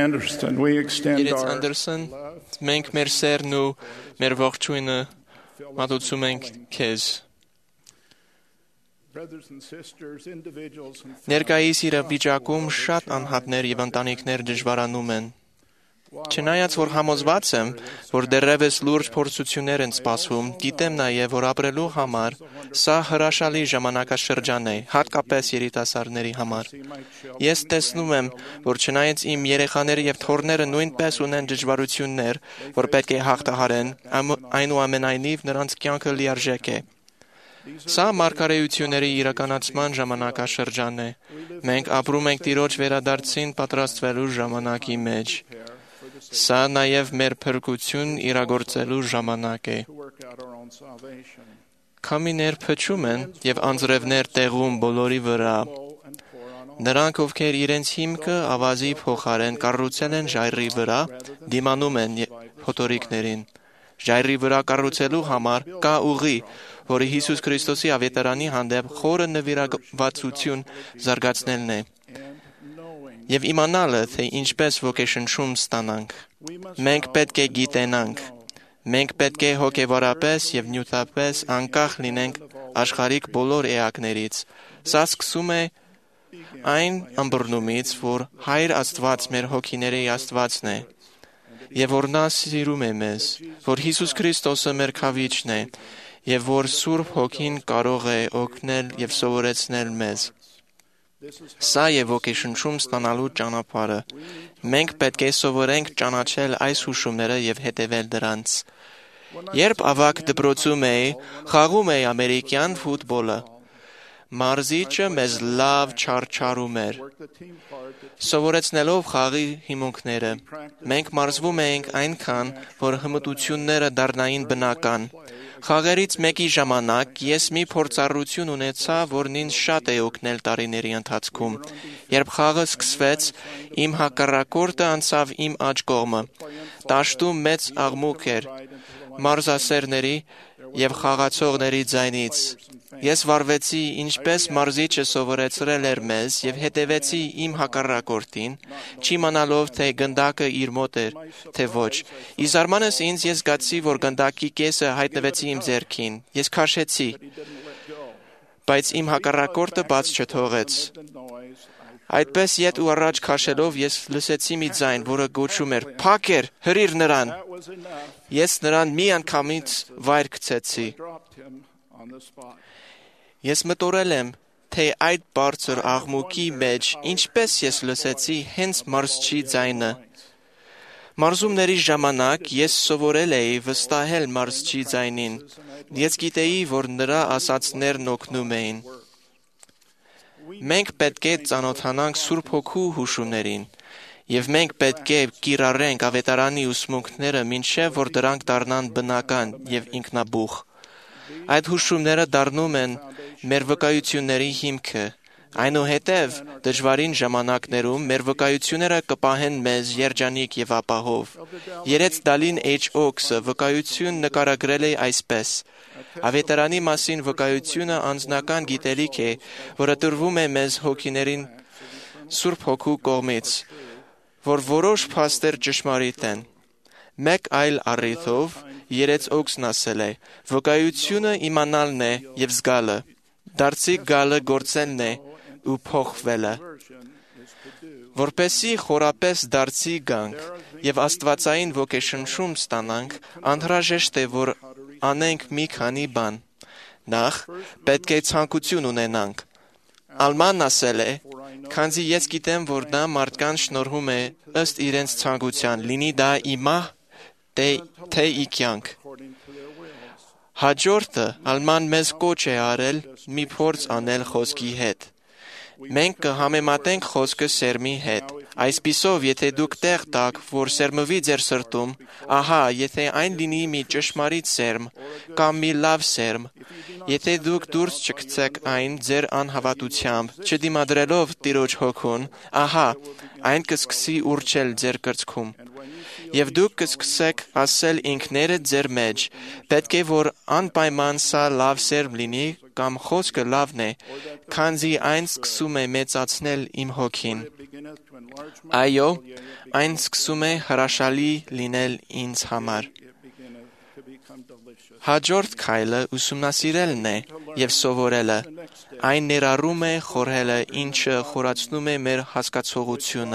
Anderson, we extend Երեց our Անդերսոն, մենք մեր սերն ու մեր ողջույնը մատուցում ենք քեզ։ Ներկայիս իրավիճակում շատ անհատներ եւ ընտանիքներ դժվարանում են։ Չնայած որ համոզված եմ, որ դեռևս լուրջ փորձություններ են սպասվում, գիտեմ նաև, որ ապրելու համար սա հրաշալի ժամանակաշրջան է, հատկապես երիտասարդների համար։ Ես տեսնում եմ, որ չնայած իմ երեխաները եւ թոռները նույնպես ունեն դժվարություններ, որ պետք է հաղթահարեն, այնուամենայնիվ նրանց կյանքը լիարժեք է։ Սա մարգարեությունների իրականացման ժամանակաշրջան է։ Մենք ապրում ենք Տիրոջ վերադարձին պատրաստվելու ժամանակի մեջ։ Սա նաև մեր փրկություն իրագործելու ժամանակ է։ Քամիներ փչում են եւ անձրևներ տեղում բոլորի վրա։ Նրանք, ովքեր իրենց հիմքը ավազի փոխարեն կառուցել են ժայռի վրա, դիմանում են փոթորիկներին։ Ժայռի վրա կառուցելու համար կա ուղի, որը Հիսուս Քրիստոսի ավետարանի հանդեպ խորը նվիրվածություն զարգացնելն է։ Եվ իմանալը, թե ինչպես ոգեշնչում ստանանք։ Մենք պետք է գիտենանք։ Մենք պետք է հոգևորապես եւ նյութապես անկախ լինենք աշխարհիկ բոլոր էակներից։ Սա սկսում է այն ըմբռնումից, որ Հայր Աստված մեր հոգիների Աստվածն է, եւ որ նա սիրում է մեզ, որ Հիսուս Քրիստոսը մեր քավիչն է, եւ որ Սուրբ Հոգին կարող է օգնել եւ սովորեցնել մեզ։ Սա է ոգեշնչում ստանալու ճանապարհը։ Մենք պետք է սովորենք ճանաչել այս հուշումները եւ հետևել դրանց։ Երբ ավագ դպրոցում էի, խաղում էի ամերիկյան ֆուտբոլը։ Մարզիչը մեզ լավ չարչարում էր։ Սովորեցնելով խաղի հիմունքները, մենք մարզվում էինք այնքան, որ հմտությունները դառնային բնական։ Խաղերից մեկի ժամանակ ես մի փորձառություն ունեցա, որն ինձ շատ է օգնել տարիների ընթացքում։ Երբ խաղը սկսվեց, իմ հակառակորդը անցավ իմ աջ կողմը։ Դաշտում մեծ աղմուկ էր մարզասերների եւ խաղացողների ձայնից։ Ես վարվեցի, ինչպես մարզիչը սովորեցրել էր մեզ եւ հետևեցի իմ հակառակորդին, չիմանալով, թե գնդակը իր մոտ էր, թե ոչ։ Ի զարմանս ինձ ես զգացի, որ գնդակի կեսը հայտնվեցի իմ ձեռքին։ Ես քաշեցի, բայց իմ հակառակորդը բաց չթողեց։ Այդպես ետ ու առաջ քաշելով ես լսեցի մի ձայն, որը գոչում էր. «Փակեր, հրիր նրան»։ Ես նրան մի անգամից վայր գցեցի։ Ես մտորել եմ, թե այդ բարձր աղմուկի մեջ ինչպես ես լսեցի հենց մարզչի ձայնը։ Մարզումների ժամանակ ես սովորել էի վստահել մարզչի ձայնին։ Ես գիտեի, որ նրա ասածներն օգնում էին։ Մենք պետք է ծանոթանանք Սուրբ Հոգու հուշումներին, եւ մենք պետք է կիրառենք ավետարանի ուսմունքները, մինչեւ որ դրանք դառնան բնական եւ ինքնաբուխ։ Այդ հուշումները դառնում են մեր վկայությունների հիմքը։ Այնուհետև դժվարին ժամանակներում մեր վկայությունները կպահեն մեզ երջանիկ եւ ապահով։ Երեց Դալին Էյչ Օքսը վկայություն նկարագրել է այսպես. Ավետարանի մասին վկայությունը անձնական գիտելիք է, որը տրվում է մեզ հոգիներին Սուրբ Հոգու կողմից, որ որոշ փաստեր ճշմարիտ են։ Մեկ այլ առիթով Երեց Օքսն ասել է. վկայությունը իմանալն է եւ զգալը, դարձի գալը գործելն է ու փոխվելը։ Որպեսի խորապես դարձի գանք եւ աստվածային ոգեշնչում ստանանք, անհրաժեշտ է, որ անենք մի քանի բան։ Նախ պետք է ցանկություն ունենանք։ Ալման ասել է. քանզի ես գիտեմ, որ նա մարդկանց շնորհում է ըստ իրենց ցանկության, լինի դա իմահ թե ի կյանք։ Հաջորդը Ալման մեզ կոչ է արել մի փորձ անել խոսքի հետ։ Մենք կհամեմատենք խոսքը սերմի հետ։ Այսպիսով, եթե դուք տեղ տաք, որ սերմվի ձեր սրտում, ահա, եթե այն լինի մի ճշմարիտ սերմ կամ մի լավ սերմ, եթե դուք դուրս չգցեք այն ձեր անհավատությամբ, չդիմադրելով Տիրոջ Հոգուն, ահա, այն կսկսի ուռչել ձեր կրծքում։ Եվ դուք կսկսեք ասել ինքներդ ձեր մեջ. պետք է որ անպայման սա լավ սերմ լինի, կամ խոսքը լավն է, քանզի այն սկսում է մեծացնել իմ հոգին։ Այո, այն սկսում է հրաշալի լինել ինձ համար։ Հաջորդ քայլը ուսումնասիրելն է և սովորելը։ Այն ներառում է խորհելը, ինչը խորացնում է մեր հասկացողությունը։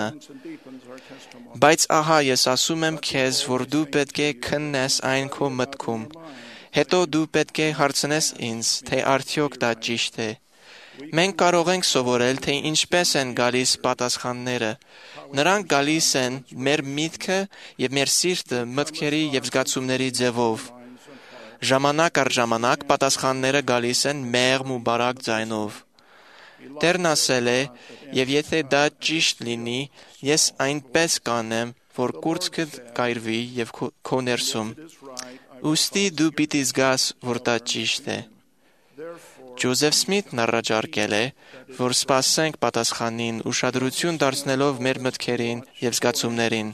Բայց ահա ես ասում եմ քեզ, որ դու պետք է քննես այն քո մտքում։ Հետո դու պետք է հարցնես ինձ, թե արդյոք դա ճիշտ է։ Մենք կարող ենք սովորել, թե ինչպես են գալիս պատասխանները։ Նրանք գալիս են մեր միտքը և մեր սիրտը մտքերի և զգացումների ձևով։ Ժամանակ առ ժամանակ պատասխանները գալիս են մեղմ ու բարակ ձայնով։ Տերն ասել է, և եթե դա ճիշտ լինի, ես այնպես կանեմ, որ կուրծքդ կայրվի և քո ներսում։ Ուստի դու պիտի զգաս, որ դա ճիշտ է։ Ջոզեֆ Սմիթն առաջարկել է, որ սպասենք պատասխանին, ուշադրություն դարձնելով մեր մտքերին և զգացումներին։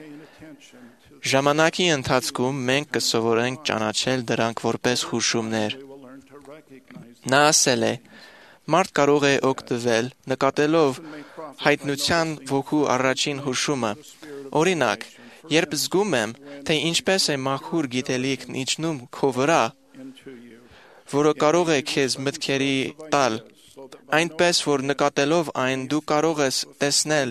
Ժամանակի ընթացքում մենք կսովորենք ճանաչել դրանք որպես հուշումներ։ Նա ասել է. մարդ կարող է օգտվել նկատելով հայտնության ոգու առաջին հուշումը։ Օրինակ, երբ զգում եմ, թե ինչպես է մաքուր գիտելիքն իջնում քո վրա, որը կարող է քեզ մտքերի տալ, այնպես որ նկատելով այն դու կարող ես տեսնել,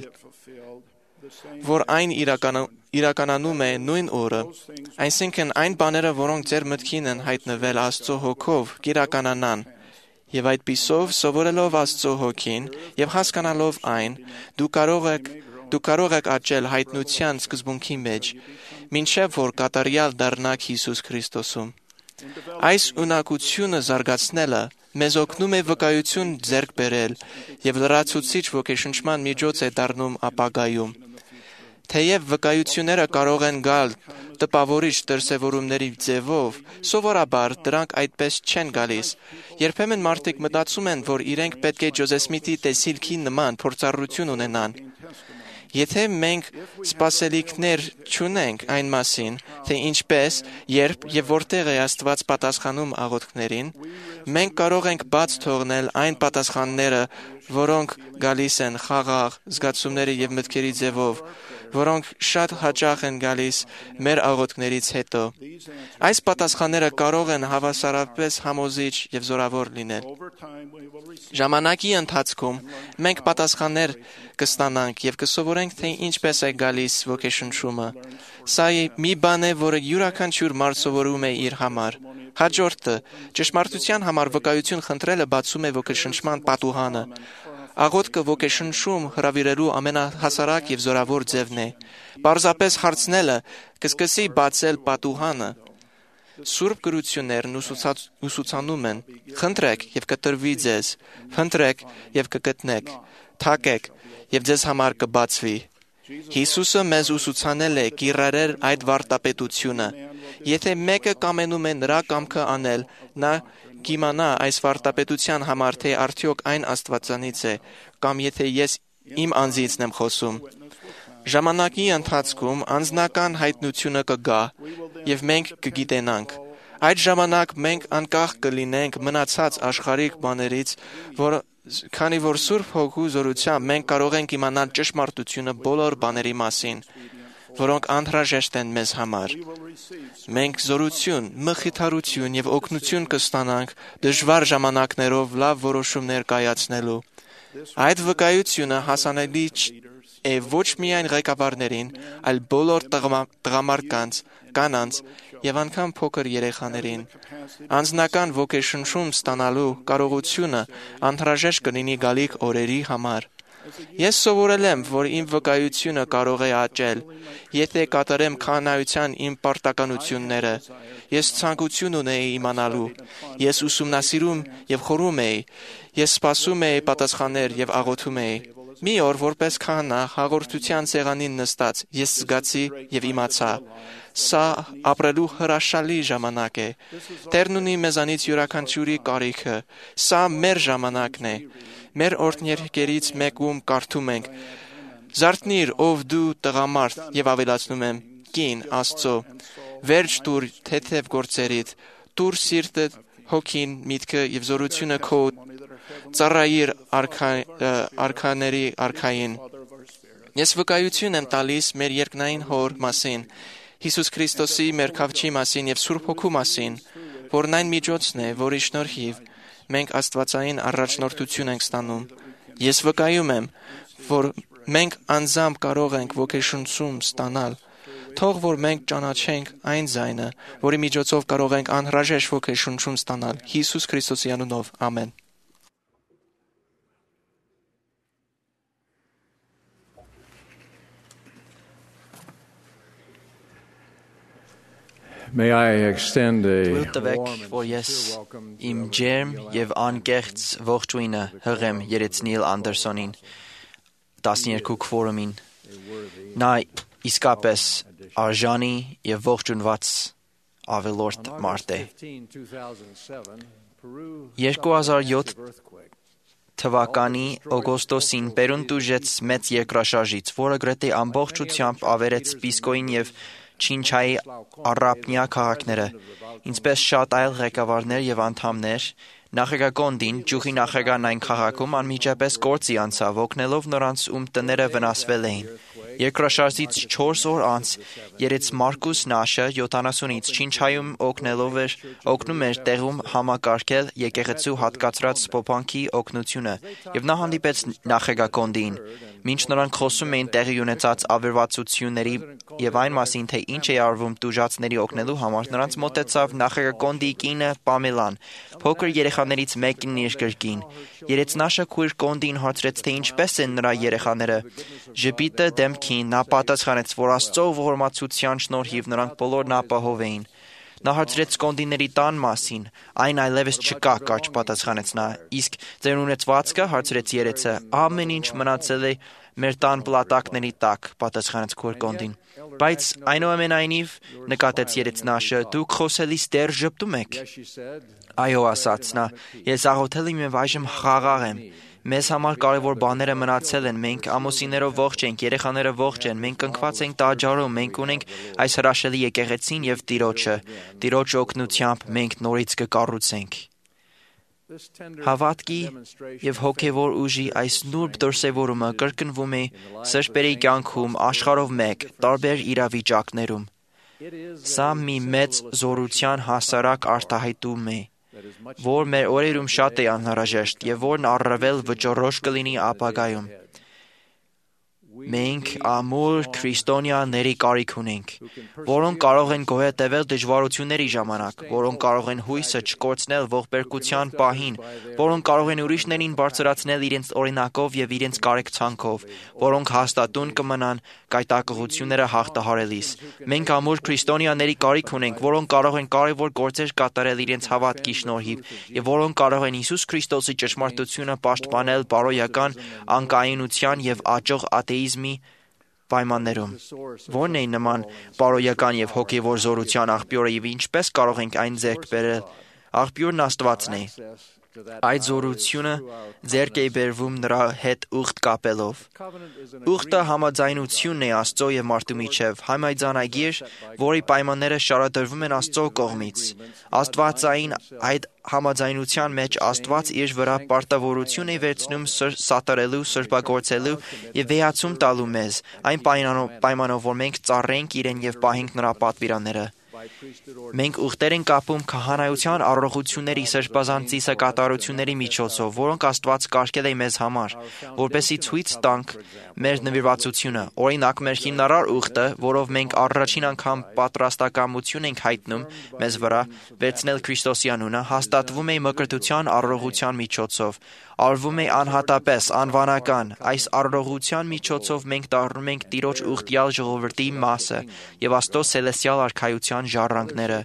որ այն իրականանում է նույն օրը, այսինքն այն բաները, որոնք ձեր մտքին են հայտնվել Աստծո հոգով, կիրականանան, և այդպիսով սովորելով Աստծո հոգին և հասկանալով այն, դու կարող եք դու կարող եք աճել հայտնության սկզբունքի մեջ, մինչև որ կատարյալ դառնաք Հիսուս Քրիստոսում։ Այս ունակությունը զարգացնելը մեզ օգնում է վկայություն ձեռք բերել և լրացուցիչ ոգեշնչման միջոց է դառնում ապագայում։ Թեև վկայությունները կարող են գալ տպավորիչ դրսևորումների ձևով, սովորաբար դրանք այդպես չեն գալիս։ Երբեմն մարդիկ մտածում են, որ իրենք պետք է Ջոզեֆ Սմիթի տեսիլքի նման փորձառություն ունենան։ Եթե մենք սպասելիքներ չունենք այն մասին, թե ինչպես, երբ և որտեղ է Աստված պատասխանում աղոթքներին, մենք կարող ենք բաց թողնել այն պատասխանները, որոնք գալիս են խաղաղ զգացումների և մտքերի ձևով, որոնք շատ հաճախ են գալիս մեր աղոթքներից հետո։ Այս պատասխանները կարող են հավասարապես համոզիչ և զորավոր լինել։ Ժամանակի ընթացքում մենք պատասխաններ կստանանք և կսովորենք, թե ինչպես է գալիս ոգեշնչումը։ Սա մի բան է, որը յուրաքանչյուր մարդ սովորում է իր համար։ Հաջորդը, ճշմարտության համար վկայություն խնդրելը բացում է ոգեշնչման պատուհանը։ Աղոթքը ոգեշնչում հրավիրելու ամենահասարակ և զորավոր ձևն է։ Պարզապես հարցնելը կսկսի բացել պատուհանը։ Սուրբ գրություններն ուսուցանում են. խնդրեք և կտրվի ձեզ, փնտրեք և կգտնեք, թակեք և ձեզ համար կբացվի։ Հիսուսը մեզ ուսուցանել է կիրառել այդ վարդապետությունը։ Եթե մեկը կամենում է նրա կամքը անել, նա կիմանա այս վարդապետության համար, թե արդյոք այն Աստվածանից է, կամ եթե ես իմ անձիցն եմ խոսում։ Ժամանակի ընթացքում անձնական հայտնությունը կգա, և մենք կգիտենանք։ Այդ ժամանակ մենք անկախ կլինենք մնացած աշխարհիկ բաներից, որ քանի որ Սուրբ Հոգու զորությամբ մենք կարող ենք իմանալ ճշմարտությունը բոլոր բաների մասին, որոնք անհրաժեշտ են մեզ համար։ Մենք զորություն, մխիթարություն և օգնություն կստանանք դժվար ժամանակներով լավ որոշումներ կայացնելու։ Այդ վկայությունը հասանելի է ոչ միայն ղեկավարներին, այլ բոլոր տղամարդկանց, կանանց և անգամ փոքր երեխաներին։ Անձնական ոգեշնչում ստանալու կարողությունը անհրաժեշտ կլինի գալիք օրերի համար։ Ես սովորել եմ, որ իմ վկայությունը կարող է աճել, եթե կատարեմ քահանայության իմ պարտականությունները։ Ես ցանկություն ունեի իմանալու։ Ես ուսումնասիրում և խորում էի։ Ես սպասում էի պատասխաններ և աղոթում էի։ Մի օր, որպես քահանա, հաղորդության սեղանին նստած, ես զգացի և իմացա. սա ապրելու հրաշալի ժամանակ է։ Տերն ունի մեզանից յուրաքանչյուրի կարիքը։ Սա մեր ժամանակն է։ Մեր օրհներկերից մեկում կարդում ենք. «Զարթնի՛ր, ով դու տղամարդ», և ավելացնում եմ. կին Աստծո, վերջ դուր թեթև գործերիդ, դուր սիրտը, հոգին, միտքը եւ զորությունը քո ծառայիր արքաների արքային։ Ես վկայություն եմ տալիս մեր երկնային հոր մասին, Հիսուս Քրիստոսի մեր Քավչի մասին եւ Սուրբ Հոգու մասին, որն այն միջոցն է, որի շնորհիվ մենք աստվածային առաջնորդություն ենք ստանում։ Ես վկայում եմ, որ մենք անձամբ կարող ենք ոգեշնչում ստանալ։ Թող որ մենք ճանաչենք այն ձայնը, որի միջոցով կարող ենք անհրաժեշտ ոգեշնչում ստանալ։ Հիսուս Քրիստոսի անունով, ամեն։ May I extend a Տվեք, որ ես իմ ջերմ եւ անկեղծ ողջույնը հղեմ Երեցնիել Անդերսոնին, տասներկու քվորումին։ Նա իսկապես արժանի եւ ողջունված ավելորդ մարդ է։ երկու հազար յոթ թվականի օգոստոսին Պերուն տուժեց մեծ երկրաշարժից, որը գրեթե ամբողջությամբ ավերեց Պիսկոյին եւ Չինչայի առափնյա քաղաքները, ինչպես շատ այլ ղեկավարներ եւ անդամներ, նախագահ Կոնդին, ճյուղի նախագահն այն քաղաքում անմիջապես գործի անցավ, օգնելով նրանց, ում տները վնասվել էին։ Երկրաշարժից չորս օր անց երեց Մարկուս Նաշը յոթանասունից Չինչայում օգնելով էր, օգնում էր տեղում համակարգել եկեղեցու հատկացրած սփոփանքի օգնությունը, եւ նա հանդիպեց նախագահ Կոնդին, մինչ նրանք խոսում էին տեղի ունեցած ավերածությունների եւ այն մասին, թե ինչ է արվում տուժածների օգնելու համար, նրանց մոտեցավ նախագահ Կոնդիի կինը Պամելան, փոքր երեխաներից մեկին իր կրկին։ Երեցնաշը քույր Կոնդին հարցրեց, թե ինչպես են նրա երեխաները։ Ժպիտը դեմքին նա պատասխանեց, որ Աստծո ողորմածության շնորհիվ նրանք բոլորն ապահով էին։ Նա հարցրեց Կոնդիների տան մասին, այն այլևս չկա, կարճ պատասխանեց նա, իսկ ձեր ունեցվածքը, հարցրեց երեցը, ամեն ինչ մնացել է մեր տան պլատակների տակ, պատասխանեց քույր Կոնդին։ Բայց այնուամենայնիվ, նկատեց երեցնաշը, դուք խոսելիս դեռ ժպտում եք։ Այո, ասաց նա, ես աղոթել եմ եւ այժմ խաղաղ եմ։ Մեզ համար կարևոր բաները մնացել են, մենք ամուսիններով ողջ ենք, երեխաները ողջ են, մենք կնքված ենք տաճարում, մենք ունենք այս հրաշալի եկեղեցին եւ Տիրոջը, Տիրոջ օգնությամբ մենք նորից կկառուցենք։ Հավատքի եւ հոգեվոր ուժի այս նուրբ դրսևորումը կրկնվում է սրբերի կյանքում աշխարհով մեկ տարբեր իրավիճակներում։ Սա մի մեծ զորության հասարակ արտահայտում է, որ մեր օրերում շատ է անհրաժեշտ եւ որն առավել վճռոտ կլինի ապագայում։ Մենք ամուր քրիստոնյաների կարիք ունենք, որոնք կարող են գոյատևել դժվարությունների ժամանակ, որոնք կարող են հույսը չկորցնել ողբերգության պահին, որոնք կարող են ուրիշներին բարձրացնել իրենց օրինակով եւ իրենց կարեկցանքով, որոնք հաստատուն կմնան կայտակղությունները հաղթահարելիս։ Մենք ամուր քրիստոնյաների կարիք ունենք, որոնք կարող են կարևոր գործեր կատարել իրենց հավատքի շնորհիվ եւ որոնք կարող են Հիսուս Քրիստոսի ճշմարտությունը պաշտպանել բարոյական անկայունության եւ աճող աթեիզմի պայմաններում։ Որն է նման բարոյական եւ հոգեվոր զորության աղբյուրը եւ ինչպես կարող ենք այն ձեռք բերել։ Աղբյուրն Աստվածն է։ Այդ զորությունը ձեռք է բերվում նրա հետ ուխտ կապելով։ Ուխտը համաձայնությունն է Աստծո եւ մարդու միջև, համաձայնագիր, որի պայմանները շարադրվում են Աստծո կողմից։ Աստվածային այդ համաձայնության մեջ Աստված իր վրա պարտավորություն է վերցնում սատարելու, սրբագործելու եւ վեհացում տալու մեզ, այն պայմանով, որ մենք ծառայենք իրեն եւ պահենք նրա պատվիրանները։ Մենք ուխտեր ենք կապում քահանայության առողությունների սրբազան ծիսակատարությունների միջոցով, որոնք Աստված կարգել է մեզ համար, որպեսզի ցույց տանք մեր նվիրվածությունը։ Օրինակ, մեր հիմնարար ուխտը, որով մենք առաջին անգամ պատրաստակամություն ենք հայտնում մեզ վրա վերցնել Քրիստոսի անունը, հաստատվում է մկրտության առողության միջոցով, արվում է անհատապես, անվանական։ Այս առողության միջոցով մենք դառնում ենք Տիրոջ ուխտյալ ժողովրդի մասը եւ Աստծո սելեստիալ արքայության ժառանգները։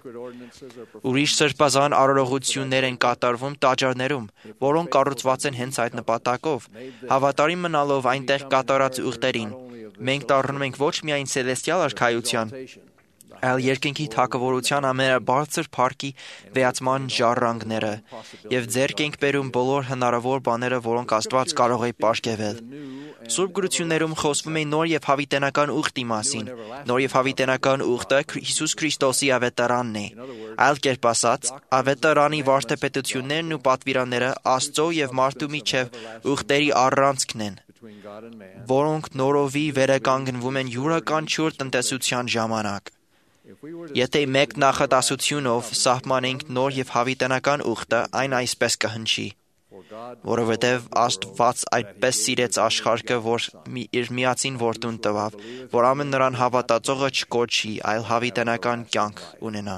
Ուրիշ սրբազան առողություններ են կատարվում տաճարներում, որոնք կառուցված են հենց այդ նպատակով։ Հավատարիմ մնալով այնտեղ կատարած ուխտերին, մենք դառնում ենք ոչ միայն սելեստիալ արքայության, այլ երկնքի թագավորության ամենաբարձր փառքի վեհացման ժառանգները եւ ձեռք ենք բերում բոլոր հնարավոր բաները, որոնք Աստված կարող է պարգևել։ Սուրբ գրություններում խոսվում է նոր եւ հավիտենական ուխտի մասին։ Նոր եւ հավիտենական ուխտը Հիսուս Քրիստոսի ավետարանն է։ Այլ կերպ ասած, ավետարանի վարդապետություններն ու պատվիրանները Աստծո եւ մարդու միջև ուխտերի առանցքն են, որոնք նորովի վերականգնվում են յուրաքանչյուր տնտեսության ժամանակ։ Եթե մեկ նախադասությունով սահմանենք նոր եւ հավիտենական ուխտը, այն այսպես կհնչի. որովհետև Աստված այդպես սիրեց աշխարհը, որ մի, իր միածին որդուն տվավ, որ ամեն նրան հավատացողը չկորչի, այլ հավիտենական կյանք ունենա։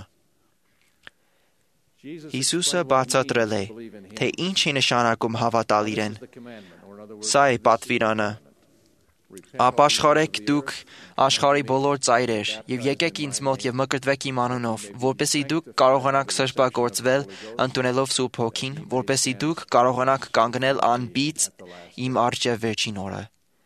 Հիսուսը բացատրել է, թե ինչ է նշանակում հավատալ իրեն։ Սա է պատվիրանը. «Ապաշխարեք դուք աշխարհի բոլոր ծայրեր, եւ եկեք ինձ մոտ եւ մկրտվեք իմ անունով, որպեսզի դուք կարողանաք սրբագործվել, ընդունելով Սուրբ Հոգին, որպեսզի դուք կարողանաք կանգնել անբիծ իմ առջև վերջին օրը»։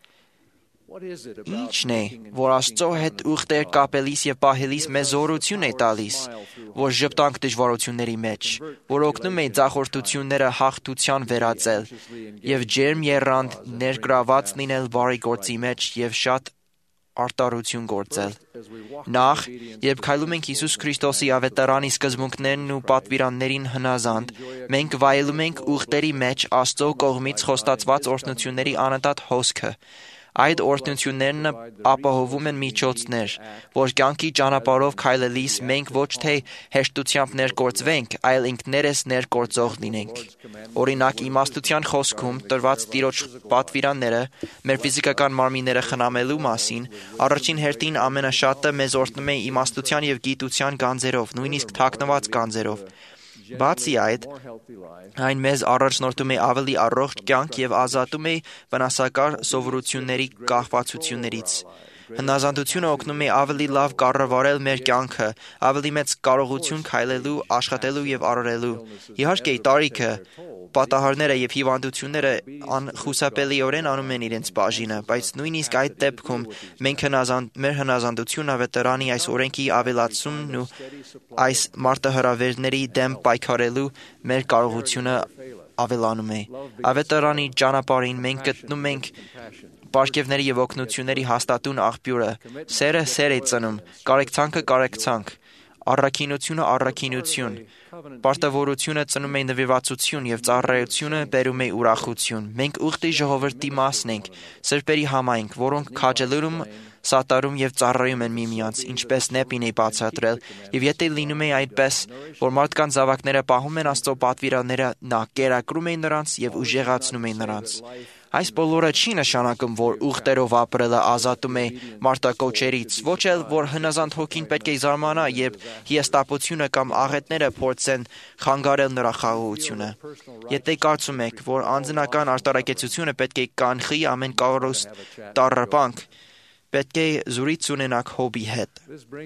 Ինչն է, որ Աստծո հետ ուխտեր կապելիս եւ պահելիս մեզ զորություն է տալիս, որ ժպտանք դժվարությունների մեջ, որ օգնում է ձախորդությունները հաղթության վերածել եւ ջերմ եռանդ ներգրաված լինել բարի գործի մեջ եւ շատ արտարություն գործել։ Նախ, երբ քայլում ենք Հիսուս Քրիստոսի ավետարանի սկզբունքներն ու պատվիրաններին հնազանդ, մենք վայելում ենք ուխտերի մեջ Աստծո կողմից խոստացված օրհնությունների անընդհատ հոսքը։ Այդ օրհնություններն ապահովում են միջոցներ, որ կյանքի ճանապարհով քայլելիս մենք ոչ թե հեշտությամբ ներգործվենք, այլ ինքներս ներգործող լինենք։ Օրինակ, իմաստության խոսքում տրված Տիրոջ պատվիրանները մեր ֆիզիկական մարմինները խնամելու մասին, առաջին հերթին ամենաշատը մեզ օրհնում է իմաստության եւ գիտության գանձերով, նույնիսկ թաքնված գանձերով։ Բացի այդ, այն մեզ առաջնորդում է ավելի առողջ կյանք եւ ազատում է վնասակար սովորությունների կախվածություններից։ Հնազանդությունը օգնում է ավելի լավ կառավարել մեր կյանքը, ավելի մեծ կարողություն քայլելու, աշխատելու եւ արարելու։ Իհարկե, տարիքը, պատահարները եւ հիվանդությունները անխուսափելիորեն անում են իրենց բաժինը, բայց նույնիսկ այդ դեպքում մենք հնազանդ մեր հնազանդությունը ավետարանի այս օրենքի ավելացումն ու այս մարտահրավերների դեմ պայքարելու մեր կարողությունը ավելանում է։ Ավետարանի ճանապարհին մենք գտնում ենք պարգևների եւ օգնությունների հաստատուն աղբյուրը։ Սերը սեր է ծնում, կարեկցանքը կարեկցանք, առաքինությունը առաքինություն, պարտավորությունը ծնում է նվիրվածություն եւ ծառայությունը բերում է ուրախություն։ Մենք ուխտի ժողովրդի մասն ենք, սրբերի համայնք, որոնք քաջալերում, սատարում եւ ծառայում են միմյանց, ինչպես Նեպին է բացատրել, եւ եթե լինում է այդպես, որ մարդկանց զավակները պահում են Աստծո պատվիրանները, նա կերակրում է նրանց եւ ուժեղացնում է նրանց։ Այս բոլորը չի նշանակում, որ ուխտերով ապրելը ազատում է մարտակոչերից, ոչ էլ որ հնազանդ հոգին պետք է զարմանա, երբ հիասթափությունը կամ աղետները փորձեն խանգարել նրա խաղաղությունը։ Եթե կարծում եք, որ անձնական արտարակեցությունը պետք է կանխի ամեն կորուստ տառապանք, պետք է զուրից ունենաք Հոբի հետ։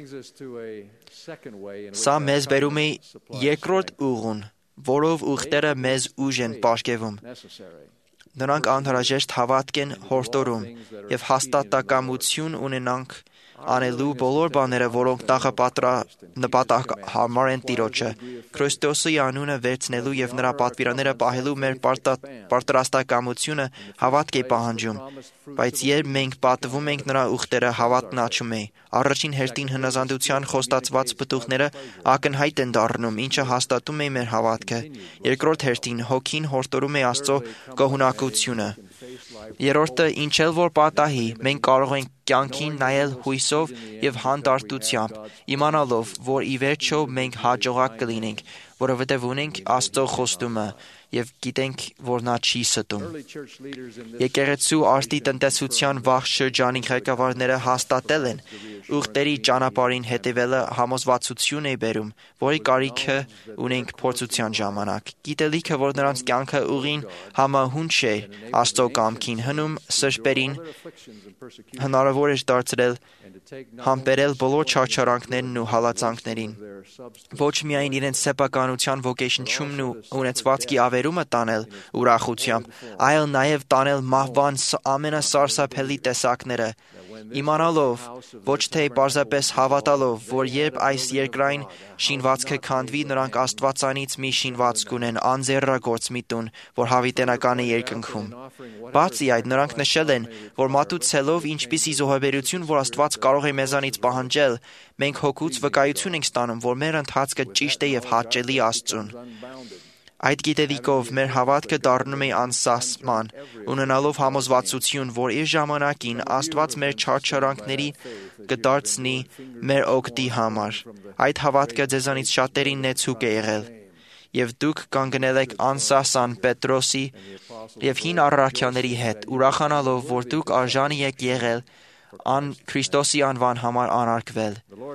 Սա մեզ բերում է երկրորդ ուղուն, որով ուխտերը մեզ ուժ են պարգևում։ Նրանք անհրաժեշտ հավատք են հորդորում եւ հաստատակամություն ունենանք անելու բոլոր բաները, որոնք նպատակ համար են Տիրոջը, Քրիստոսի անունը վերցնելու եւ նրա պատվիրանները պահելու մեր պատրաստակամությունը հավատք է պահանջում, բայց երբ մենք պատվում ենք նրա ուխտերը, հավատն աճում է։ Առաջին հերթին հնազանդության խոստացված պտուղները ակնհայտ են դառնում, ինչը հաստատում է մեր հավատքը։ Երկրորդ հերթին հոգին հորդորում է Աստծո գոհունակությունը։ Երրորդը, ինչ էլ որ պատահի, մենք կարող ենք կյանքին նայել հույսով եւ հանդարտությամբ, իմանալով, որ ի վերջո մենք հաջողակ կլինենք, որովհետեւ ունենք Աստծո խոստումը եւ գիտենք, որ նա չի ստում։ Եկեղեցու արտի տնտեսության վաղ շրջանի ղեկավարները հաստատել են, ուխտերի ճանապարհին հետևելը համոզվածություն է բերում, որի կարիքը ունենք փորձության ժամանակ։ Գիտելիքը, որ նրանց կյանքը ուղին համահունչ է Աստծո կամքին, հնում սրբերին հնարավոր էր դարձրել համբերել բոլոր չարչարանքներն ու հալածանքներին։ Ոչ միայն իրենց սեփականության ոգեշնչումն ու ունեցվածքի ավերումը տանել ուրախությամբ, այլ նաև տանել մահվան ամենասարսափելի տեսակները, իմանալով, ոչ թե պարզապես հավատալով, որ երբ այս երկրային շինվածքը քանդվի, նրանք Աստվածանից մի շինված կունեն անձեռագործ մի տուն, որ հավիտենական է երկնքում։ Բացի այդ, նրանք նշել են, որ մատուցելով ինչպիսի զոհաբերություն, որ Աստված կարող է մեզանից պահանջել, մենք հոգուց վկայություն ենք ստանում, որ մեր ընթացքը ճիշտ է եւ հաճելի Աստծուն։ Այդ գիտելիքով մեր հավատքը դառնում է անսասման, ունենալով համոզվածություն, որ իր ժամանակին Աստված մեր չարչարանքների կդարձնի մեր օգտի համար։ Այդ հավատքը ձեզանից շատերին նեցուկ է եղել, եւ դուք կանգնել եք անսասան Պետրոսի եւ հին առաքյալների հետ, ուրախանալով, որ դուք արժանի եք եղել ան Քրիստոսի անվան համար անարգվել։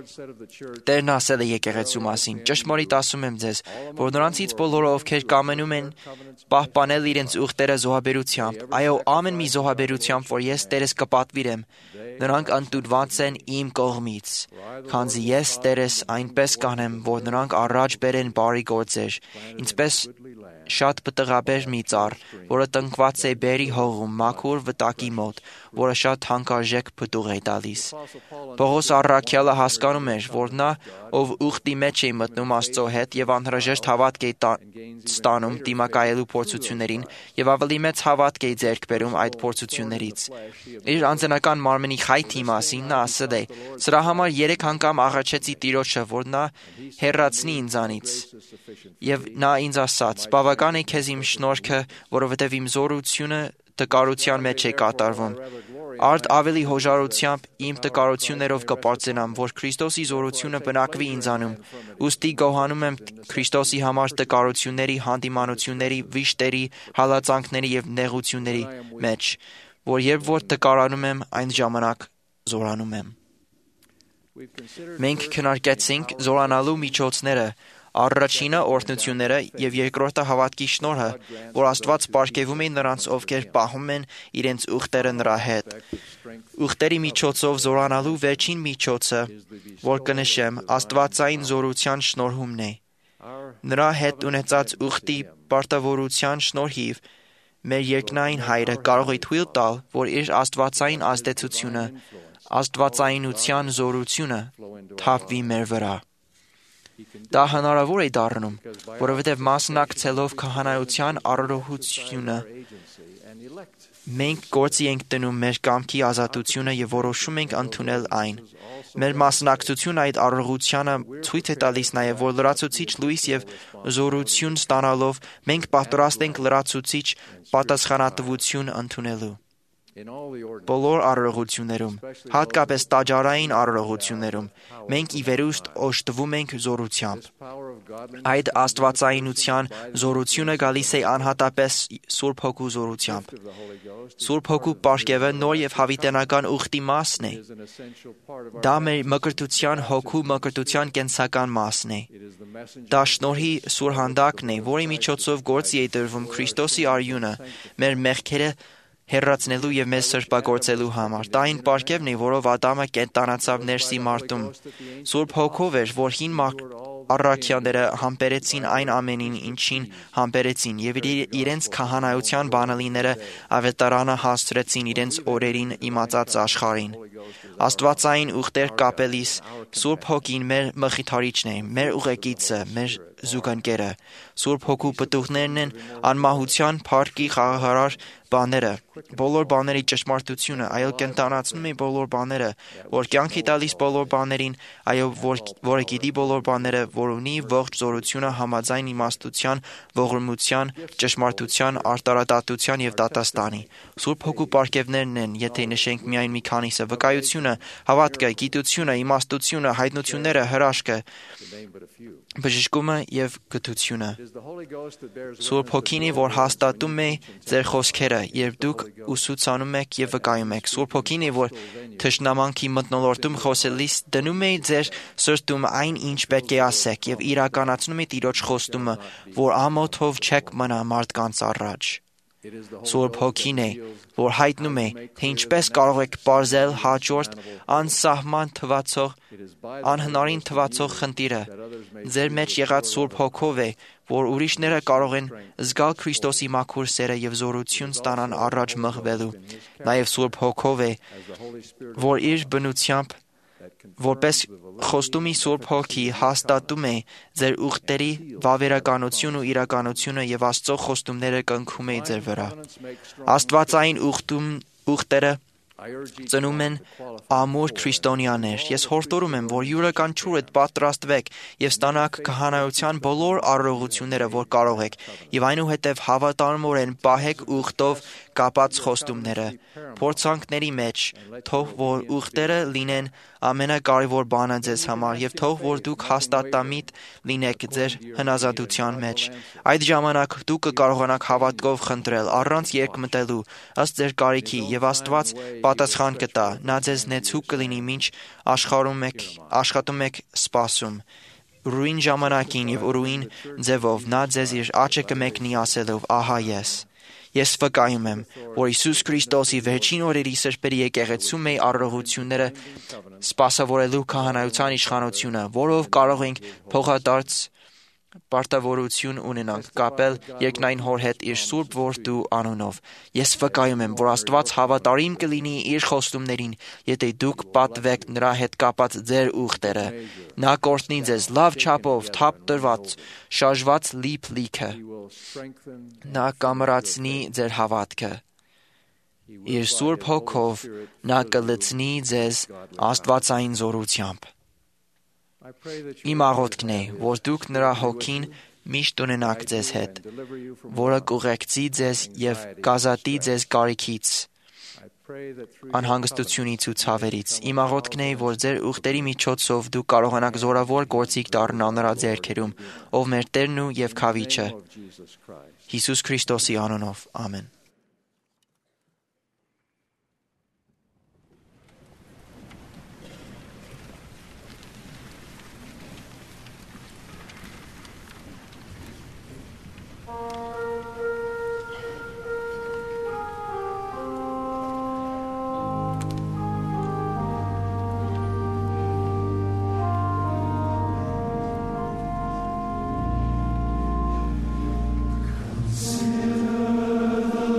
Տերն ասել է եկեղեցու մասին. ճշմարիտ ասում եմ ձեզ, որ նրանցից բոլորը, ովքեր կամենում են պահպանել իրենց ուխտերը զոհաբերությամբ, այո, ամեն մի զոհաբերությամբ, որ ես Տերես կպատվիրեմ, նրանք ընդունված են իմ կողմից, քանզի ես Տերես այնպես կանեմ, որ նրանք առաջ բերեն բարի գործեր, ինչպես շատ պտղաբեր մի ծառ, որը տնկված է բերի հողում, մաքուր վտակի մոտ, որը շատ հանկարժեք պտուղ է տալիս։ Պողոս առաքյալը հասկանում էր, որ նա, ով ուխտի մեջ է մտնում Աստծո հետ եւ անհրաժեշտ հավատք է ստանում դիմակայելու փորձություններին եւ ավելի մեծ հավատք է ձեռք բերում այդ փորձություններից։ Իր անձնական մարմնի խայթի մասին նա ասել է. «Սրա համար երեք անգամ աղաչեցի Տիրոջը, որ նա հեռացնի ինձանից։ Եվ նա ինձ ասաց. բավական է քեզ իմ շնորհքը, որովհետև իմ զորությունը տկարության մեջ է կատարվում։ Արդ ավելի հոժարությամբ իմ տկարություններով կպարծենամ, որ Քրիստոսի զորությունը բնակվի ինձանում։ Ուստի գոհանում եմ Քրիստոսի համար տկարությունների, հանդիմանությունների, վիշտերի, հալածանքների եւ նեղությունների մեջ, որ երբ որ տկարանում եմ, այն ժամանակ զորանում եմ»։ Մենք քննարկեցինք զորանալու միջոցները, առաջինը օրհնությունները եւ երկրորդը հավատքի շնորհը, որ Աստված պարգևում է նրանց, ովքեր պահում են իրենց ուխտերը նրա հետ։ Ուխտերի միջոցով զորանալու վերջին միջոցը, որ կնշեմ, Աստվածային զորության շնորհումն է։ Նրա հետ ունեցած ուխտի պարտավորության շնորհիվ մեր երկնային Հայրը կարող է թույլ տալ, որ իր աստվածային ազդեցությունը, աստվածայնության զորությունը թափվի մեր վրա։ Դա հնարավոր է դառնում, որովհետև մասնակցելով քահանայության առողջությունը մենք գործի ենք դնում մեր կամքի ազատությունը եւ որոշում ենք ընդունել այն։ Մեր մասնակցությունը այդ առողջությանը ցույց է տալիս նաեւ, որ լրացուցիչ լույս եւ զորություն ստանալով մենք պատրաստ ենք լրացուցիչ պատասխանատվություն ընդունելու։ Բոլոր առողջություններում, հատկապես տաճարային առողջություններում, մենք ի վերուստ օժտվում ենք զորությամբ։ Այդ աստվածայնության զորությունը գալիս է անհատապես Սուրբ Հոգու զորությամբ։ Սուրբ Հոգու պարգևը նոր եւ հավիտենական ուխտի մասն է։ Դա մեր մկրտության հոգու մկրտության կենսական մասն է։ Դա շնորհի սուրհանդակն է, որի միջոցով գործի է դրվում Քրիստոսի արյունը, մեր մեղքերը հեռացնելու եւ մեզ սրբագործելու համար։ Դա այն պարգևն է, որով Ադամը կենտանացավ ներսի մարդում։ Սուրբ Հոգով էր, որ հին առաքյալները համբերեցին այն ամենին, ինչին համբերեցին, եւ իրենց քահանայության բանալիները ավետարանը հասցրեցին իրենց օրերին իմացած աշխարհին։ Աստվածային ուխտեր կապելիս Սուրբ Հոգին մեր մխիթարիչն է, մեր ուղեկիցը, մեր զուգընկերը։ Սուրբ Հոգու պտուղներն են անմահության փառքի խաղաղարար բաները, բոլոր բաների ճշմարտությունը, այո, կենտանացնում է բոլոր բաները, որ կյանքի տալիս բոլոր բաներին, այո, որ, որը գիտի բոլոր բաները, որ ունի ողջ զորությունը համաձայն իմաստության, ողորմության, ճշմարտության, արտարադատության եւ դատաստանի։ Սուրբ Հոգու պարգևներն են, եթե նշենք միայն մի քանիսը՝ վկայությունը, հավատքը, գիտությունը, իմաստությունը, հայտնությունները, հրաշքը, բժշկումը եւ գթությունը։ Սուրբ Հոգին է, որ հաստատում է ձեր խոսքերը, երբ դուք ուսուցանում եք եւ վկայում եք։ Սուրբ Հոգին է, որ թշնամանքի մթնոլորտում խոսելիս դնում է ձեր սրտում այն, ինչ պետք է ասեք եւ իրականացնում է Տիրոջ խոստումը, որ ամոթով չեք մնա մարդկանց առաջ։ Սուրբ Հոգին է, որ հայտնում է, թե ինչպես կարող եք պարզել հաջորդ անսահման թվացող, անհնարին թվացող խնդիրը։ Ձեր մեջ եղած Սուրբ Հոգով է, որ ուրիշները կարող են զգալ Քրիստոսի մաքուր սերը եւ զորություն ստանան առաջ մղվելու։ Նաեւ Սուրբ Հոգով է, որ իր բնությամբ որպես խոստումի Սուրբ Հոգի հաստատում է ձեր ուխտերի վավերականություն ու իրականությունը եւ Աստծո խոստումները կնքում է ձեր վրա։ Աստվածային ուխտում ուխտերը ծնում են ամուր քրիստոնյաներ։ Ես հորդորում եմ, որ յուրաքանչյուրդ պատրաստվեք եւ ստանաք քահանայության բոլոր առողությունները, որ կարող եք, եւ այնուհետեւ հավատարմորեն պահեք ուխտով կապած խոստումները։ Փորձանքների մեջ թող որ ուխտերը լինեն ամենակարևոր բանը ձեզ համար եւ թող որ դուք հաստատամիտ լինեք ձեր հնազանդության մեջ։ Այդ ժամանակ դուք կկարողանաք հավատքով խնդրել առանց երկմտելու ըստ ձեր կարիքի եւ Աստված պատասխան կտա։ Նա ձեզ նեցուկ կլինի, մինչ աշխարհում եք աշխատում եք սպասում։ Ուրույն ժամանակին եւ ուրույն ձևով նա ձեզ իր աչքը կմեկնի ասելով. «Ահա ես»։ Ես վկայում եմ, որ Հիսուս Քրիստոսի վերջին օրերի սրբերի եկեղեցու մեր առողությունները սպասավորելու քահանայության իշխանությունը, որով կարող ենք փոխադարձ պարտավորություն ունենանք կապել երկնային Հոր հետ իր Սուրբ Որդու անունով։ Ես վկայում եմ, որ Աստված հավատարիմ կլինի իր խոստումներին, եթե դուք պատվեք նրա հետ կապած ձեր ուխտերը։ Նա կօրհնի ձեզ լավ չափով թափ տրված շարժված լիփ լիքը։ Նա կամրացնի ձեր հավատքը։ Իր Սուրբ Հոգով նա կլցնի ձեզ աստվածային զորությամբ։ Իմ աղոթքն է, որ դուք նրա հոգին միշտ ունենաք ձեզ հետ, որը կուղեկցի ձեզ եւ կազատի ձեզ կարիքից, անհանգստությունից ու ցավերից։ Իմ աղոթքն է, որ ձեր ուխտերի միջոցով դուք կարողանաք զորավոր գործիք դառնալ նրա ձեռքերում, ով մեր Տերն ու եւ Քավիչը։ Հիսուս Քրիստոսի անունով։ Ամեն։ Consider the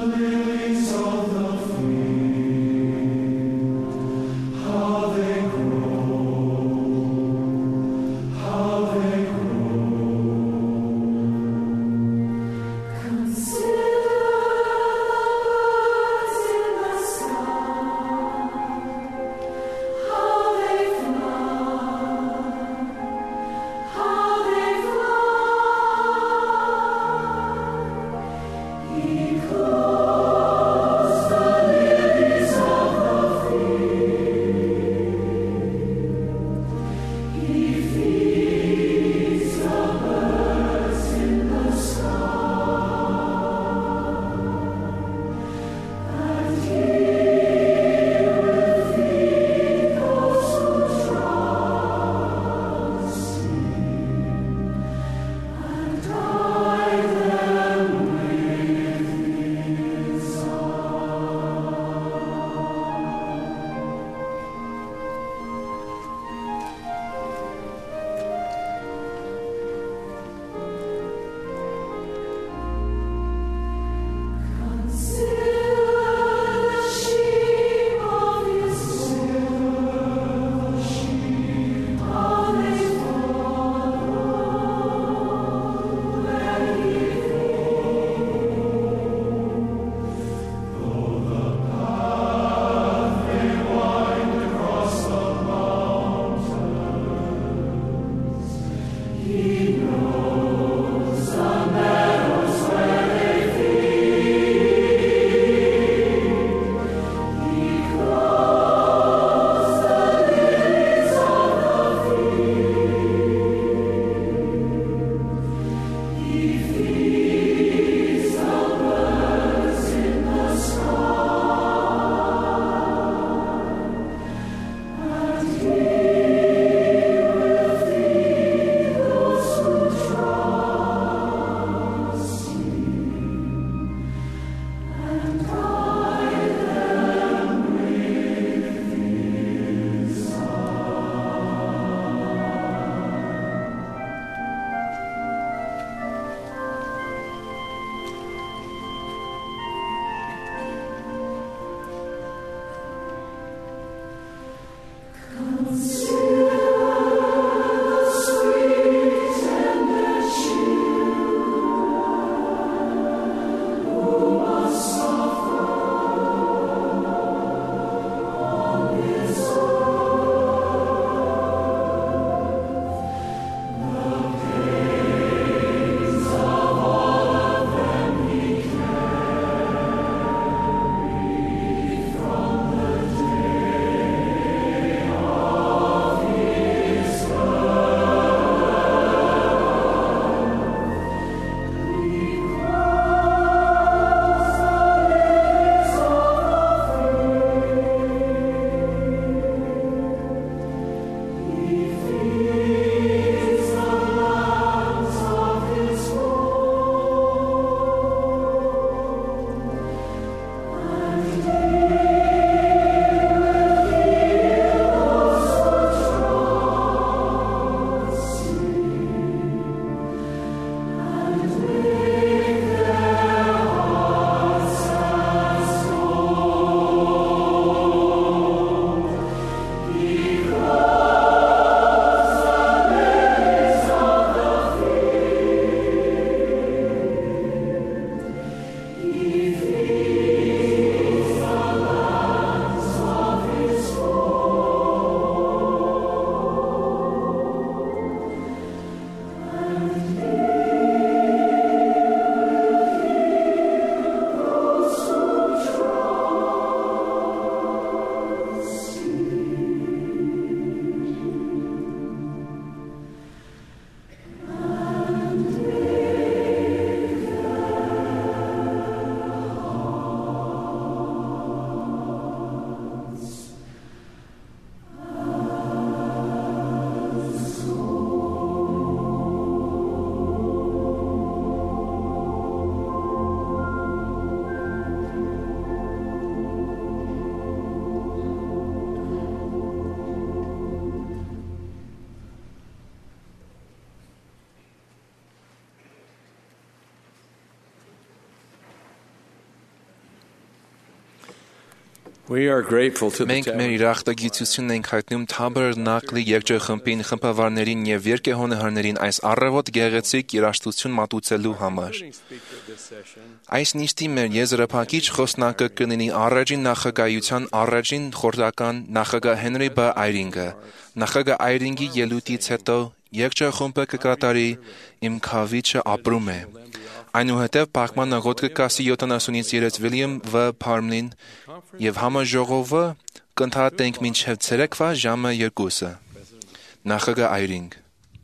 We are grateful to the Մենք մեր իրախտագիտությունն ենք հայտնում Թաբր Նակլի երգչախմբին, խմբավարներին եւ երգեհոնեհարներին այս առավոտ գեղեցիկ երաժշտություն մատուցելու համար։ Այս նիստի մեր եզրափակիչ խոսնակը կլինի առաջին նախագահության առաջին խորհրդական նախագահ Հենրի Բ. Այրինգը։ Նախագահ Այրինգի ելույթից հետո երգչախումբը կկատարի «Իմ քավիչը ապրում է»։ Այնուհետև փակման աղոթքը կասի յոթանասունից երեք Վիլյամ Վ. Փարմլին եւ համաժողովը կընդհատենք մինչև ցերեկվա ժամը երկուսը։ Նախագահ Այրինգ։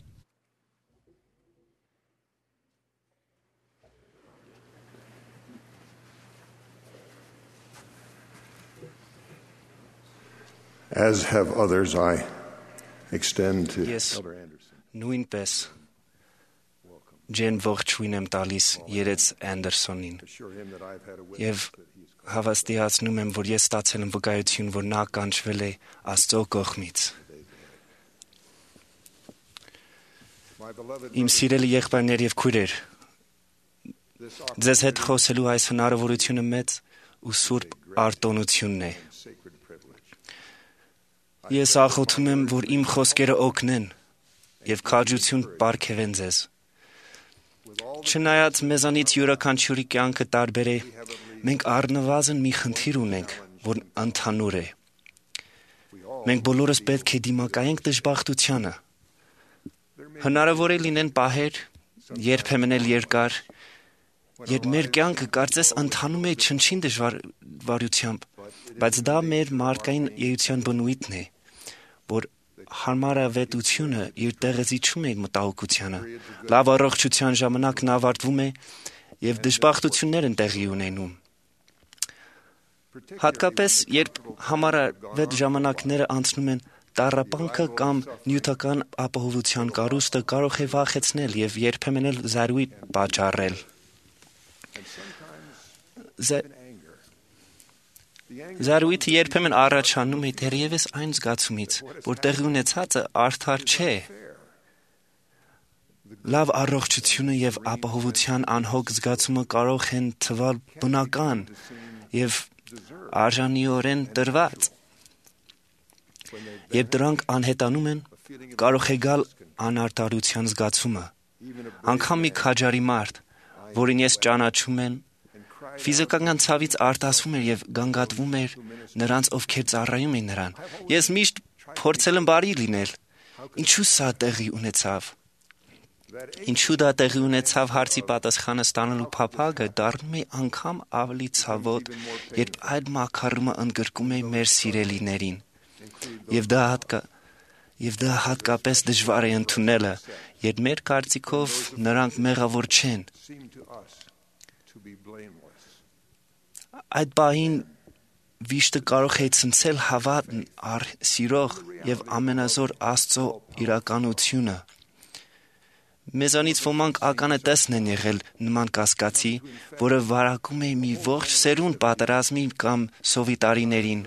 As have others, I extend to Yes. Elder Anderson. Նույնպես ջեն ողջույն եմ տալիս երեց Անդերսոնին եւ հավաստիացնում եմ, որ ես ստացել եմ վկայություն, որ նա կանչվել է Աստծո կողմից։ Իմ սիրելի եղբայրներ եւ քույրեր, ձեզ հետ խոսելու այս հնարավորությունը մեծ ու սուրբ արտոնությունն է։ Ես աղոթում եմ, որ իմ խոսքերը օգնեն եւ քաջություն պարգևեն ձեզ։ Չնայած մեզանից յուրաքանչյուրի կյանքը տարբեր է, մենք առնվազն մի խնդիր ունենք, որ ընդհանուր է։ Մենք բոլորս պետք է դիմակայենք դժբախտությանը։ Հնարավոր է լինեն պահեր, երբեմն էլ երկար, երբ մեր կյանքը կարծես ընթանում է չնչին դժվարությամբ, բայց դա մեր մարդկային էության բնույթն է, որ հարմարավետությունը իր տեղը զիջում է մտահոգությանը։ Լավ առողջության ժամանակն ավարտվում է եւ դժբախտություններ են տեղի ունենում։ Հատկապես երբ համարավետ ժամանակները անցնում են, տառապանքը կամ նյութական ապահովության կառույցը կարող է վախեցնել եւ երբեմն էլ զարույց պատճառել։ Զարույթը երբեմն առաջանում է դեռևս այն զգացումից, որ տեղի ունեցածը արդար չէ։ Լավ առողջությունը եւ ապահովության անհոգ զգացումը կարող են թվալ բնական եւ արժանիորեն տրված։ Երբ դրանք անհետանում են, կարող է գալ անարտարության զգացումը։ Անկամ մի քաջարի մարդ, որին ես ճանաչում եմ, ֆիզիկական ցավից արտասվում էր եւ գանգատվում էր նրանց, ովքեր ծառայում էին նրան։ Ես միշտ փորձել եմ բարի լինել։ Ինչու սա տեղի ունեցավ։ Ինչու դա տեղի ունեցավ հարցի պատասխանը ստանալու փափագը դառնում է անգամ ավելի ցավոտ, երբ այդ մակարումը ընդգրկում է մեր սիրելիներին։ Եվ դա հատկա Եվ դա հատկապես դժվար է ընդունելը, երբ մեր կարծիքով նրանք մեղավոր չեն։ Այդ բանին վիշտը կարող է ցնցել հավատն առ սիրող եւ ամենազոր Աստծո իրականությունը։ Մեզանից ոմանք ականատեսն են եղել նման կասկածի, որը վարակում է մի ողջ սերունդ պատերազմի կամ սովետարիներին։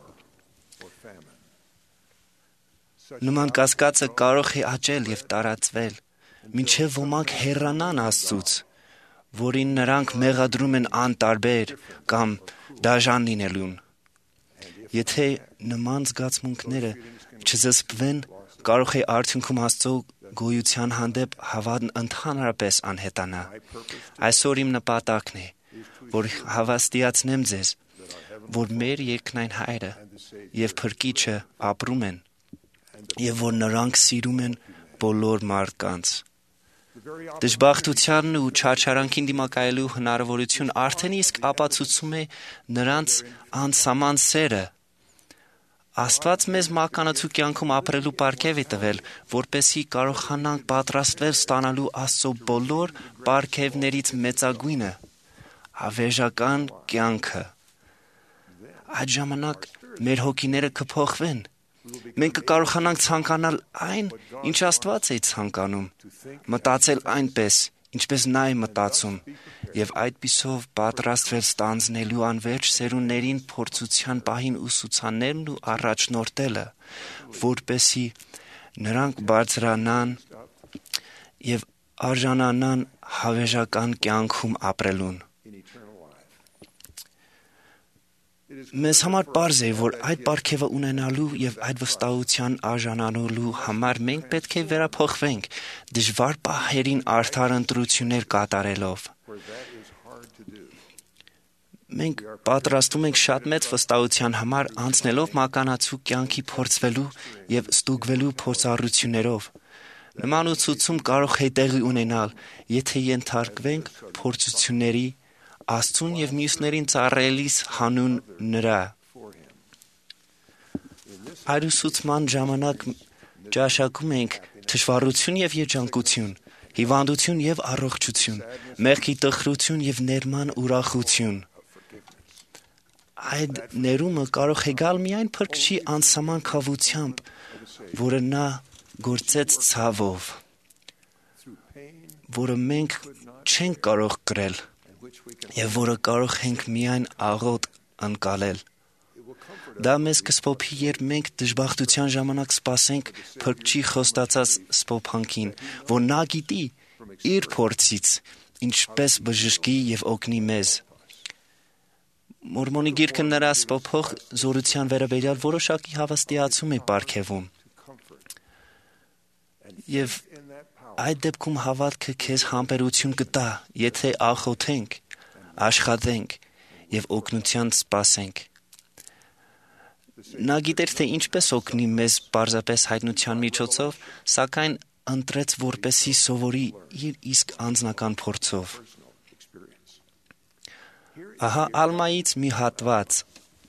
Նման կասկածը կարող է աճել եւ տարածվել, մինչեւ ոմանք հեռանան Աստծուց, որին նրանք մեղադրում են անտարբեր կամ դաժան լինելուն։ Եթե նման զգացմունքները չզսպվեն, կարող է արդյունքում Աստծո գոյության հանդեպ հավատն ընդհանրապես անհետանա։ Այսօր իմ նպատակն է, որ հավաստիացնեմ ձեզ, որ մեր երկնային Հայրը եւ Փրկիչը ապրում են եւ որ նրանք սիրում են բոլոր մարդկանց։ Դժբախտությանն ու չարչարանքին դիմակայելու հնարավորություն արդեն իսկ ապացուցում է նրանց անսահման սերը։ Աստված մեզ մականացու կյանքում ապրելու պարգև է տվել, որպեսզի կարողանանք պատրաստվել ստանալու Աստծո բոլոր պարգևներից մեծագույնը՝ հավերժական կյանքը։ Այդ ժամանակ մեր հոգիները կփոխվեն։ Մենք կկարողանանք ցանկանալ այն, ինչ Աստված է ցանկանում, մտածել այնպես, ինչպես նա է մտածում, եւ այդպիսով պատրաստվել ստանձնելու անverջ սերունդներին փորձության պահին ուսուցանելն ու առաջնորդելը, որպեսի նրանք բարձրանան եւ արժանանան հավերժական կյանքում ապրելուն։ Մեզ համար պարզ է, որ այդ պարգևը ունենալու եւ այդ վստահության արժանանալու համար մենք պետք է վերափոխվենք դժվար պահերին արդար ընտրություններ կատարելով։ Մենք պատրաստում ենք շատ մեծ վստահության համար անցնելով մականացու կյանքի փորձվելու եւ ստուգվելու փորձառություններով։ Նման ուսուցում կարող է տեղի ունենալ, եթե ենթարկվենք փորձությունների Աստծուն եւ մյուսներին ծառայելիս հանուն նրա։ Այդ ուսուցման ժամանակ ճաշակում ենք թշվառություն եւ երջանկություն, հիվանդություն եւ առողջություն, մեղքի տխրություն եւ ներման ուրախություն։ Այդ ներումը կարող է գալ միայն փրկչի անսահման քավությամբ, որը նա գործեց ցավով, որը մենք չենք կարող կրել, եւ որը կարող ենք միայն աղոտ անցալել։ Դա մեզ կսփոփի, երբ մենք դժբախտության ժամանակ սպասենք փրկչի խոստացած սփոփանքին, որ նա գիտի իր փորձից ինչպես բժշկի եւ օգնի մեզ։ Մորմոնի գիրքը նրա սփոփող զորության վերաբերյալ որոշակի հավաստիացում է պարգևում։ Եվ այդ դեպքում հավատքը քեզ համբերություն կտա, եթե աղոթենք, աշխատենք եւ օգնության սպասենք։ Նա գիտեր, թե ինչպես օգնի մեզ պարզապես հայտնության միջոցով, սակայն ընտրեց, որպեսզի սովորի իր իսկ անձնական փորձով։ Ահա Ալմայից մի հատված։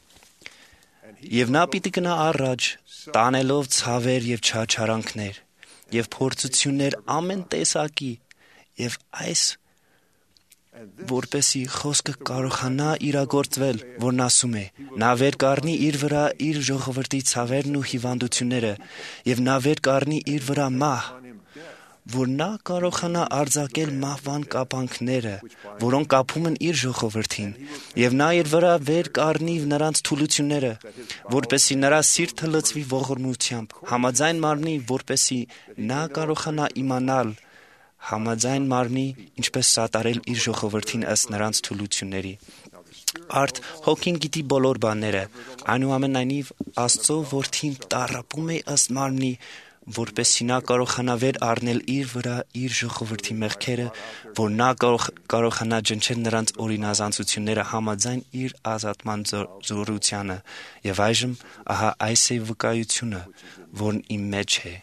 Եվ նա պիտի գնա առաջ, տանելով ցավեր եւ չարչարանքներ, եւ փորձություններ ամեն տեսակի, եւ այս որպեսի խոսքը կարողանա իրագործվել, որն ասում է. նա վեր կառնի իր վրա իր ժողովրդի ցավերն ու հիվանդությունները, եւ նա վեր կառնի իր վրա մահ, որ նա կարողանա արձակել մահվան կապանքները, որոնք կապում են իր ժողովրդին, եւ նա իր վրա վեր կառնի նրանց թուլությունները, որպեսի նրա սիրտը լցվի ողորմությամբ, համաձայն մարմնի, որպեսի նա կարողանա իմանալ համաձայն մարմնի, ինչպես սատարել իր ժողովրդին ըստ նրանց թուլությունների։ Արդ հոգին գիտի բոլոր բաները, այնուամենայնիվ Աստծո որդին տառապում է ըստ մարմնի, որպեսզի նա կարողանա վեր առնել իր վրա իր ժողովրդի մեղքերը, որ նա կարող, կարողանա ջնջել նրանց օրինազանցությունները համաձայն իր ազատման զորությանը, եւ այժմ ահա այս է վկայությունը, որն իմ մեջ է։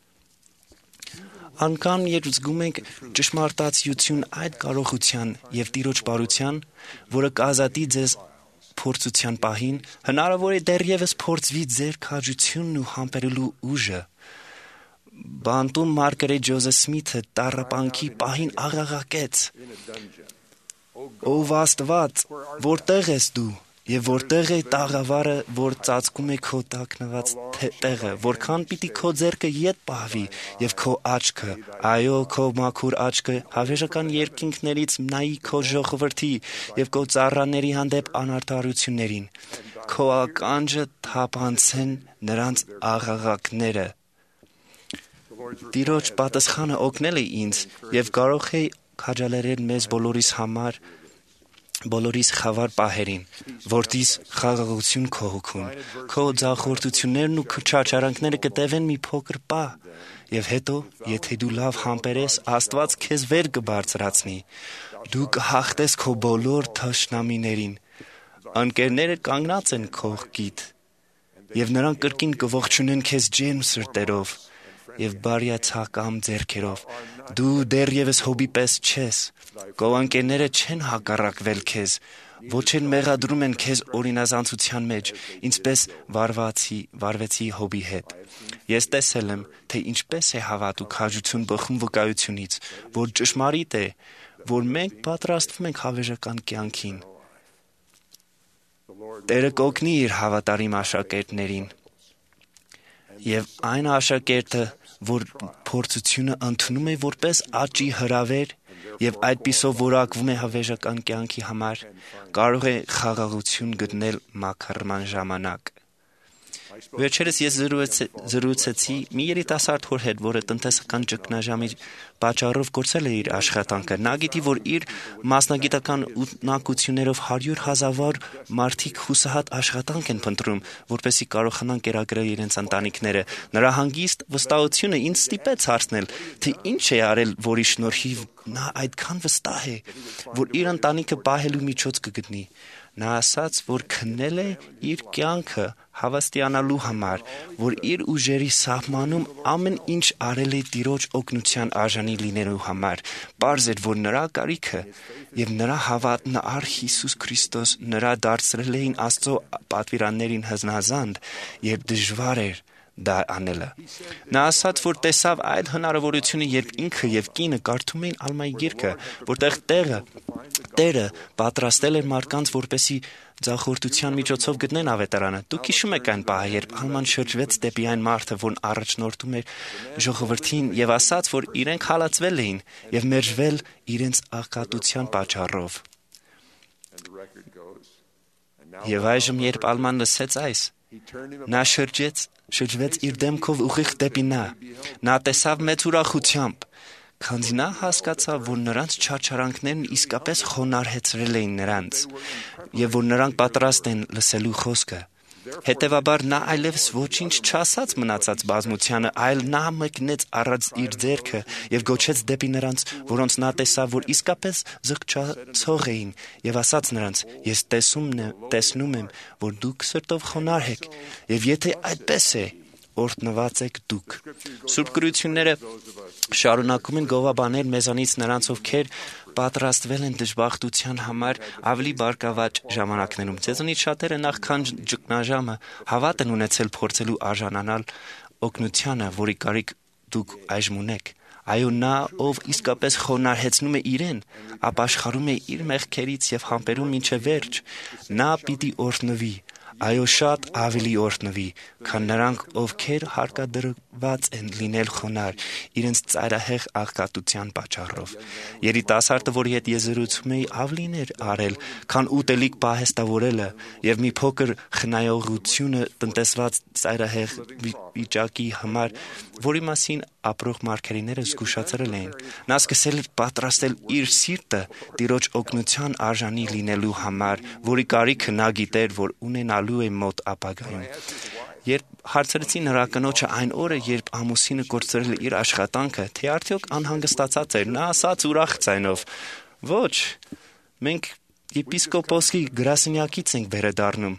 Անկամ երբ զգում ենք ճշմարտացիություն այդ կարողության եւ Տիրոջ բարության, որը կազատի ձեզ փորձության պահին, հնարավոր է դեռևս փորձվի ձեր քաջությունն ու համբերելու ուժը։ Բանտում Մարգարետ Ջոզեֆ Սմիթը տառապանքի պահին աղաղակեց. «Ով Աստված, որտեղ ես դու, եւ որտեղ է տաղավարը, որ ծածկում է քո տակնված տեղը, որքան պիտի քո ձեռքը ետ պահվի եւ քո աչքը, այո, քո մաքուր աչքը հավերժական երկինքներից նայի քո ժողովրդի եւ քո ծառաների հանդեպ անարդարություններին, քո ականջը թափանցեն նրանց աղաղակները»։ Տիրոջ պատասխանը օգնել է ինձ եւ կարող է քաջալերել մեզ բոլորիս համար, բոլորիս խավար պահերին, որտիս խաղաղություն քո հոգում, քո ձախորդություններն ու չարչարանքները կտևեն մի փոքր պահ, եւ հետո, եթե դու լավ համբերես, Աստված քեզ վեր կբարձրացնի, դու կհաղթես քո բոլոր թշնամիներին, ընկերները կանգնած են քո կողքիդ, եւ նրանք կրկին կողջունեն քեզ ջերմ սրտերով եւ բարյացակամ ձեռքերով, դու դեռևս հոբի պես չես, քո ընկերները չեն հակառակվել քեզ, ոչ էլ մեղադրում են քեզ օրինազանցության մեջ, ինչպես վարվացի, վարվեցի հոբի հետ։ Ես տեսել եմ, թե ինչպես է հավատ ու քաջություն բխում վկայությունից, որ ճշմարիտ է, որ մենք պատրաստվում ենք հավերժական կյանքին։ Տերը կօգնի իր հավատարիմ աշակերտներին, եւ այն աշակերտը, որ փորձությունը ընդունում է որպես աճի հրավեր եւ այդպիսով որակվում է հավերժական կյանքի համար, կարող է խաղաղություն գտնել մաքրման ժամանակ։ Վերջերս ես զրուցեցի մի երիտասարդ հոր հետ, որը տնտեսական ճգնաժամի պատճառով կորցրել է իր աշխատանքը։ Նա գիտի, որ իր մասնագիտական ունակություններով հարյուր հազար մարդիկ հուսահատ աշխատանք են փնտրում, որպեսզի կարողանան կերակրել իրենց ընտանիքները։ Նրա հանգիստ վստահությունը ինձ ստիպեց հարցնել, թե ինչ է արել, որի շնորհիվ նա այդքան վստահ է, որ իր ընտանիքը պահելու միջոց կգտնի։ Նա ասաց, որ քննել է իր կյանքը հավաստիանալու համար, որ իր ուժերի սահմանում ամեն ինչ արել է Տիրոջ օգնության արժանի լինելու համար։ Պարզ էր, որ նրա կարիքը եւ նրա հավատն առ Հիսուս Քրիստոս նրա դարձրել էին Աստծո պատվիրաններին հզնազանդ, երբ դժվար էր դա անելը։ Նա ասաց, որ տեսավ այլ հնարավորությունը, երբ ինքը եւ կինը կարդում էին Ալմայի գիրքը, որտեղ տեղը Տերը պատրաստել էր մարդկանց, որպեսի ձախորդության միջոցով գտնեն ավետարանը։ Դուք հիշում եք այն պահը, երբ Ալման շրջվեց դեպի այն մարդը, որն առաջնորդում էր ժողովրդին եւ ասաց, որ իրենք հալածվել էին եւ մերժվել իրենց աղքատության պատճառով։ Եվ այժմ, երբ Ալման լսեց այս, նա շրջեց, շրջվեց իր դեմքով ուղիղ դեպի նա։ Նա տեսավ մեծ ուրախությամբ, քանզի նա հասկացավ, որ նրանց չարչարանքներն իսկապես խոնարհեցրել էին նրանց, եւ որ նրանք պատրաստ են լսելու խոսքը։ Հետևաբար նա այլևս ոչինչ չասաց մնացած բազմությանը, այլ նա մեկնեց առած իր ձեռքը եւ գոչեց դեպի նրանց, որոնց նա տեսավ, որ իսկապես զղջացող էին, եւ ասաց նրանց. «Ես տեսում տեսնում եմ, որ դուք սրտով խոնարհ եք, եւ եթե այդպես է, օրհնված եք դուք»։ Սուրբ գրությունները շարունակում են գովաբանել մեզանից նրանց, ովքեր պատրաստվել են դժբախտության համար ավելի բարգավաճ ժամանակներում։ Ձեզանից շատերը նախքան ճգնաժամը հավատ են ունեցել փորձելու արժանանալ օգնությանը, որի կարիք դուք այժմ ունեք։ Այո, նա, ով իսկապես խոնարհեցնում է իրեն, ապաշխարում է իր մեղքերից եւ համբերում մինչեւ վերջ, նա պիտի օրհնվի։ Այո, շատ ավելի օրհնվի, քան նրանք, ովքեր հարկադրված են լինել խոնարհ իրենց ծայրահեղ աղքատության պատճառով։ Երիտասարդը, որի հետ ես զրուցում էի, ավելին էր արել, քան ուտելիք պահեստավորելը եւ մի փոքր խնայողությունը տնտեսված ծայրահեղ վիճակի համար, որի մասին ապրող մարգարեները զգուշացրել էին։ Նա սկսել էր պատրաստել իր սիրտը Տիրոջ օգնության արժանի լինելու համար, որի կարիքը նա գիտեր, որ ունենալու է մոտ ապագայում։ Երբ հարցրեցի նրա կնոջը այն օրը, երբ ամուսինը կորցրել է իր աշխատանքը, թե արդյոք անհանգստացած էր, նա ասաց ուրախ ձայնով. «Ոչ, մենք եպիսկոպոսի գրասենյակից ենք վերադառնում։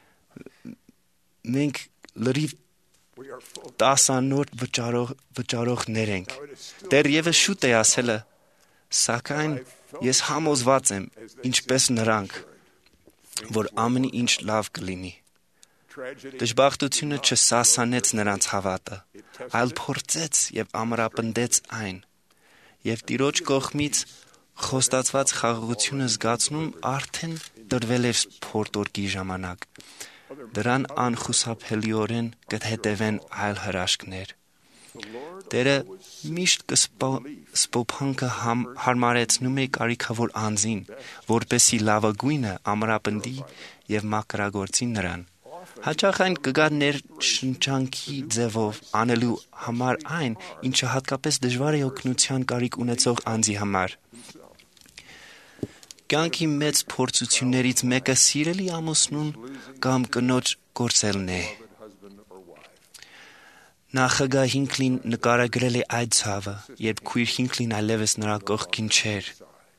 Մենք լրիվ տասանորդ վճարող, վճարողներ ենք։ Դեռևս շուտ է ասելը, սակայն ես համոզված եմ, ինչպես նրանք, որ ամեն ինչ լավ կլինի»։ Դժբախտությունը չսասանեց նրանց հավատը, այլ փորձեց եւ ամրապնդեց այն։ Եվ Տիրոջ կողմից խոստացված խաղաղությունը զգացնում արդեն տրվել էր փորտորկի ժամանակ։ Դրան անխուսափելիորեն կհետևեն այլ հրաշքներ։ Տերը միշտ կսպոփանքը համ, հարմարեցնում է կարիքավոր անձին, որպեսի լավագույնը ամրապնդի եւ մաքրագործի նրան։ Հաճախ այն կգա ներշնչանքի ձևով անելու համար այն, ինչը հատկապես դժվար է օգնության կարիք ունեցող անձի համար։ Կյանքի մեծ փորձություններից մեկը սիրելի ամուսնուն կամ կնոջ կորցելն է։ Նախագահ Հինքլին նկարագրել է այդ ցավը, երբ քույր Հինքլին այլևս նրա կողքին չէր։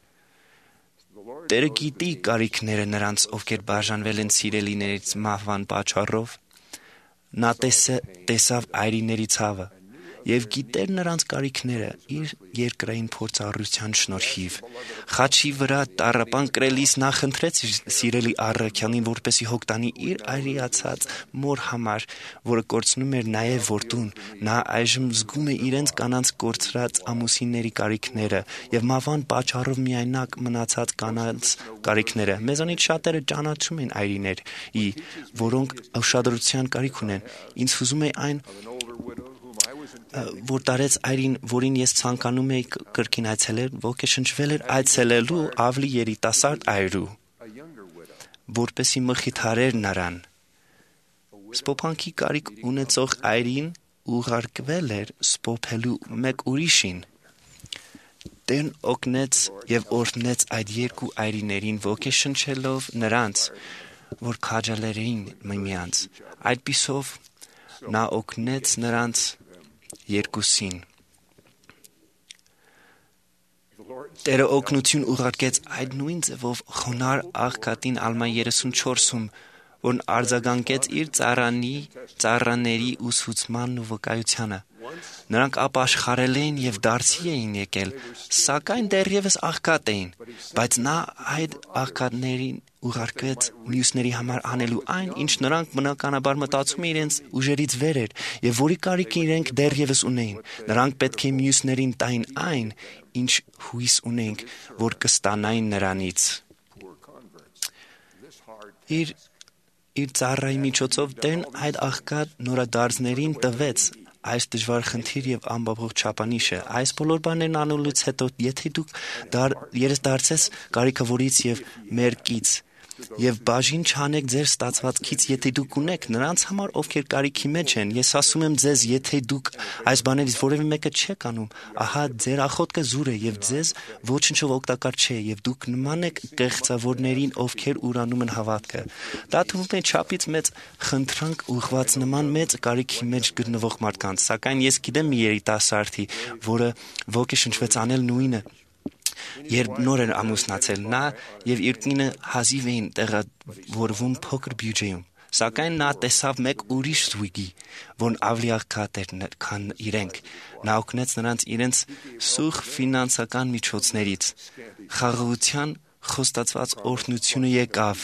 Տերը գիտի կարիքները նրանց, ովքեր բաժանվել են սիրելիներից մահվան պատճառով։ Նա տեսավ այրիների ցավը եւ գիտեր նրանց կարիքները իր երկրային փորձառության շնորհիվ։ Խաչի վրա տառապան կրելիս նա խնդրեց իր սիրելի առաքյալին, որպեսի հոգտանի իր այրիացած մոր համար, որը կորցնում էր նաեւ որդուն։ Նա այժմ զգում է իրենց կանանց կորցրած ամուսինների կարիքները եւ մահվան պատճառով միայնակ մնացած կանանց կարիքները։ Մեզանից շատերը ճանաչում են այրիներ, որոնք ուշադրության կարիք ունեն։ Ինձ հուզում է այն, որ տարեց այրին, որին ես ցանկանում էի կրկին այցելել, ոգեշնչվել էր այցելելու ավելի երիտասարդ այրու, որպեսի մխիթարեր նրան։ Սպոփանքի կարիք ունեցող այրին ուղարկվել էր սպոփելու մեկ ուրիշին։ Տերն օգնեց եւ օրհնեց այդ երկու այրիներին ոգեշնչելով նրանց, որ քաջալերեին միմյանց։ Այդպիսով նա օգնեց նրանց երկուսին։ Տերը օգնություն ուղարկեց այդ նույն ձևով խոնար աղքատին Ալման երեսունչորսում, որն արձագանքեց իր ծառանի ծառաների ուսուցմանն ու վկայությանը։ Նրանք ապաշխարել էին եւ դարձի էին եկել, սակայն դեռևս աղքատ էին, բայց նա այդ աղքատներին ուղարկեց մյուսների համար անելու այն, ինչ նրանք բնականաբար մտածում էին իրենց ուժերից վեր էր եւ որի կարիք իրենք դեռևս ունեին։ Նրանք պետք է մյուսներին տային այն, ինչ հույս ունենք, որ կստանային նրանից։ Իր իր ծառայի միջոցով Տերն այդ աղքատ նորադարձներին տվեց այս դժվար խնդիր եւ ամբողջ չափանիշը։ Այս բոլոր բաներն անելուց հետո, եթե դուք դար, երես դարձես կարիքավորից եւ մերկից եւ բաժին չանեք ձեր ստացվածքից, եթե դուք ունեք նրանց համար, ովքեր կարիքի մեջ են, ես ասում եմ ձեզ, եթե դուք այս բաներից որևէ մեկը չեք անում, ահա ձեր ախոտքը զուր է եւ ձեզ ոչնչով օգտակար չէ եւ դուք նման եք կեղծավորներին, ովքեր ուրանում են հավատքը։ Դա թվում է չափից մեծ խնդրանք ուղղված նման մեծ կարիքի մեջ գտնվող մարդկանց, սակայն ես գիտեմ մի երիտասարդի, որը ոգեշնչվեց անել նույնը։ Երբ նոր էր ամուսնացել, նա եւ իր կինը հազիվ էին տեղավորվում փոքր բյուջեում, սակայն նա տեսավ մեկ ուրիշ զույգի, որն ավելի աղքատ էր, քան իրենք։ Նա օգնեց նրանց իրենց սուղ ֆինանսական միջոցներից։ Խաղաղության խոստացված օրհնությունը եկավ,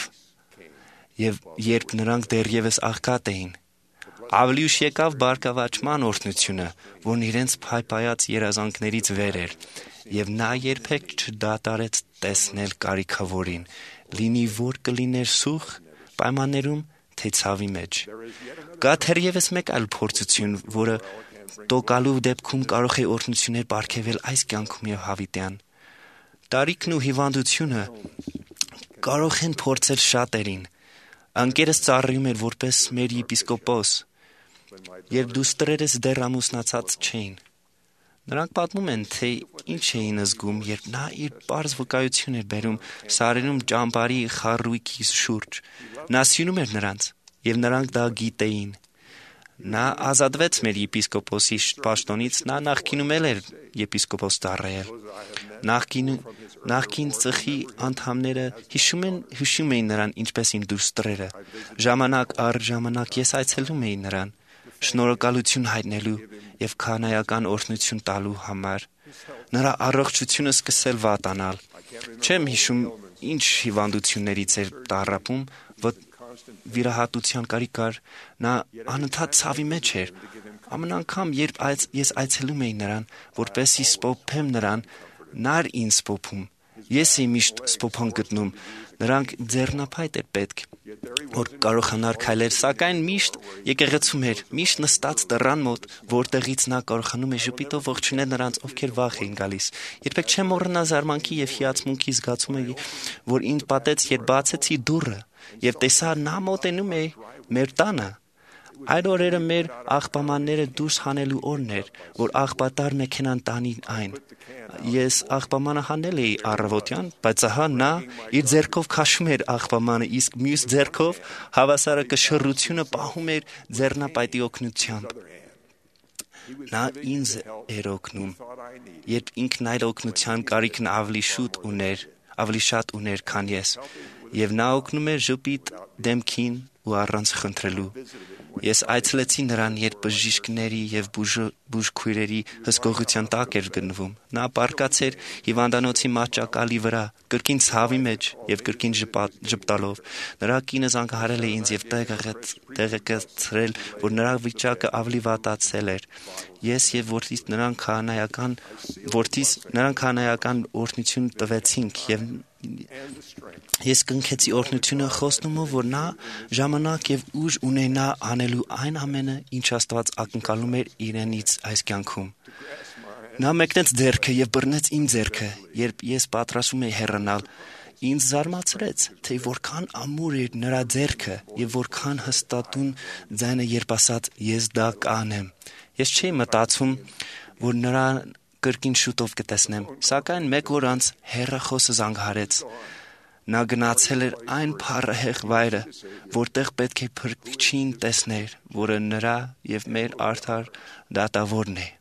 եւ երբ նրանք դեռևս աղքատ էին, ավելի ուշ եկավ բարգավաճման օրհնությունը, որն իրենց փայփայած երազանքներից վեր էր։ Եվ նա երբեք չդադարեց տեսնել կարիքավորին, լինի որ կլիներ սուղ պայմաններում, թե ցավի մեջ։ Կա թերևս մեկ այլ փորձություն, որը տոկալու դեպքում կարող է օրհնություններ պարգևել այս կյանքում եւ հավիտյան։ Տարիքն ու հիվանդությունը կարող են փորձել շատերին։ Անկերս ծառայում էր որպես մեր եպիսկոպոս, երբ դուստրերս դեռ ամուսնացած չէին։ Նրանք պատմում են, թե ինչ էին զգում, երբ նա իր պարզ վկայություն էր բերում սարերում ճամբարի խարույկի շուրջ։ Նա սիրում էր նրանց, եւ նրանք դա գիտեին։ Նա ազատվեց մեր եպիսկոպոսի պաշտոնից, նա նախկինում էր եպիսկոպոս ծառայել։ Նախկին նախկին ծխի անդամները հիշում են հիշում էին նրան ինչպես իմ դուստրերը։ Ժամանակ առ ժամանակ ես այցելում էի նրան, շնորհակալություն հայտնելու եւ քահանայական օրհնություն տալու համար։ Նրա առողջությունը սկսել վատանալ։ Չեմ հիշում ինչ հիվանդություններից էր տառապում, վիրահատության կարիք կար, նա անընդհատ ցավի մեջ էր։ Ամեն անգամ, երբ այց, ես այցելում էի նրան, որպեսզի սպոփեմ նրան, նա էր ինձ սպոփում։ Ես էի միշտ սպոփան գտնում, նրանք ձեռնափայտ էր պետք, որ կարողանար քայլել, սակայն միշտ եկեղեցում էր, միշտ նստած դռան մոտ, որտեղից նա կարողանում է ժպիտով ողջունել նրանց, ովքեր վաղ էին գալիս։ Երբեք չեմ մոռանա զարմանքի եւ հիացմունքի զգացումը, որ ինձ պատեց, երբ բացեցի դուռը եւ տեսա նա մոտենում է մեր տանը։ Այդ օրերը մեր աղբամանները դուրս հանելու օրն էր, որ աղբատար մեքենան տանի այն։ Ես աղբամանը հանել էի առավոտյան, բայց ահա նա իր ձեռքով քաշում էր աղբամանը, իսկ մյուս ձեռքով հավասարը կշռությունը պահում էր ձեռնապայտի օգնությամբ։ Նա ինձ էր օգնում, երբ ինքն այդ օգնության կարիքն ավելի շուտ ուներ, ավելի շատ ուներ, քան ես, եւ նա օգնում էր ժպիտ դեմքին ու առանց խնդրելու։ Ես այցելեցի նրան, երբ բժիշկների եւ բուժքույրերի հսկողության տակ էր գտնվում։ Նա պառկած էր հիվանդանոցի մահճակալի վրա, կրկին ցավի մեջ եւ կրկին ժպտալով։ Նրա կինը զանգահարել է ինձ եւ տեղեկացրել, որ նրա վիճակը ավելի վատացել էր։ Ես եւ որդիս նրան քահանայական որդիս նրան քահանայական օրհնություն տվեցինք եւ ես կնքեցի օրհնությունը խոստումով, որ նա ժամանակ եւ ուժ ունենա անելու այն ամենը, ինչ Աստված ակնկալում էր իրենից այս կյանքում։ Նա մեկնեց ձեռքը եւ բռնեց իմ ձեռքը, երբ ես պատրաստում էի հեռանալ, Ինձ զարմացրեց, թե որքան ամուր էր նրա ձեռքը եւ որքան հստատուն ձայնը, երբ ասաց ես դա կանեմ։ Ես չէի մտածում, որ նրան կրկին շուտով կտեսնեմ, սակայն մեկ օր անց հեռախոսը զանգահարեց։ Նա գնացել էր այն փառահեղ վայրը, որտեղ պետք է Փրկչին տեսներ, որը նրա եւ մեր արդար դատավորն է։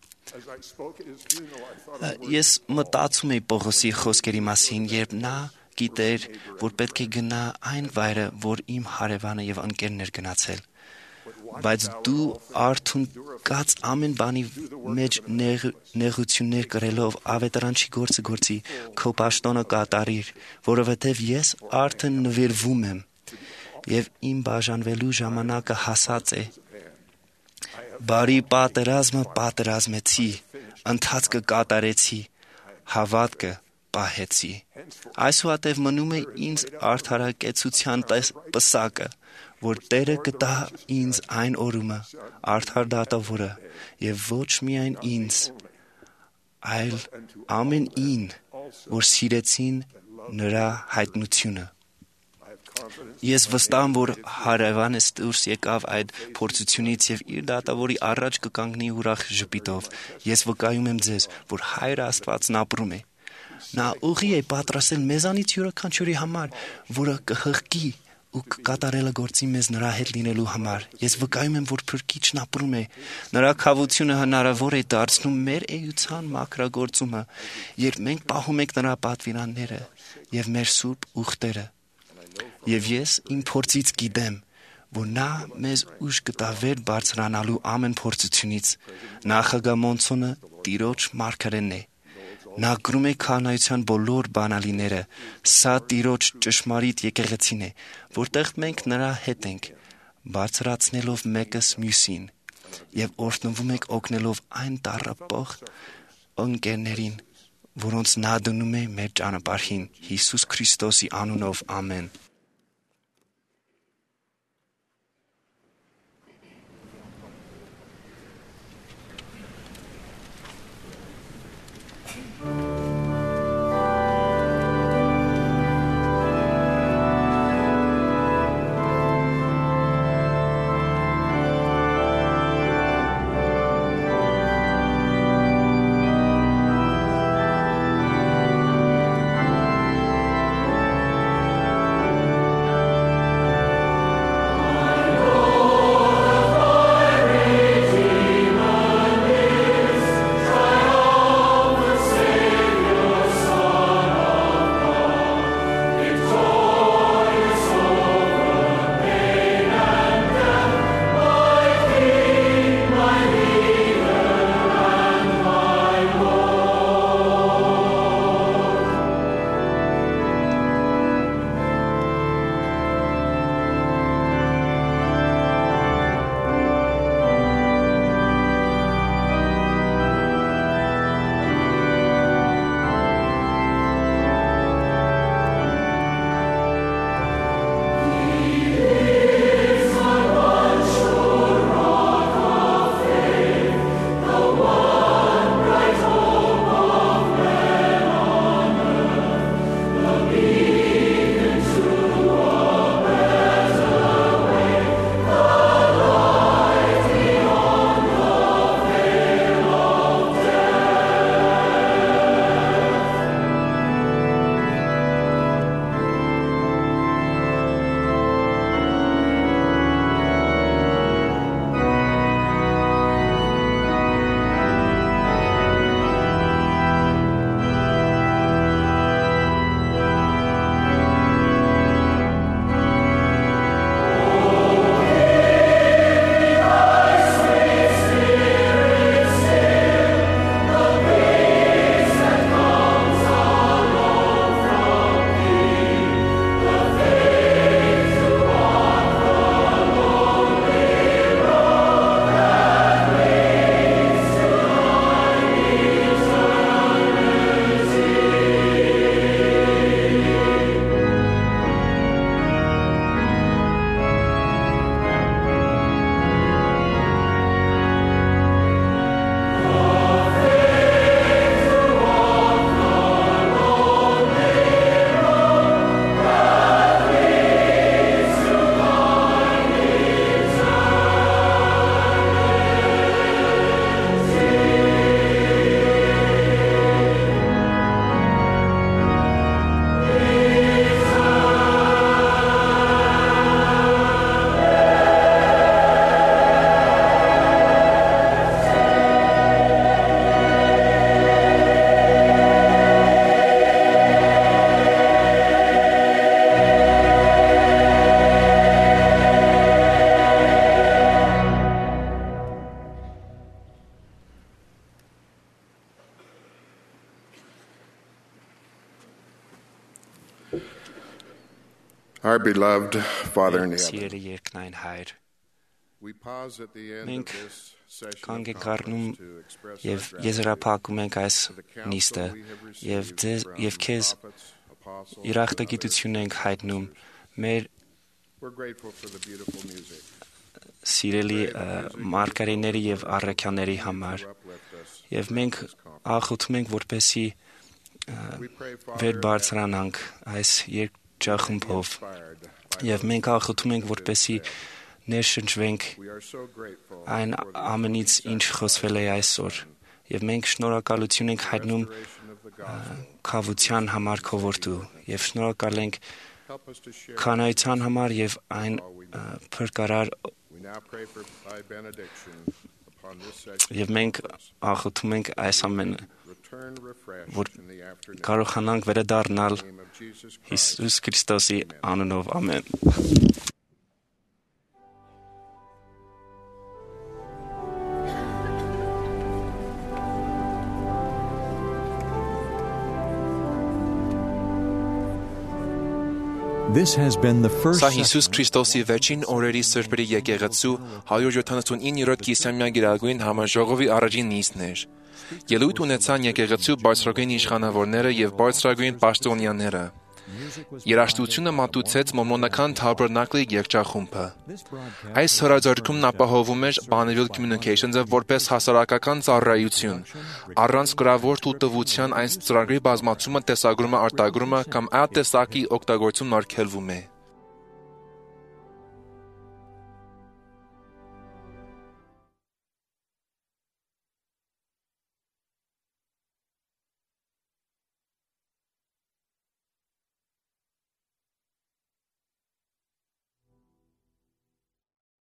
Ես մտածում էի Պողոսի խոսքերի մասին, երբ նա գիտեր, որ պետք է գնա այն վայրը, որ իմ հարևանը եւ ընկերն էր գնացել։ Բայց դու արթուն կաց ամեն բանի մեջ նեղ, նեղություններ կրելով ավետարանչի գործը գործի, քո պաշտոնը կատարիր, որովհետև ես արդեն նվիրվում եմ եւ իմ բաժանվելու ժամանակը հասած է։ Բարի պատերազմը պատերազմեցի, ընթացքը կատարեցի, հավատքը պահեցի։ Այսուհետև մնում է ինձ արդարակեցության պսակը, որ Տերը կտա ինձ այն օրումը, արդար դատավորը, եւ ոչ միայն ինձ, այլ ամեն ին, որ սիրեցին նրա հայտնությունը։ Ես վստահ եմ, որ հարևանս դուրս եկավ այդ փորձությունից եւ իր դատավորի առաջ կկանգնի ուրախ ժպիտով։ Ես վկայում եմ ձեզ, որ Հայրը Աստվածն ապրում է։ Նա ուղի է պատրաստել մեզանից յուրաքանչյուրի համար, որը կհղկի ու կկատարելը գործի մեզ նրա հետ լինելու համար։ Ես վկայում եմ, որ Փրկիչն ապրում է։ Նրա քավությունը հնարավոր է դարձնում մեր էության մաքրագործումը, երբ մենք պահում ենք նրա պատվիրանները եւ մեր սուրբ ուխտերը։ Եվ ես իմ փորձից գիտեմ, որ նա մեզ ուժ կտա վեր բարձրանալու ամեն փորձությունից։ Նախագամոնցոնը Տիրոջ մարգարեն է։ Նա գրում է քահանայության բոլոր բանալիները։ Սա Տիրոջ ճշմարիտ եկեղեցին է, որտեղ մենք նրա հետ ենք, բարձրացնելով մեկս մյուսին եւ օրհնվում ենք օգնելով այն տառապող ընկերներին, որոնց նա դնում է մեր ճանապարհին։ Հիսուս Քրիստոսի անունով ամեն։ Our beloved Father in heaven, Սիրելի երկնային Հայր, we pause at the end of մենք this session կանգ of ենք առնում conference to express եւ our gratitude եզրափակում ենք այս to the նիստը counsel we have եւ received ձեզ from եւ քեզ prophets, apostles, իրախտագիտություն ենք հայտնում մեր We're grateful for the beautiful music. սիրելի ը, մարգարեների եւ առաքյաների համար եւ մենք աղոթում ենք որպեսի վեր բարձրանանք այս երկճախումբով եւ մենք աղոթում ենք որպեսի ներշնչվենք այն ամենից ինչ խոսվել է այսօր եւ մենք շնորհակալություն ենք հայտնում քավության համար քո որդու եւ շնորհակալ ենք քանայության համար եւ այն փրկարար եւ մենք աղոթում ենք այս ամենը որ կարողանանք վերադառնալ Հիսուս Քրիստոսի անունով ամեն This has been the first Սա Հիսուս Քրիստոսի վերջին օրերի սրբերի եկեղեցու հարյուր յոթանասունիններորդ կիսամյակիրագույն համաժողովի առաջին նիստն էր։ Ելույթ ունեցան եկեղեցու բարձրագույն իշխանավորները եւ բարձրագույն պաշտոնյաները։ Երաժշտությունը մատուցեց մոմոնական Tabernacle երգչախումբը։ Այս հրաձգումն ապահովում էր Bonneville Communications-ը որպես հասարակական ծառայություն, առանց գրավոր թույլտվության այս ծրագրի բազմացումը, տեսագրումը, արտագրումը կամ այլ տեսակի օգտագործումն արգելվում է։